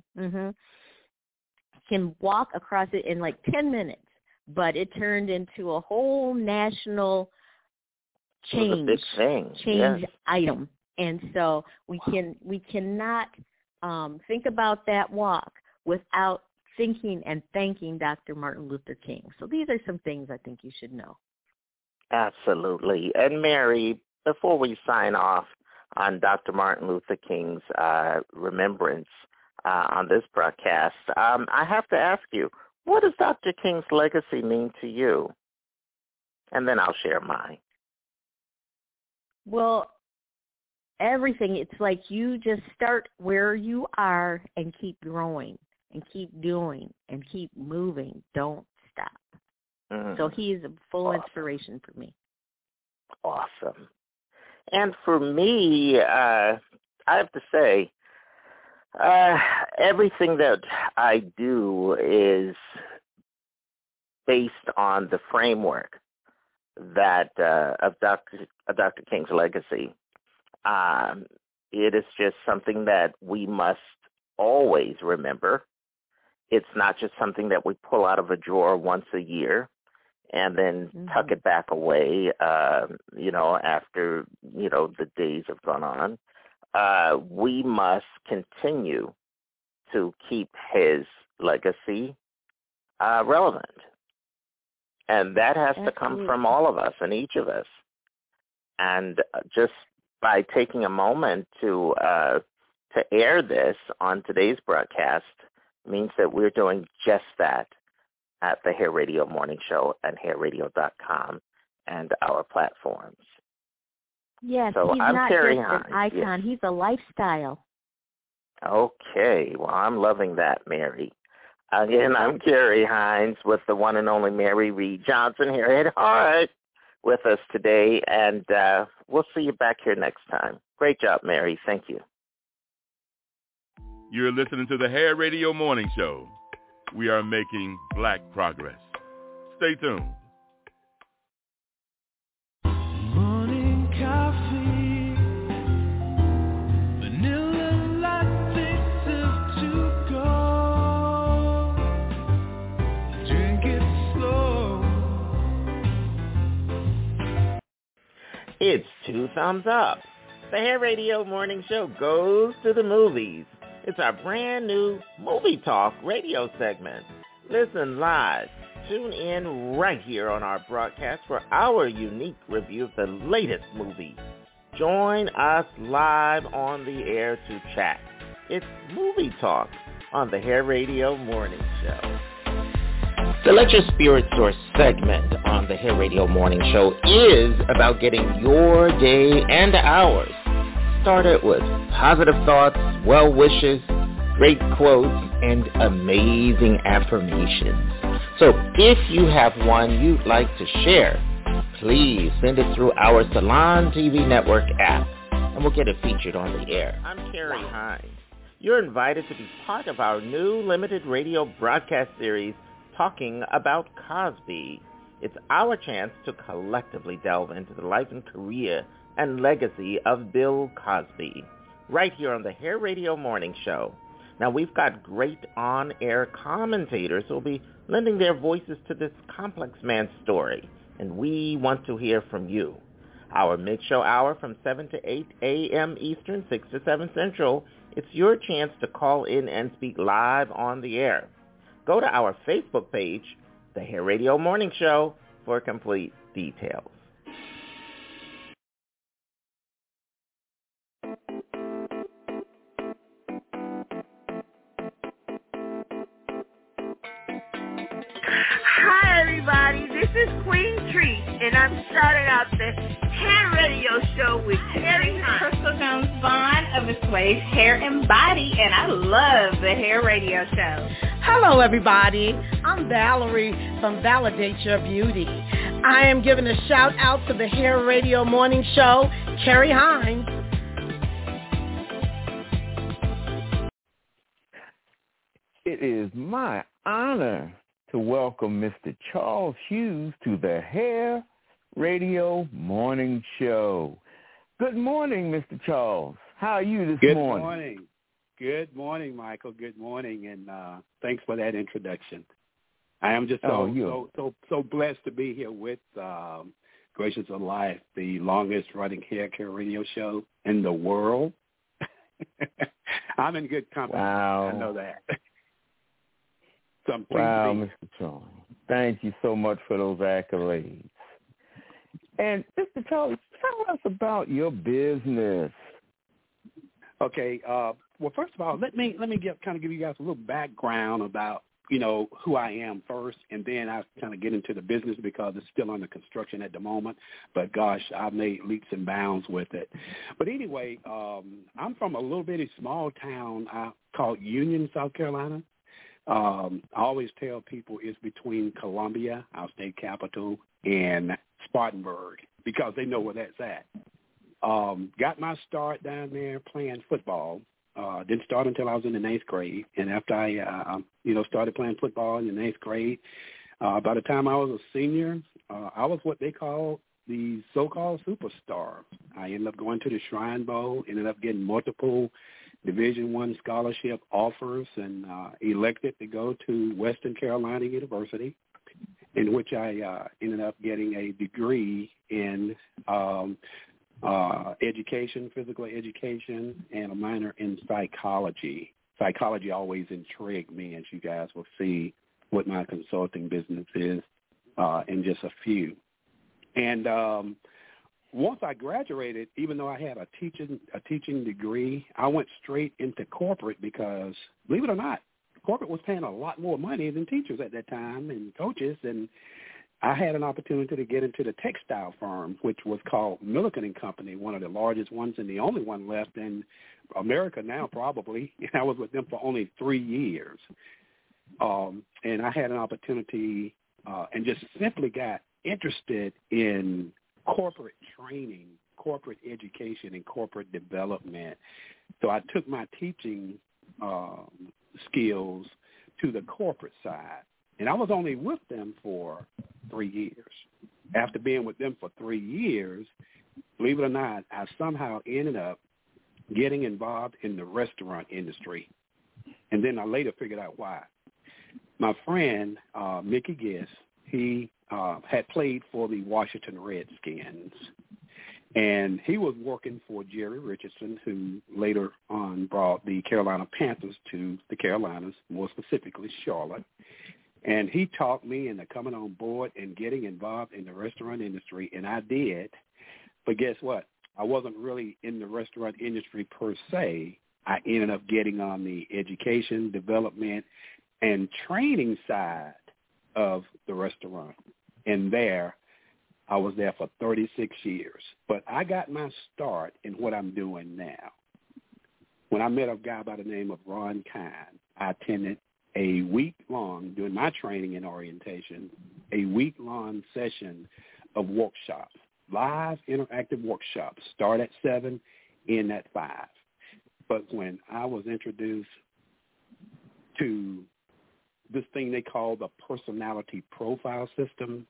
Can walk across it in like 10 minutes, but it turned into a whole national change item. And so we cannot think about that walk without thinking and thanking Dr. Martin Luther King. So these are some things I think you should know. Absolutely. And Mary, before we sign off on Dr. Martin Luther King's remembrance on this broadcast, I have to ask you, what does Dr. King's legacy mean to you? And then I'll share mine. Well, everything. It's like you just start where you are and keep growing and keep doing and keep moving. Don't stop. So he is a full inspiration for me. Awesome. And for me, I have to say, everything that I do is based on the framework that of Dr. King's legacy. It is just something that we must always remember. It's not just something that we pull out of a drawer once a year and then tuck it back away, after, the days have gone on. We must continue to keep his legacy relevant. And that has to come from all of us and each of us. And just by taking a moment to air this on today's broadcast means that we're doing just that at the Hair Radio Morning Show and hairradio.com and our platforms. Yes, so he's I'm not Carrie just Hines. an icon. Yes. He's a lifestyle. Okay. Well, I'm loving that, Mary. Again, I'm Carrie Hines with the one and only Mary Reed Johnson here at Heart with us today, and we'll see you back here next time. Great job, Mary. Thank you. You're listening to the Hair Radio Morning Show. We are making black progress. Stay tuned. Morning coffee, vanilla latte, sip to go. Drink it slow. It's 2 thumbs up. The Hair Radio Morning Show goes to the movies. It's our brand new Movie Talk radio segment. Listen live. Tune in right here on our broadcast for our unique review of the latest movies. Join us live on the air to chat. It's Movie Talk on the Hair Radio Morning Show. The Let Your Spirit Soar segment on the Hair Radio Morning Show is about getting your day and ours started with positive thoughts, well wishes, great quotes, and amazing affirmations. So if you have one you'd like to share, please send it through our Salon TV Network app, and we'll get it featured on the air. I'm Carrie Hines. You're invited to be part of our new limited radio broadcast series, Talking About Cosby. It's our chance to collectively delve into the life and career and legacy of Bill Cosby, right here on the Hair Radio Morning Show. Now, we've got great on-air commentators who will be lending their voices to this complex man's story, and we want to hear from you. Our mid-show hour from 7 to 8 a.m. Eastern, 6 to 7 Central, it's your chance to call in and speak live on the air. Go to our Facebook page, The Hair Radio Morning Show, for complete details. Hi, everybody. This is Queen Treat, and I'm starting out the Hair Radio Show with Carrie Hines. Crystal Jones Vaughn of Assuage Hair and Body, and I love the Hair Radio Show. Hello, everybody. I'm Valerie from Validate Your Beauty. I am giving a shout out to the Hair Radio Morning Show, Carrie Hines. It is my honor to welcome Mr. Charles Hughes to the Hair Radio Morning Show. Good morning, Mr. Charles. How are you this morning? Good morning. Good morning, Michael. Good morning, and thanks for that introduction. I am just so blessed to be here with Gracious of Life, the longest-running hair care radio show in the world. I'm in good company. Wow. I know that. Wow, Mr. Charles. Thank you so much for those accolades. And Mr. Charles, tell us about your business. Okay. Well, first of all, let me give you guys a little background about who I am first, and then I kind of get into the business because it's still under construction at the moment. But gosh, I've made leaps and bounds with it. But anyway, I'm from a little bitty small town called Union, South Carolina. I always tell people it's between Columbia, our state capital, and Spartanburg because they know where that's at. Got my start down there playing football. Didn't start until I was in the 9th grade. And after I, started playing football in the 9th grade, by the time I was a senior, I was what they call the so-called superstar. I ended up going to the Shrine Bowl, ended up getting multiple Division I scholarship offers, and elected to go to Western Carolina University, in which I ended up getting a degree in education, physical education, and a minor in psychology. Psychology always intrigued me, as you guys will see what my consulting business is in just a few. And once I graduated, even though I had a teaching degree, I went straight into corporate because, believe it or not, corporate was paying a lot more money than teachers at that time and coaches. And I had an opportunity to get into the textile firm, which was called Milliken & Company, one of the largest ones and the only one left in America now, probably. And I was with them for only 3 years. And I had an opportunity and just simply got interested in corporate training, corporate education, and corporate development. So I took my teaching skills to the corporate side. And I was only with them for 3 years. After being with them for 3 years, believe it or not, I somehow ended up getting involved in the restaurant industry. And then I later figured out why. My friend, Mickey Guess, he had played for the Washington Redskins. And he was working for Jerry Richardson, who later on brought the Carolina Panthers to the Carolinas, more specifically Charlotte. And he taught me into coming on board and getting involved in the restaurant industry, and I did. But guess what? I wasn't really in the restaurant industry per se. I ended up getting on the education, development, and training side of the restaurant. And there, I was there for 36 years. But I got my start in what I'm doing now. When I met a guy by the name of Ron Kine, I attended a week-long, during my training and orientation, a week-long session of workshops, live interactive workshops, start at 7, end at 5. But when I was introduced to this thing they call the personality profile system,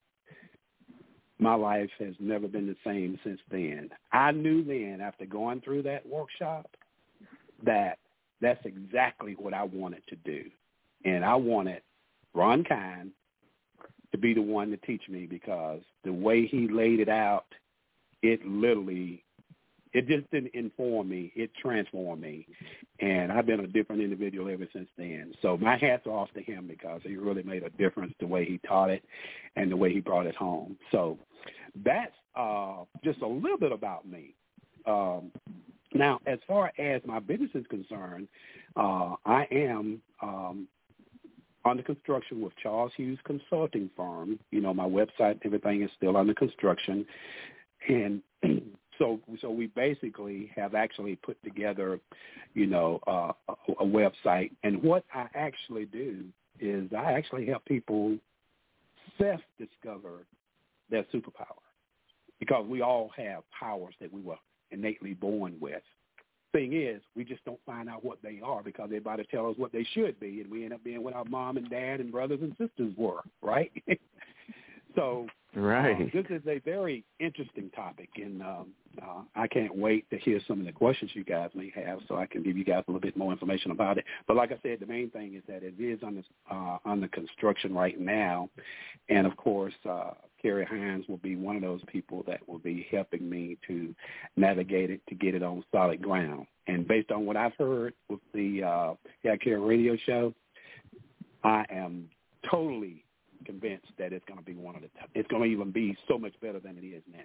my life has never been the same since then. I knew then, after going through that workshop, that that's exactly what I wanted to do. And I wanted Ron Kind to be the one to teach me, because the way he laid it out, it just didn't inform me. It transformed me. And I've been a different individual ever since then. So my hats are off to him, because he really made a difference the way he taught it and the way he brought it home. So that's just a little bit about me. Now, as far as my business is concerned, I am under construction with Charles Hughes Consulting Firm. You know, my website and everything is still under construction. And so we basically have actually put together, you know, a website. And what I actually do is I actually help people self-discover their superpower, because we all have powers that we were innately born with. Thing is, we just don't find out what they are, because everybody tell us what they should be, and we end up being what our mom and dad and brothers and sisters were, right? So right. This is a very interesting topic, and I can't wait to hear some of the questions you guys may have, so I can give you guys a little bit more information about it. But like I said, the main thing is that it is under construction right now, and of course, Carrie Hines will be one of those people that will be helping me to navigate it, to get it on solid ground. And based on what I've heard with the Carrie radio show, I am totally convinced that it's going to be it's going to even be so much better than it is now.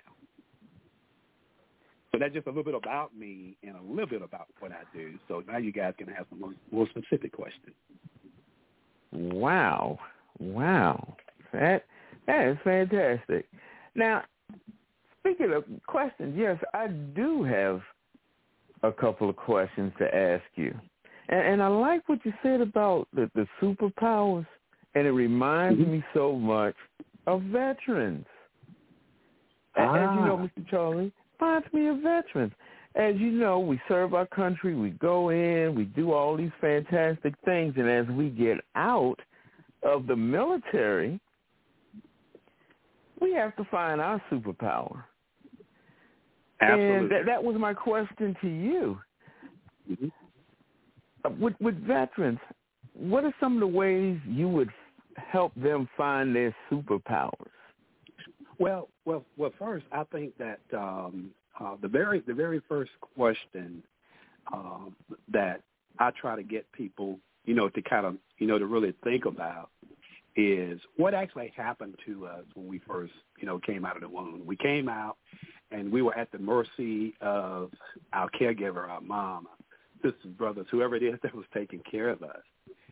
So that's just a little bit about me and a little bit about what I do. So now you guys can have some more specific questions. Wow. That is fantastic. Now, speaking of questions, yes, I do have a couple of questions to ask you. And I like what you said about the superpowers, and it reminds me so much of veterans. As you know, Mr. Charlie, reminds me of veterans. As you know, we serve our country, we go in, we do all these fantastic things, and as we get out of the military, we have to find our superpower. Absolutely. And that was my question to you. With veterans, what are some of the ways you would help them find their superpowers? Well, first, I think that the very first question that I try to get people, to kind of, to really think about is what actually happened to us when we first, came out of the womb. We came out and we were at the mercy of our caregiver, our mom, sisters, brothers, whoever it is that was taking care of us.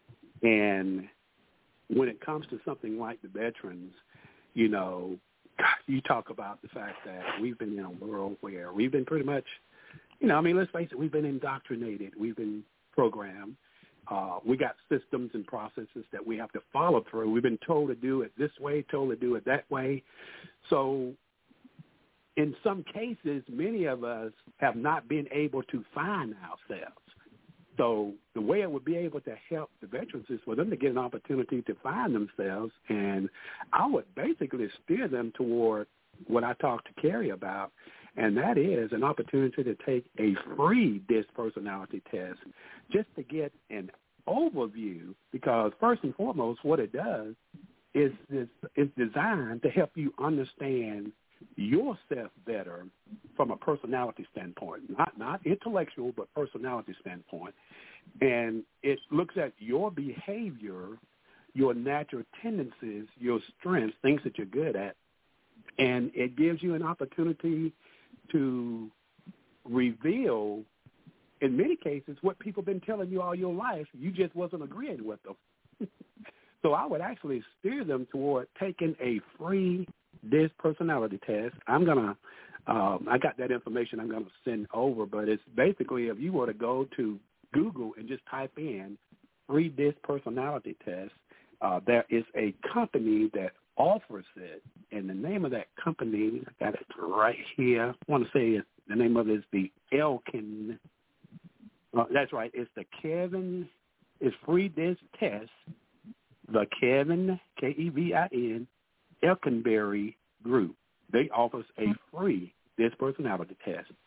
And when it comes to something like the veterans, you talk about the fact that we've been in a world where we've been pretty much, let's face it, we've been indoctrinated. We've been programmed. We got systems and processes that we have to follow through. We've been told to do it this way, told to do it that way. So in some cases, many of us have not been able to find ourselves. So the way it would be able to help the veterans is for them to get an opportunity to find themselves, and I would basically steer them toward what I talked to Carrie about, and that is an opportunity to take a free DISC personality test just to get an overview, because first and foremost, what it does is it's designed to help you understand yourself better from a personality standpoint, not intellectual, but personality standpoint. And it looks at your behavior, your natural tendencies, your strengths, things that you're good at, and it gives you an opportunity to reveal, in many cases, what people have been telling you all your life. You just wasn't agreeing with them. So I would actually steer them toward taking a free DISC personality test. I'm going to, I got that information I'm going to send over, but it's basically if you were to go to Google and just type in free DISC personality test, there is a company that offers it, and the name of that company, I got it right here. I want to say the name of it is the Elkin. That's right. It's the Kevin. It's free DISC test. The Kevin, Kevin, Elkinberry Group. They offer a free DISC personality test.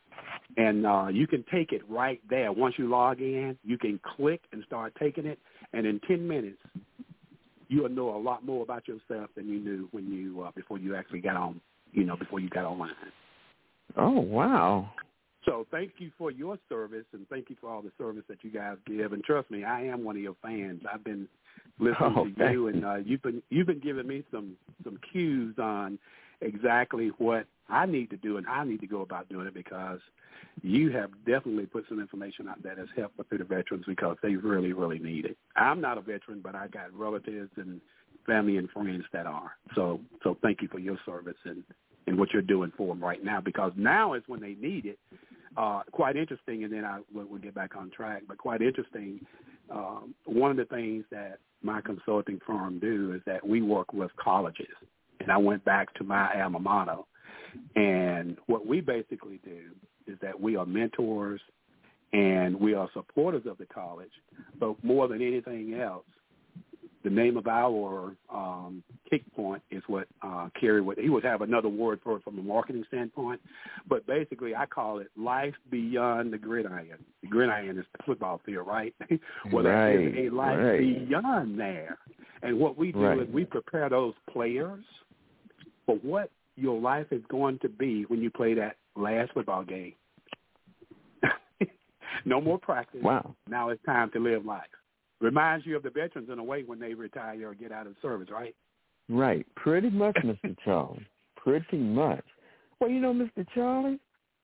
And you can take it right there. Once you log in, you can click and start taking it, and in 10 minutes, you'll know a lot more about yourself than you knew when you before you actually got on, before you got online. Oh, wow. So thank you for your service, and thank you for all the service that you guys give. And trust me, I am one of your fans. I've been listening to you, and you've been giving me some cues on exactly what I need to do and how I need to go about doing it, because you have definitely put some information out there that's helpful to the veterans because they really, really need it. I'm not a veteran, but I got relatives and family and friends that are. So thank you for your service and what you're doing for them right now, because now is when they need it. Quite interesting, and then we'll get back on track, but quite interesting. One of the things that my consulting firm do is that we work with colleges, and I went back to my alma mater, and what we basically do is that we are mentors and we are supporters of the college, but more than anything else, the name of our kick point is what Kerry would, he would have another word for it from a marketing standpoint, but basically I call it life beyond the gridiron. The gridiron is the football field, right? Well, there's a life beyond there. And what we do is we prepare those players for what your life is going to be when you play that last football game. No more practice. Wow. Now it's time to live life. Reminds you of the veterans in a way when they retire or get out of service, right? Right. Pretty much, Mr. Charlie. Pretty much. Well, Mr. Charlie,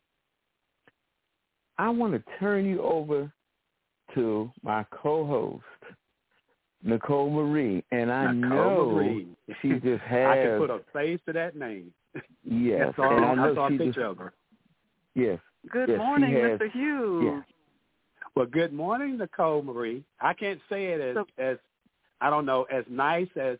I want to turn you over to my co-host, Nicole Marie, and I know she just has. I can put a face to that name. Yes, and I saw a picture of her. Yes. Good morning, Mr. Hughes. Yes. Well, good morning, Nicole Marie. I can't say it as I don't know, as nice as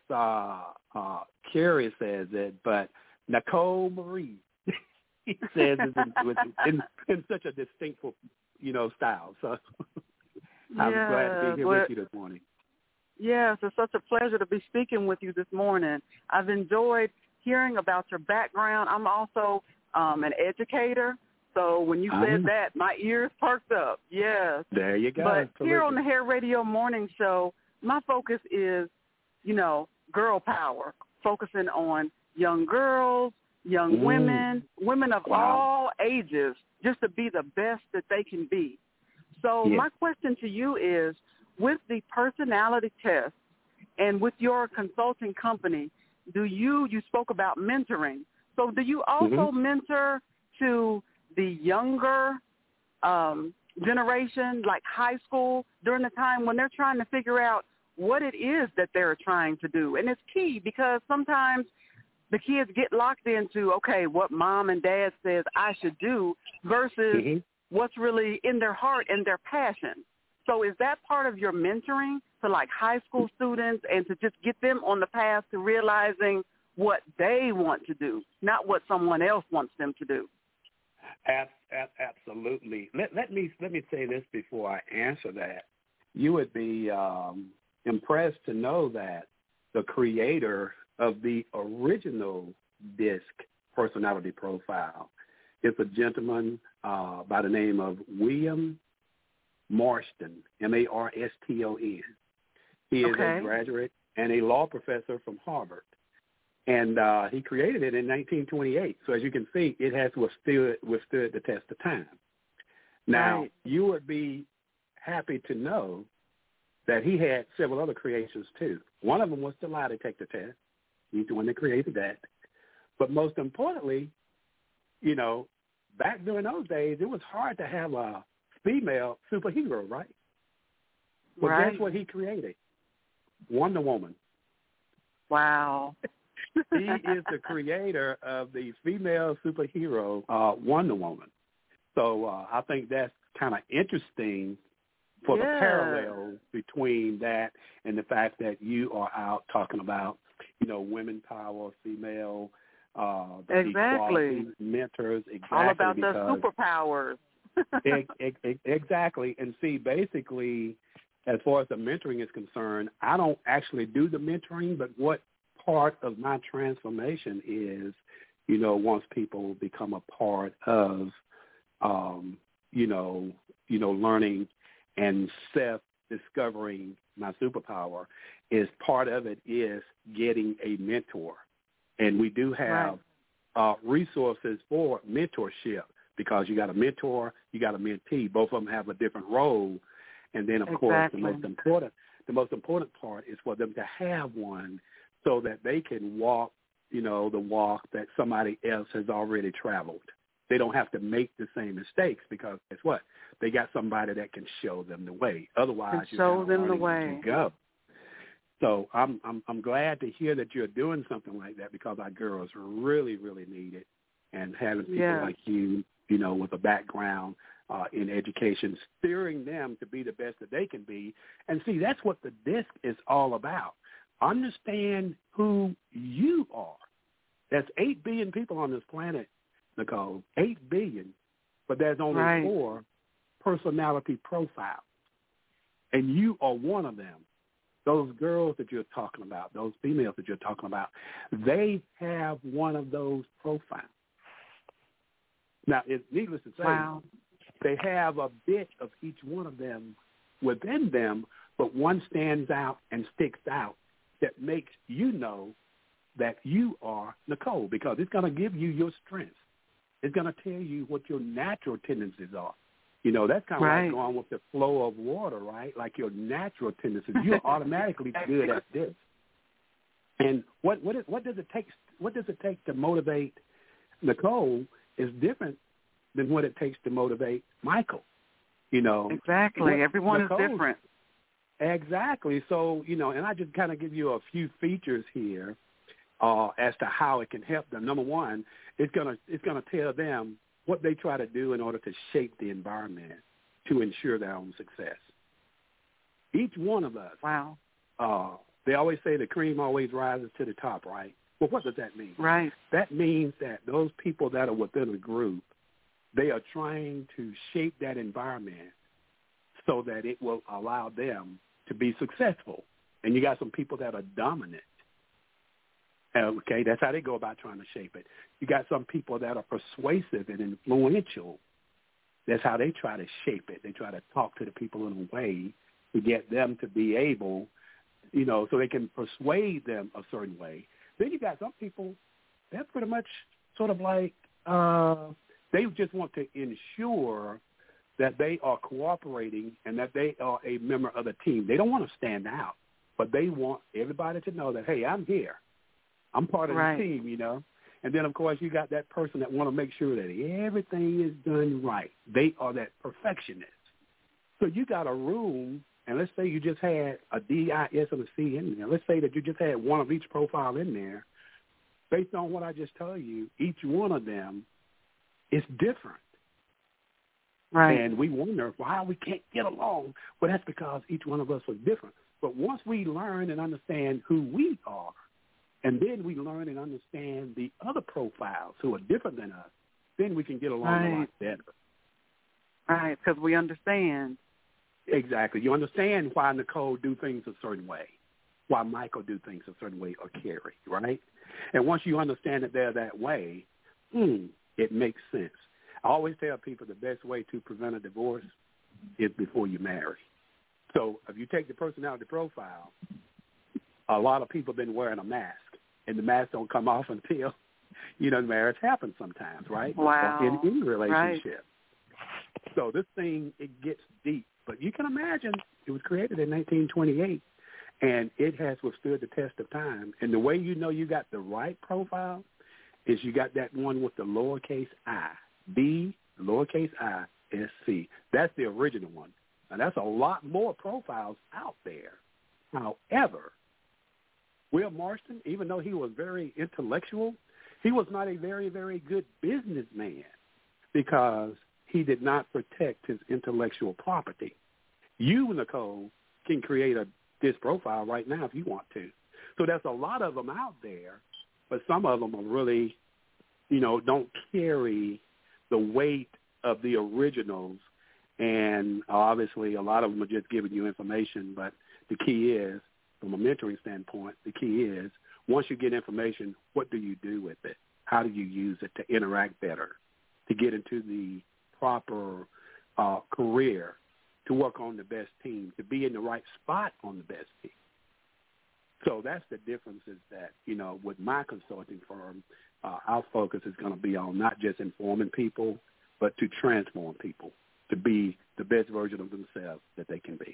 Kerry says it, but Nicole Marie says it in such a distinctful, style. So I'm glad to be here with you this morning. Yes, it's such a pleasure to be speaking with you this morning. I've enjoyed hearing about your background. I'm also an educator. So when you said that, my ears perked up. Yes. There you go. But Absolutely. Here on the Hair Radio Morning Show, my focus is, girl power, focusing on young girls, young women of all ages, just to be the best that they can be. So my question to you is, with the personality test and with your consulting company, you spoke about mentoring. So do you also mentor to the younger generation, like high school, during the time when they're trying to figure out what it is that they're trying to do? And it's key because sometimes the kids get locked into, okay, what mom and dad says I should do versus what's really in their heart and their passion. So is that part of your mentoring to like high school students and to just get them on the path to realizing what they want to do, not what someone else wants them to do? Absolutely. Let me say this before I answer that. You would be impressed to know that the creator of the original DISC personality profile is a gentleman by the name of William Marston, Marston. He is a graduate and a law professor from Harvard. And he created it in 1928. So as you can see, it has withstood the test of time. Now, you would be happy to know that he had several other creations too. One of them was the lie detector test. He's the one that created that. But most importantly, back during those days, it was hard to have a female superhero, right? Well, guess what he created? Wonder Woman. Wow. He is the creator of the female superhero, Wonder Woman. So I think that's kind of interesting for the parallel between that and the fact that you are out talking about, women power, female equality, mentors. Exactly. All about their superpowers. Exactly. And see, basically, as far as the mentoring is concerned, I don't actually do the mentoring, but what part of my transformation is, once people become a part of, learning and self-discovering my superpower is part of it is getting a mentor. And we do have resources for mentorship because you got a mentor, you got a mentee. Both of them have a different role. And then, of course, the most important part is for them to have one so that they can walk, the walk that somebody else has already traveled. They don't have to make the same mistakes because guess what? They got somebody that can show them the way. Otherwise, you're show them the way. You go. So I'm glad to hear that you're doing something like that because our girls really, really need it. And having people like you, with a background in education, steering them to be the best that they can be. And see, that's what the DISC is all about. Understand who you are. There's 8 billion people on this planet, Nicole, 8 billion, but there's only 4 personality profiles. And you are one of them. Those girls that you're talking about, those females that you're talking about, they have one of those profiles. Now, it's needless to say, they have a bit of each one of them within them, but one stands out and sticks out that makes you know that you are Nicole because it's going to give you your strengths. It's going to tell you what your natural tendencies are. That's kind of like going with the flow of water, right? Like your natural tendencies. You're automatically good at this. And what does it take? What does it take to motivate Nicole is different than what it takes to motivate Michael. Exactly. Everyone is different. Exactly. So and I just kind of give you a few features here as to how it can help them. Number one, it's gonna tell them what they try to do in order to shape the environment to ensure their own success. Each one of us. They always say the cream always rises to the top, right? Well, what does that mean? Right. That means that those people that are within a group, they are trying to shape that environment so that it will allow them to be successful. And you got some people that are dominant. Okay, that's how they go about trying to shape it. You got some people that are persuasive and influential. That's how they try to shape it. They try to talk to the people in a way to get them to be able, so they can persuade them a certain way. Then you got some people, they're pretty much sort of like they just want to ensure that they are cooperating and that they are a member of the team. They don't want to stand out, but they want everybody to know that, hey, I'm here. I'm part of the team, And then, of course, you got that person that want to make sure that everything is done right. They are that perfectionist. So you got a room, and let's say you just had a D, I, S, and a C in there. Let's say that you just had one of each profile in there. Based on what I just told you, each one of them is different. Right. And we wonder why we can't get along. Well, that's because each one of us was different. But once we learn and understand who we are, and then we learn and understand the other profiles who are different than us, then we can get along a lot better. Right, because we understand. Exactly. You understand why Nicole do things a certain way, why Michael do things a certain way, or Carrie, right? And once you understand that they're that way, it makes sense. I always tell people the best way to prevent a divorce is before you marry. So if you take the personality profile, a lot of people have been wearing a mask, and the mask don't come off until, the marriage happens sometimes, right? Wow. In any relationship. Right. So this thing, it gets deep. But you can imagine it was created in 1928, and it has withstood the test of time. And the way you know you got the right profile is you got that one with the lowercase I, B, lowercase I, S, C. That's the original one. Now, that's a lot more profiles out there. However, Will Marston, even though he was very intellectual, he was not a very, very good businessman because he did not protect his intellectual property. You, Nicole, can create this profile right now if you want to. So there's a lot of them out there, but some of them are really, don't carry the weight of the originals. And obviously a lot of them are just giving you information, but the key is, from a mentoring standpoint, the key is once you get information, what do you do with it? How do you use it to interact better, to get into the proper career to work on the best team, to be in the right spot on the best team. So that's the difference is that, with my consulting firm, our focus is going to be on not just informing people, but to transform people to be the best version of themselves that they can be.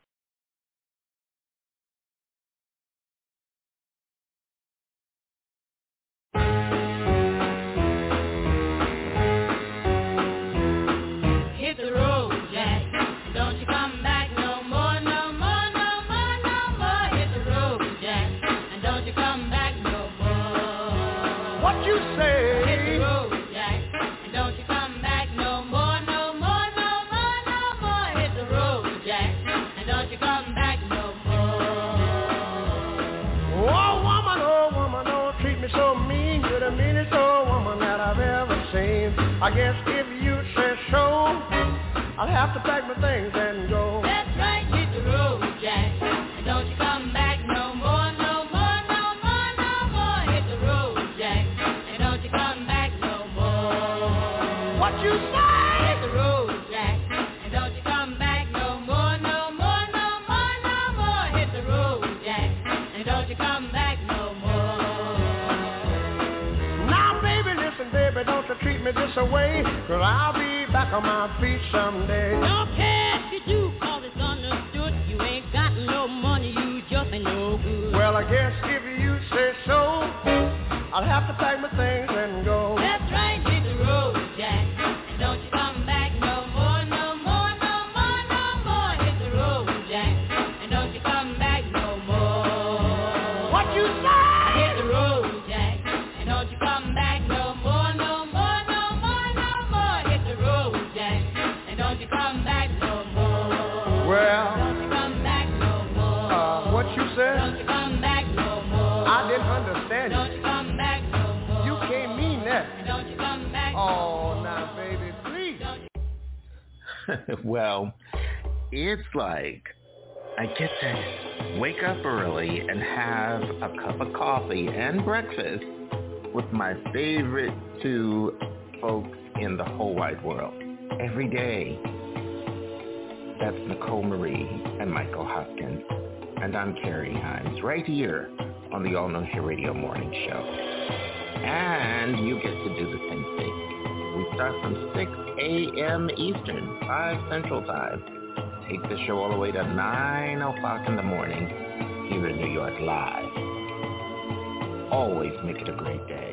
Hit the road, Jack. Don't you come back no more, no more, no more, no more. Hit the road, Jack. And don't you come back no more. What you say? Hit the road, Jack. And don't you come back no more, no more, no more, no more. Hit the road, Jack. And don't you come back no more. Oh woman, don't treat me so mean. You're the meanest old woman that I've ever seen. I guess if you say so, I'll have to pack my things and go. That's right, hit the road, Jack. And don't you come back no more, no more, no more, no more. Hit the road, Jack. And don't you come back no more. What you say? Hit the road, Jack. And don't you come back no more, no more, no more, no more. Hit the road, Jack. And don't you come back no more. Now, baby, listen, baby, don't you treat me this away, 'cause I'll be back on my feet someday. Don't care if you do, 'cause it's understood. You ain't got no money, you just ain't no good. Well, I guess if you say so, I'll have to pack my things and go. That's right, hit the road, Jack. And don't you come back no more, no more, no more, no more. Hit the road, Jack. And don't you come back no more. What you say? Hit the road, Jack. And don't you come back no more, no more, no more, no more. Hit the road, Jack. And don't you come back no more. Well, Don't you come back no more. what you said? Don't you come back no more. I didn't understand Don't you come back no more. you. You can't mean that. Don't you come back Oh, now, baby, please. Well, it's like I get to wake up early and have a cup of coffee and breakfast with my favorite two folks in the whole wide world every day. That's Nicole Marie and Michael Hopkins. And I'm Carrie Hines, right here on the All Know Hair Radio Morning Show. And you get to do the same thing. We start from 6 a.m. Eastern, 5 Central Time. Take the show all the way to 9 o'clock in the morning here in New York live. Always make it a great day.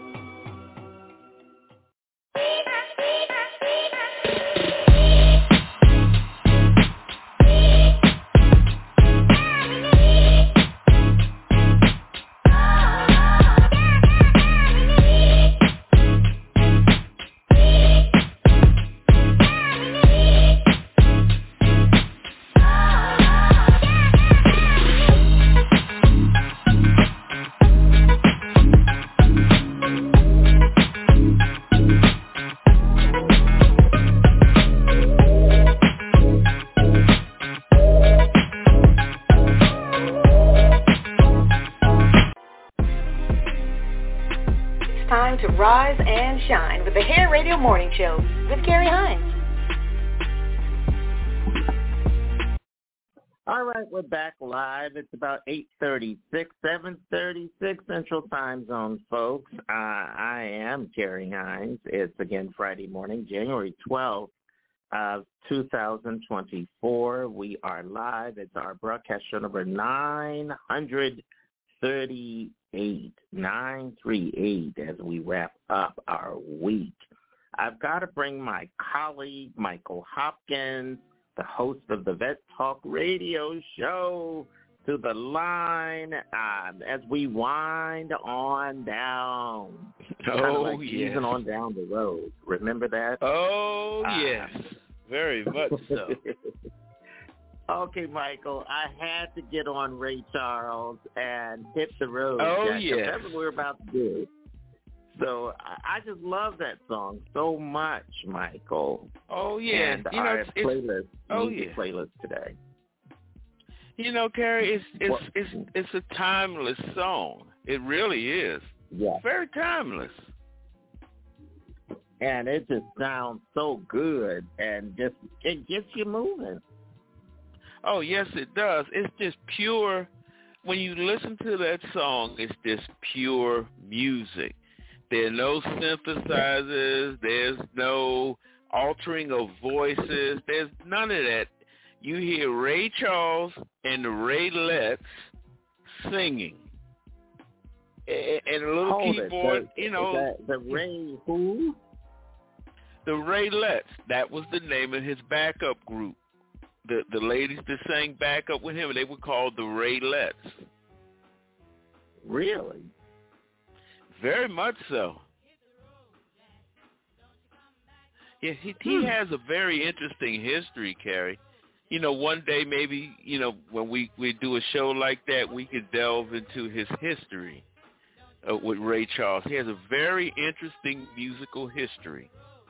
Time to rise and shine with the Hair Radio Morning Show with Carrie Hines. All right, we're back live. It's about 8:36, 7:36 Central Time Zone, folks. I am Carrie Hines. It's again Friday morning, January 12th of 2024. We are live. It's our broadcast show number 938 as we wrap up our week. I've got to bring my colleague, Michael Hopkins, the host of the Vet Talk Radio Show, to the line as we wind on down. Kind of like easing on down the road. Remember that? Oh, yes. Very much so. Okay, Michael, I had to get on Ray Charles and hit the road. Oh, Jack, yes. That's what we're about to do. So I just love that song so much, Michael. Oh, yeah. And our playlist, yeah. playlist today. You know, Carrie, it's a timeless song. It really is. Yeah. Very timeless. and it just sounds so good, and just it gets you moving. Oh, yes, it does. It's just pure. When you listen to that song, it's just pure music. There are no synthesizers. There's no altering of voices. There's none of that. You hear Ray Charles and the Raelettes singing. And a little keyboard, The Ray who? The Raelettes. That was the name of his backup group. The ladies that sang backup with him, they were called the Raelettes. Really? Very much so. Yeah, he has a very interesting history, Carrie. One day maybe, when we do a show like that, we could delve into his history with Ray Charles. He has a very interesting musical history.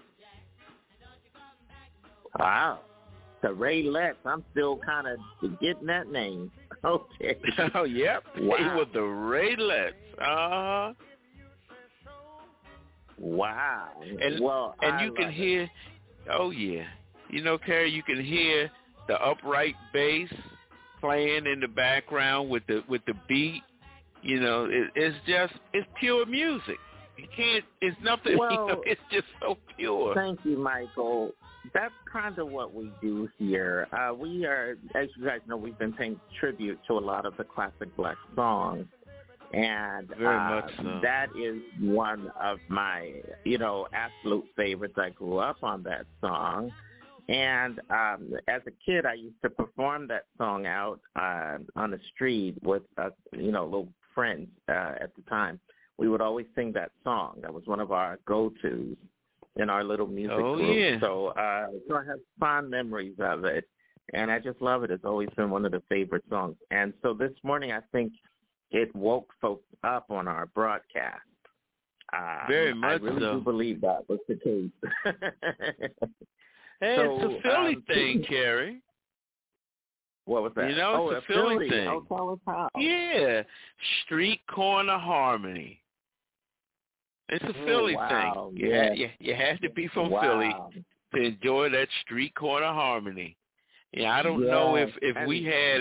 Wow. The Raelettes. I'm still kind of getting that name. Okay. Oh, yep. Wow. They were the Raelettes. Wow. And you can hear, oh, yeah. Carrie, you can hear the upright bass playing in the background with the beat. It's pure music. You can't, it's nothing, it's just so pure. Thank you, Michael. That's kind of what we do here. We are, as you guys know, we've been paying tribute to a lot of the classic black songs. And very much so. That is one of my, absolute favorites. I grew up on that song. And as a kid, I used to perform that song out on the street with, little friends at the time. We would always sing that song. That was one of our go-tos in our little music group. Yeah. So I have fond memories of it, and I just love it. It's always been one of the favorite songs. And so this morning, I think it woke folks up on our broadcast. Very much I really so. do believe that was the case. Hey, it's a Philly thing, Carrie. What was that? It's a Philly thing. Oh, tell us how. Yeah, Street Corner Harmony. It's a Philly thing. Yeah. You had to be from Philly to enjoy that Street Corner Harmony. Yeah, I don't know if we had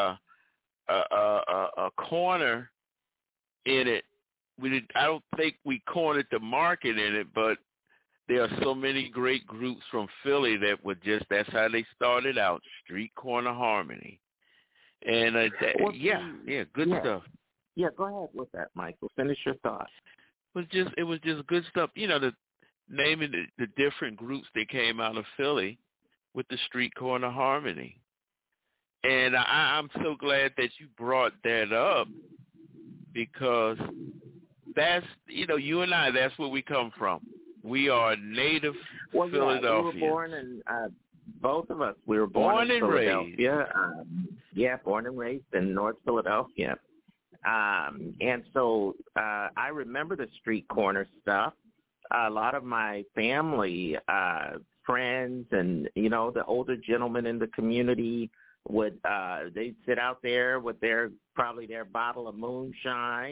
a corner in it. I don't think we cornered the market in it, but there are so many great groups from Philly that that's how they started out, Street Corner Harmony. And good stuff. Yeah, go ahead with that, Michael. Finish your thought. It was just good stuff. The naming the different groups that came out of Philly with the Street Corner Harmony. And I'm so glad that you brought that up, because that's, you and I, that's where we come from. We are native Philadelphia. We were born in, both of us, we were born in Philadelphia. Born and raised in North Philadelphia. And so I remember the street corner stuff. A lot of my family, friends, and, the older gentlemen in the community would, they'd sit out there with probably their bottle of moonshine.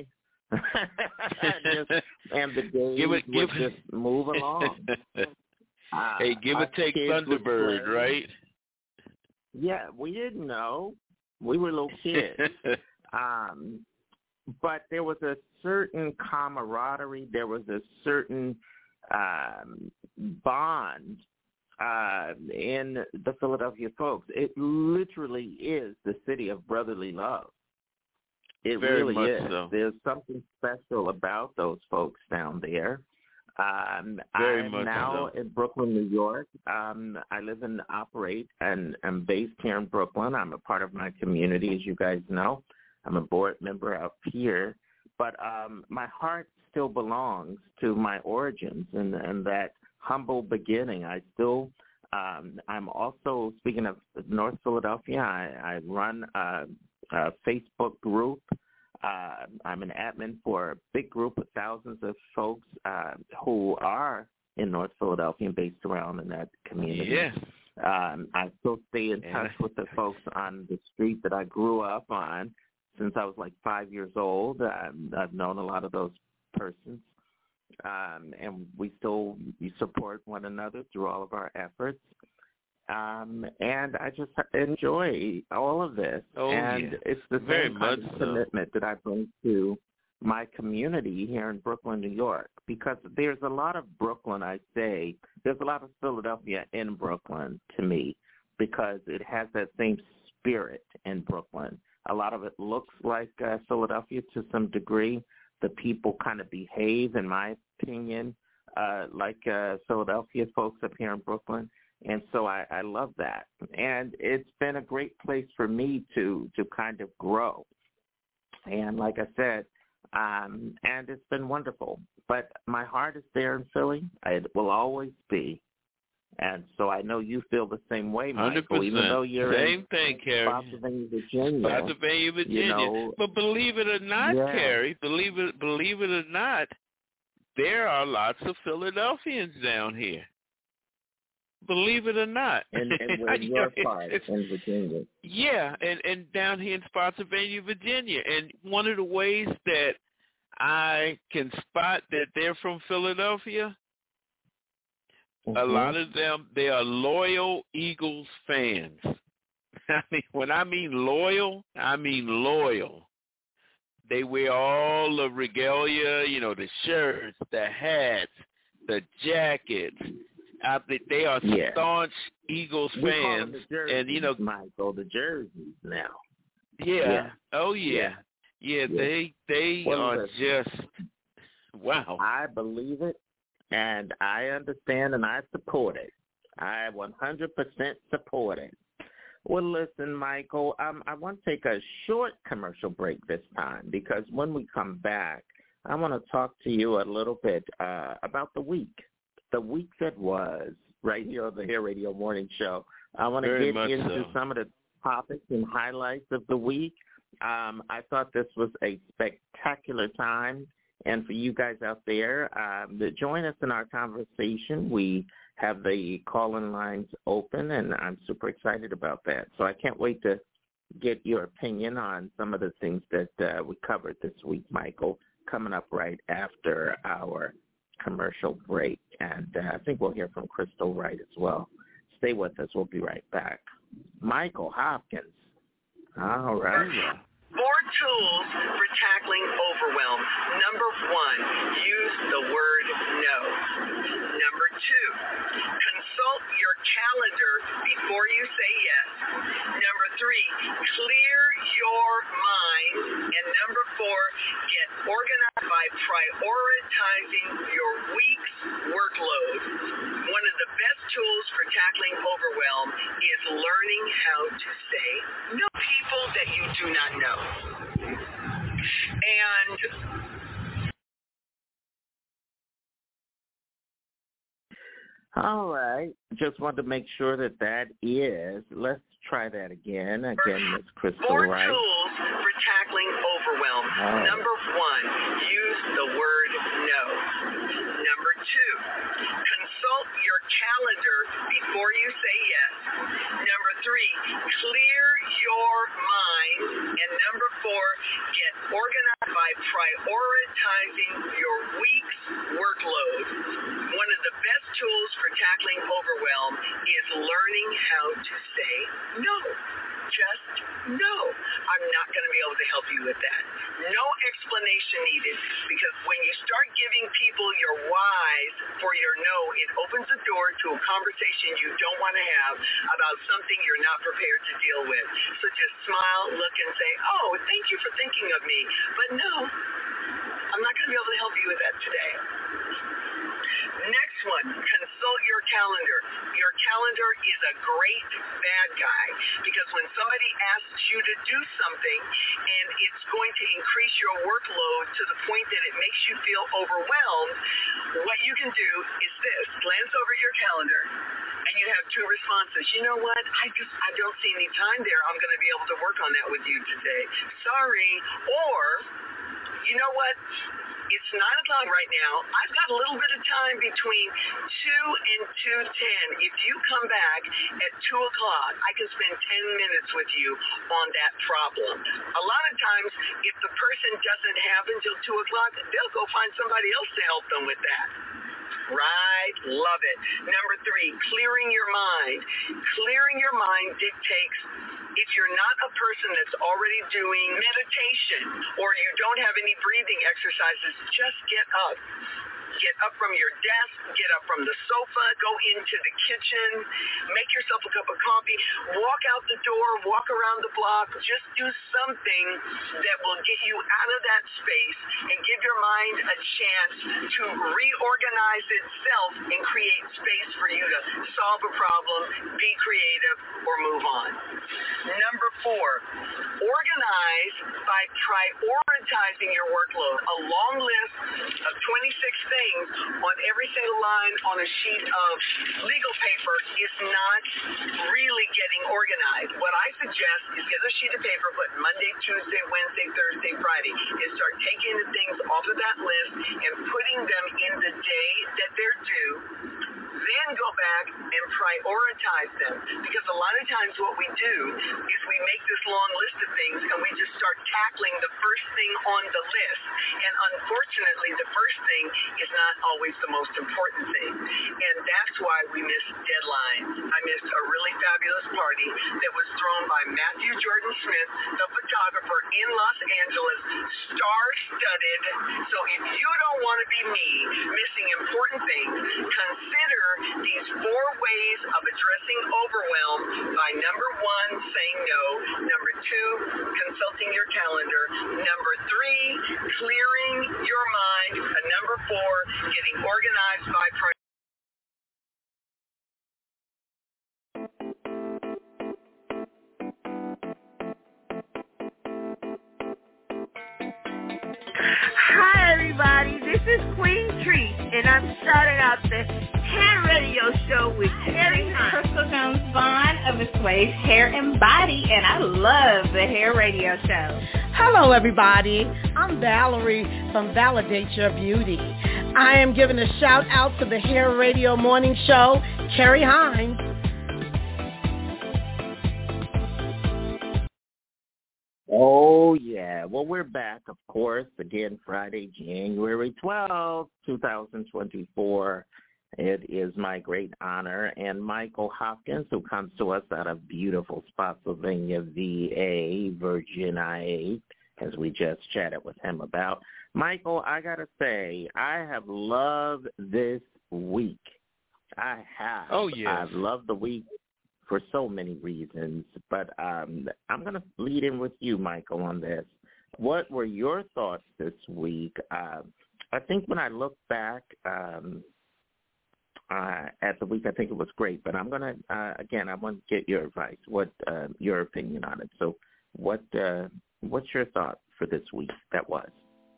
and the days would just move along. Hey, give or take Thunderbird, right? Yeah, we didn't know. We were little kids. But there was a certain camaraderie. There was a certain bond in the Philadelphia folks. It literally is the city of brotherly love. It Very really much is. So. There's something special about those folks down there. I'm now in Brooklyn, New York. I live and operate and am based here in Brooklyn. I'm a part of my community, as you guys know. I'm a board member up here. But my heart still belongs to my origins and that humble beginning. I still, I'm also, speaking of North Philadelphia, I run a Facebook group. I'm an admin for a big group of thousands of folks who are in North Philadelphia and based around in that community. Yeah. I still stay in touch with the folks on the street that I grew up on since I was like 5 years old. I've known a lot of those persons. and we still support one another through all of our efforts. And I just enjoy all of this. It's the same kind of commitment that I bring to my community here in Brooklyn, New York, because there's a lot of Brooklyn, there's a lot of Philadelphia in Brooklyn to me, because it has that same spirit in Brooklyn. A lot of it looks like Philadelphia to some degree. The people kind of behave, in my opinion, like Philadelphia folks up here in Brooklyn. And so I love that. And it's been a great place for me to kind of grow. And like I said, and it's been wonderful. But my heart is there in Philly. It will always be. And so I know you feel the same way, Michael, 100%. Even though you're same in thing, Carrie. Spotsylvania, Virginia. Spotsylvania, Virginia. You know, but believe it or not, Carrie, believe it or not, there are lots of Philadelphians down here. Believe it or not. And where your part in Virginia. Yeah, and down here in Spotsylvania, Virginia. And one of the ways that I can spot that they're from Philadelphia, a lot of them, they are loyal Eagles fans. I mean, when I mean loyal, I mean loyal. They wear all the regalia, the shirts, the hats, the jackets. They are staunch Eagles fans, and Michael, the jerseys now. Yeah. Oh yeah. They are just wow. I believe it, and I understand, and I support it. I 100% support it. Well, listen, Michael, I want to take a short commercial break this time, because when we come back, I want to talk to you a little bit about the week that was, right here on the Hair Radio Morning Show. I want to get into some of the topics and highlights of the week. I thought this was a spectacular time. And for you guys out there, to join us in our conversation, we have the call-in lines open, and I'm super excited about that. So I can't wait to get your opinion on some of the things that we covered this week, Michael, coming up right after our commercial break. And I think we'll hear from Crystal Wright as well. Stay with us. We'll be right back. Michael Hopkins. All right. 4 tools for tackling overwhelm. Number 1, use the word no. Number 2, consult your calendar before you say yes. Number 3, clear your mind. And number 4, get organized by prioritizing your week's workload. One of the best tools for tackling overwhelm is learning how to say no to people that you do not know. And all right. Just wanted to make sure that is. Let's try that again. Again, Ms. Crystal 4 Wright. tools for tackling overwhelm. Right. Number 1, use the word no. Number 2, consult your calendar before you say yes. Number 3, clear your mind. And number 4, get organized by prioritizing your week's workload. One of the best tools for tackling overwhelm is learning how to say no. Just no. I'm not going to be able to help you with that. No explanation needed, because when you start giving people your whys for your no, it opens the door to a conversation you don't want to have about something you're not prepared to deal with. So just smile, look, and say, oh, thank you for thinking of me. But no, I'm not going to be able to help you with that today. Next one, consult your calendar. Your calendar is a great bad guy, because when somebody asks you to do something and it's going to increase your workload to the point that it makes you feel overwhelmed, what you can do is this: glance over your calendar and you have 2 responses. You know what? I don't see any time there. I'm going to be able to work on that with you today. Sorry. Or, you know what? It's 9 o'clock right now. I've got a little bit of time between 2 and 2:10. If you come back at 2 o'clock, I can spend 10 minutes with you on that problem. A lot of times, if the person person doesn't have until 2 o'clock, they'll go find somebody else to help them with that. Right? Love it. Number 3, clearing your mind. Clearing your mind dictates if you're not a person that's already doing meditation or you don't have any breathing exercises, just get up. Get up from your desk, get up from the sofa, go into the kitchen, make yourself a cup of coffee, walk out the door, walk around the block, just do something that will get you out of that space and give your mind a chance to reorganize itself and create space for you to solve a problem, be creative, or move on. Number 4, organize by prioritizing your workload. A long list of 26 things on every single line on a sheet of legal paper is not really getting organized. What I suggest is get a sheet of paper, put Monday, Tuesday, Wednesday, Thursday, Friday, and start taking the things off of that list and putting them in the day that they're due. Then go back and prioritize them. Because a lot of times what we do is we make this long list of things and we just start tackling the first thing on the list. And unfortunately, the first thing is not always the most important thing. And that's why we miss deadlines. I missed a really fabulous party that was thrown by Matthew Jordan Smith, the photographer in Los Angeles, star-studded. So if you don't want to be me, missing important things, consider these 4 ways of addressing overwhelm by number 1, saying no, number 2, consulting your calendar, number 3, clearing your mind, and number 4, getting organized by priority. Hi, everybody. This is Queen Treat, and I'm starting out the Hair Radio Show with Carrie Hines. Crystal Jones Vaughn of the Sways Hair and Body, and I love the Hair Radio Show. Hello, everybody. I'm Valerie from Validate Your Beauty. I am giving a shout out to the Hair Radio Morning Show, Carrie Hines. Oh, yeah. Well, we're back, of course, again, Friday, January 12th, 2024. It is my great honor. And Michael Hopkins, who comes to us out of beautiful Spotsylvania, VA, Virgin IA, as we just chatted with him about. Michael, I got to say, I have loved this week. I have. Oh, yes. I've loved the week for so many reasons, but I'm going to lead in with you, Michael, on this. What were your thoughts this week? I think when I look back at the week, I think it was great, but I'm going to, again, I want to get your advice, what your opinion on it. So what's your thought for this week that was?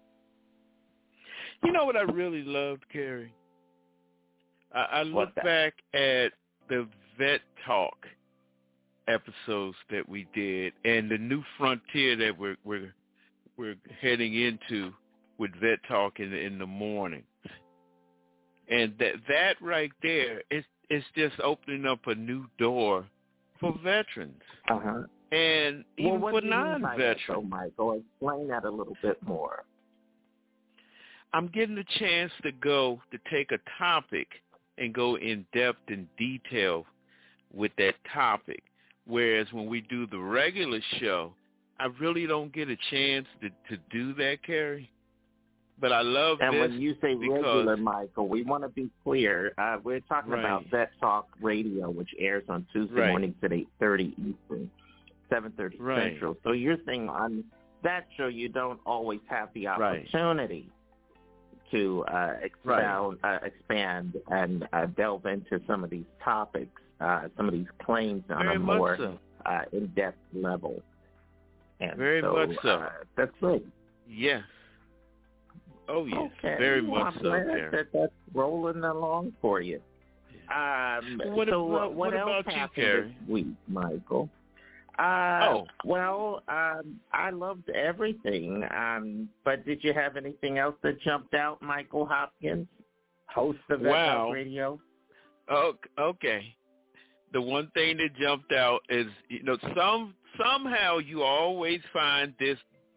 You know what I really loved, Carrie? I look back at the Vet Talk episodes that we did and the new frontier that we're heading into with Vet Talk in the morning. And that right there is just opening up a new door for veterans. Uh-huh. And even for non-veterans. So, Michael, explain that a little bit more. I'm getting a chance to take a topic and go in depth and detail with that topic. Whereas when we do the regular show, I really don't get a chance to do that, Carrie. But I love and this. And when you say regular, Michael, we want to be clear. We're talking about Vet Talk Radio, which airs on Tuesday mornings at 8:30 Eastern, 7:30 Central. So you're saying on that show you don't always have the opportunity to expand and delve into some of these topics, some of these claims on a more in-depth level. And very much so. That's good. Yes. Oh, yes. Okay. Very much so, Karen. That's rolling along for you. What else about happened you, Carrie? this week, Michael? Well, I loved everything. But did you have anything else that jumped out, Michael Hopkins, host of Vet Talk Radio? Okay. The one thing that jumped out is, somehow you always find this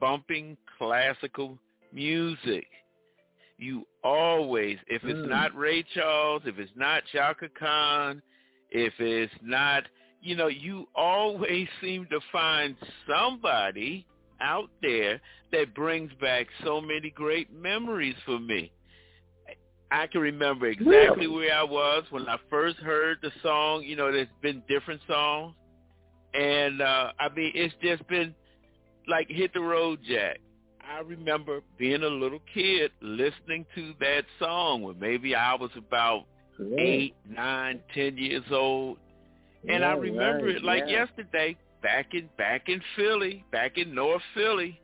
bumping classical music. You always, if it's not Ray Charles, if it's not Chaka Khan, if it's not, you always seem to find somebody out there that brings back so many great memories for me. I can remember exactly where I was when I first heard the song. There's been different songs. And, it's just been like Hit the Road Jack. I remember being a little kid listening to that song when maybe I was about 8, 9, 10 years old. And I remember it like yesterday, back in Philly, back in North Philly.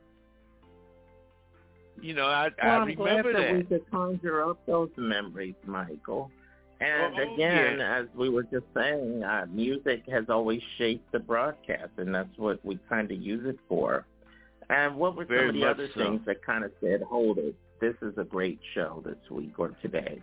I remember that. We could conjure up those memories, Michael. And again, as we were just saying, music has always shaped the broadcast, and that's what we kind of use it for. And what were some of the other things that kind of said, hold it, this is a great show this week or today?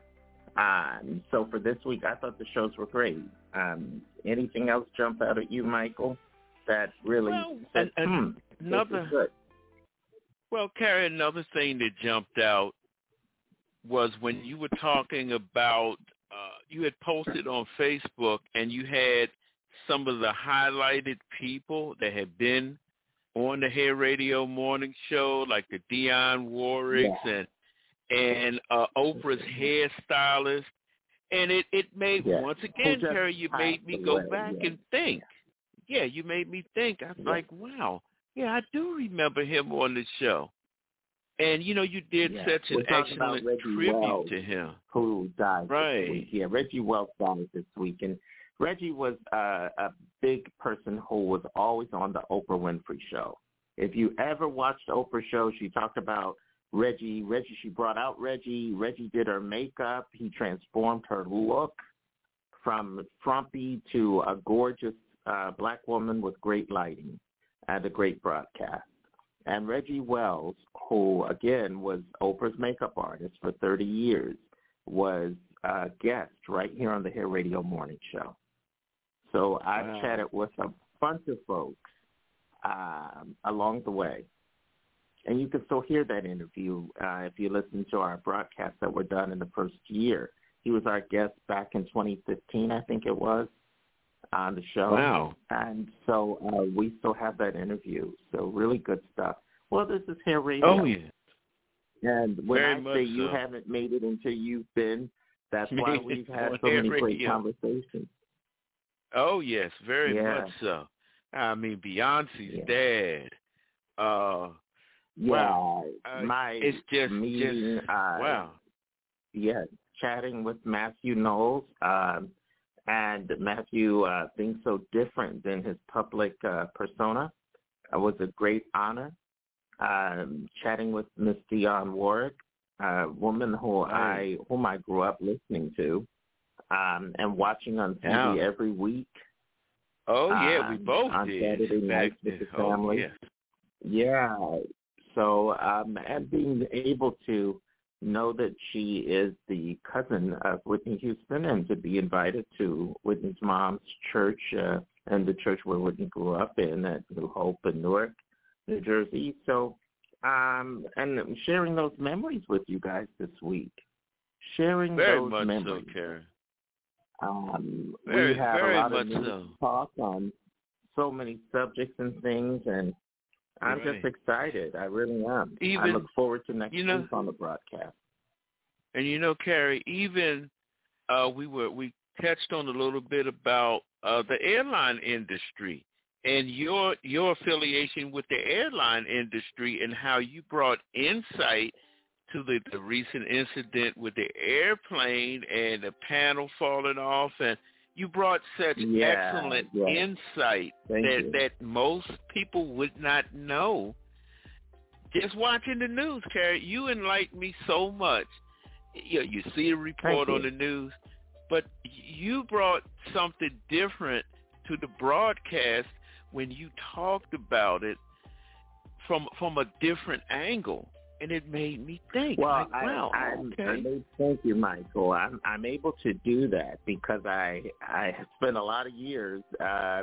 So for this week, I thought the shows were great. Anything else jump out at you, Michael, that really said, this is good? Well, Carrie, another thing that jumped out was when you were talking about, you had posted on Facebook and you had some of the highlighted people that had been on the Hair Radio Morning Show, like the Dionne Warwicks and Oprah's hairstylist. And it made, once again, Carrie, you made me go back and think. Yeah, you made me think. I was like, wow, yeah, I do remember him on the show. And, you did such an excellent tribute to him. Who died this week. Yeah, Reggie Wells died this week. And Reggie was a big person who was always on the Oprah Winfrey Show. If you ever watched Oprah's show, she talked about Reggie. She brought out Reggie. Reggie did her makeup. He transformed her look from frumpy to a gorgeous black woman with great lighting and a great broadcast. And Reggie Wells, who, again, was Oprah's makeup artist for 30 years, was a guest right here on the Hair Radio Morning Show. So I chatted with a bunch of folks along the way. And you can still hear that interview if you listen to our broadcasts that were done in the first year. He was our guest back in 2015, I think it was, on the show. Wow. And so we still have that interview. So really good stuff. Well, this is Hair Radio. Oh, yeah. And when Very I say you so. haven't made it until you've been, that's why we've had so many great conversations. Oh, yes, very much so. I mean, Beyonce's dad. Wow. It's just meeting, wow. Yeah, chatting with Matthew Knowles. And Matthew being so different than his public persona was a great honor. Chatting with Miss Dionne Warwick, a woman whom I grew up listening to and watching on TV every week. Oh, yeah, we both on did. Saturday nights with the family. Yeah. So, and being able to know that she is the cousin of Whitney Houston and to be invited to Whitney's mom's church and the church where Whitney grew up in at New Hope in Newark, New Jersey. So, and sharing those memories with you guys this week. Sharing very those much memories. So, Karen. We had a lot of news talk on so many subjects and things, and I'm just excited. I really am. I look forward to next week on the broadcast. And Carrie, even we touched on a little bit about the airline industry and your affiliation with the airline industry and how you brought insight to the recent incident with the airplane and the panel falling off, and you brought such excellent insight that most people would not know. Just watching the news, Carrie, you enlightened me so much. You see a report on the news, but you brought something different to the broadcast when you talked about it from a different angle. And it made me think. Well, wow, thank you, Michael. I'm able to do that because I spent a lot of years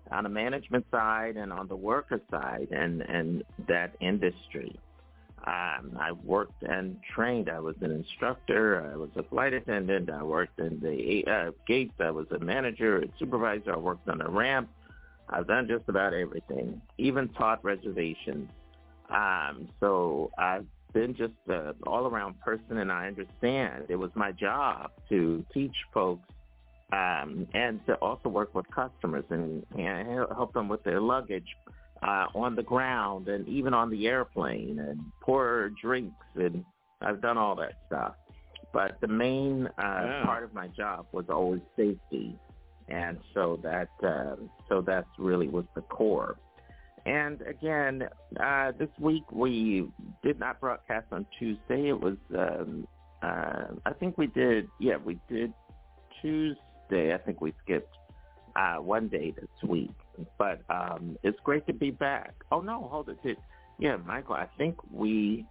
on the management side and on the worker side and that industry. I worked and trained. I was an instructor. I was a flight attendant. I worked in the gates. I was a manager, a supervisor. I worked on the ramp. I've done just about everything, even taught reservations. So I've been just an all-around person, and I understand it was my job to teach folks and to also work with customers and help them with their luggage on the ground and even on the airplane and pour drinks, and I've done all that stuff. But the main part of my job was always safety, and so that's really was the core. And again, this week we did not broadcast on Tuesday. It was I think we did Tuesday. I think we skipped one day this week. But it's great to be back. Oh, no, hold it. Yeah, Michael, I think we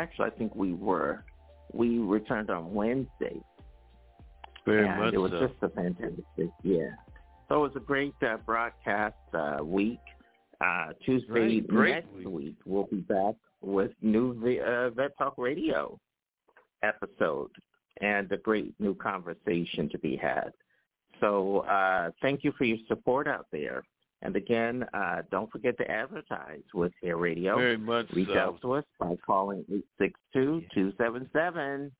returned on Wednesday. Very much it was so. just a fantastic, So it was a great broadcast week. Tuesday next week, we'll be back with new Vet Talk Radio episode and a great new conversation to be had. So thank you for your support out there. And again, don't forget to advertise with Hair Radio. Very much Reach so. out to us by calling 862-277-0686.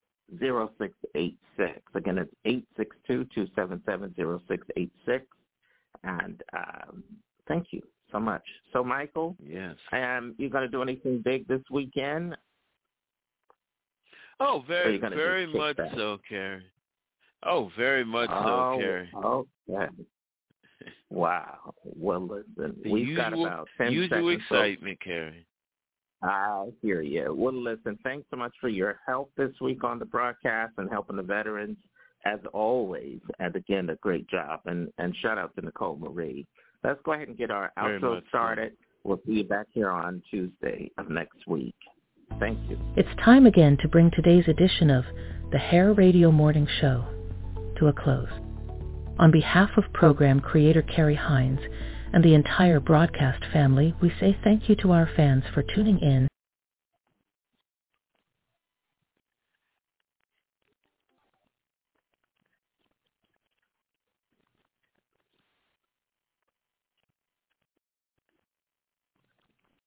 Again, it's 862-277-0686. And thank you so much. So, Michael, yes, you going to do anything big this weekend? Oh, very much so, Carrie. Oh, very much so, Carrie. Okay. Wow. Well, listen, we've got about 10 usual seconds. Excitement, Carrie. I hear you. Well, listen, thanks so much for your help this week on the broadcast and helping the veterans, as always. And again, a great job. And shout out to Nicole Marie. Let's go ahead and get our outro started. We'll see you back here on Tuesday of next week. Thank you. It's time again to bring today's edition of the Hair Radio Morning Show to a close. On behalf of program creator Carrie Hines and the entire broadcast family, we say thank you to our fans for tuning in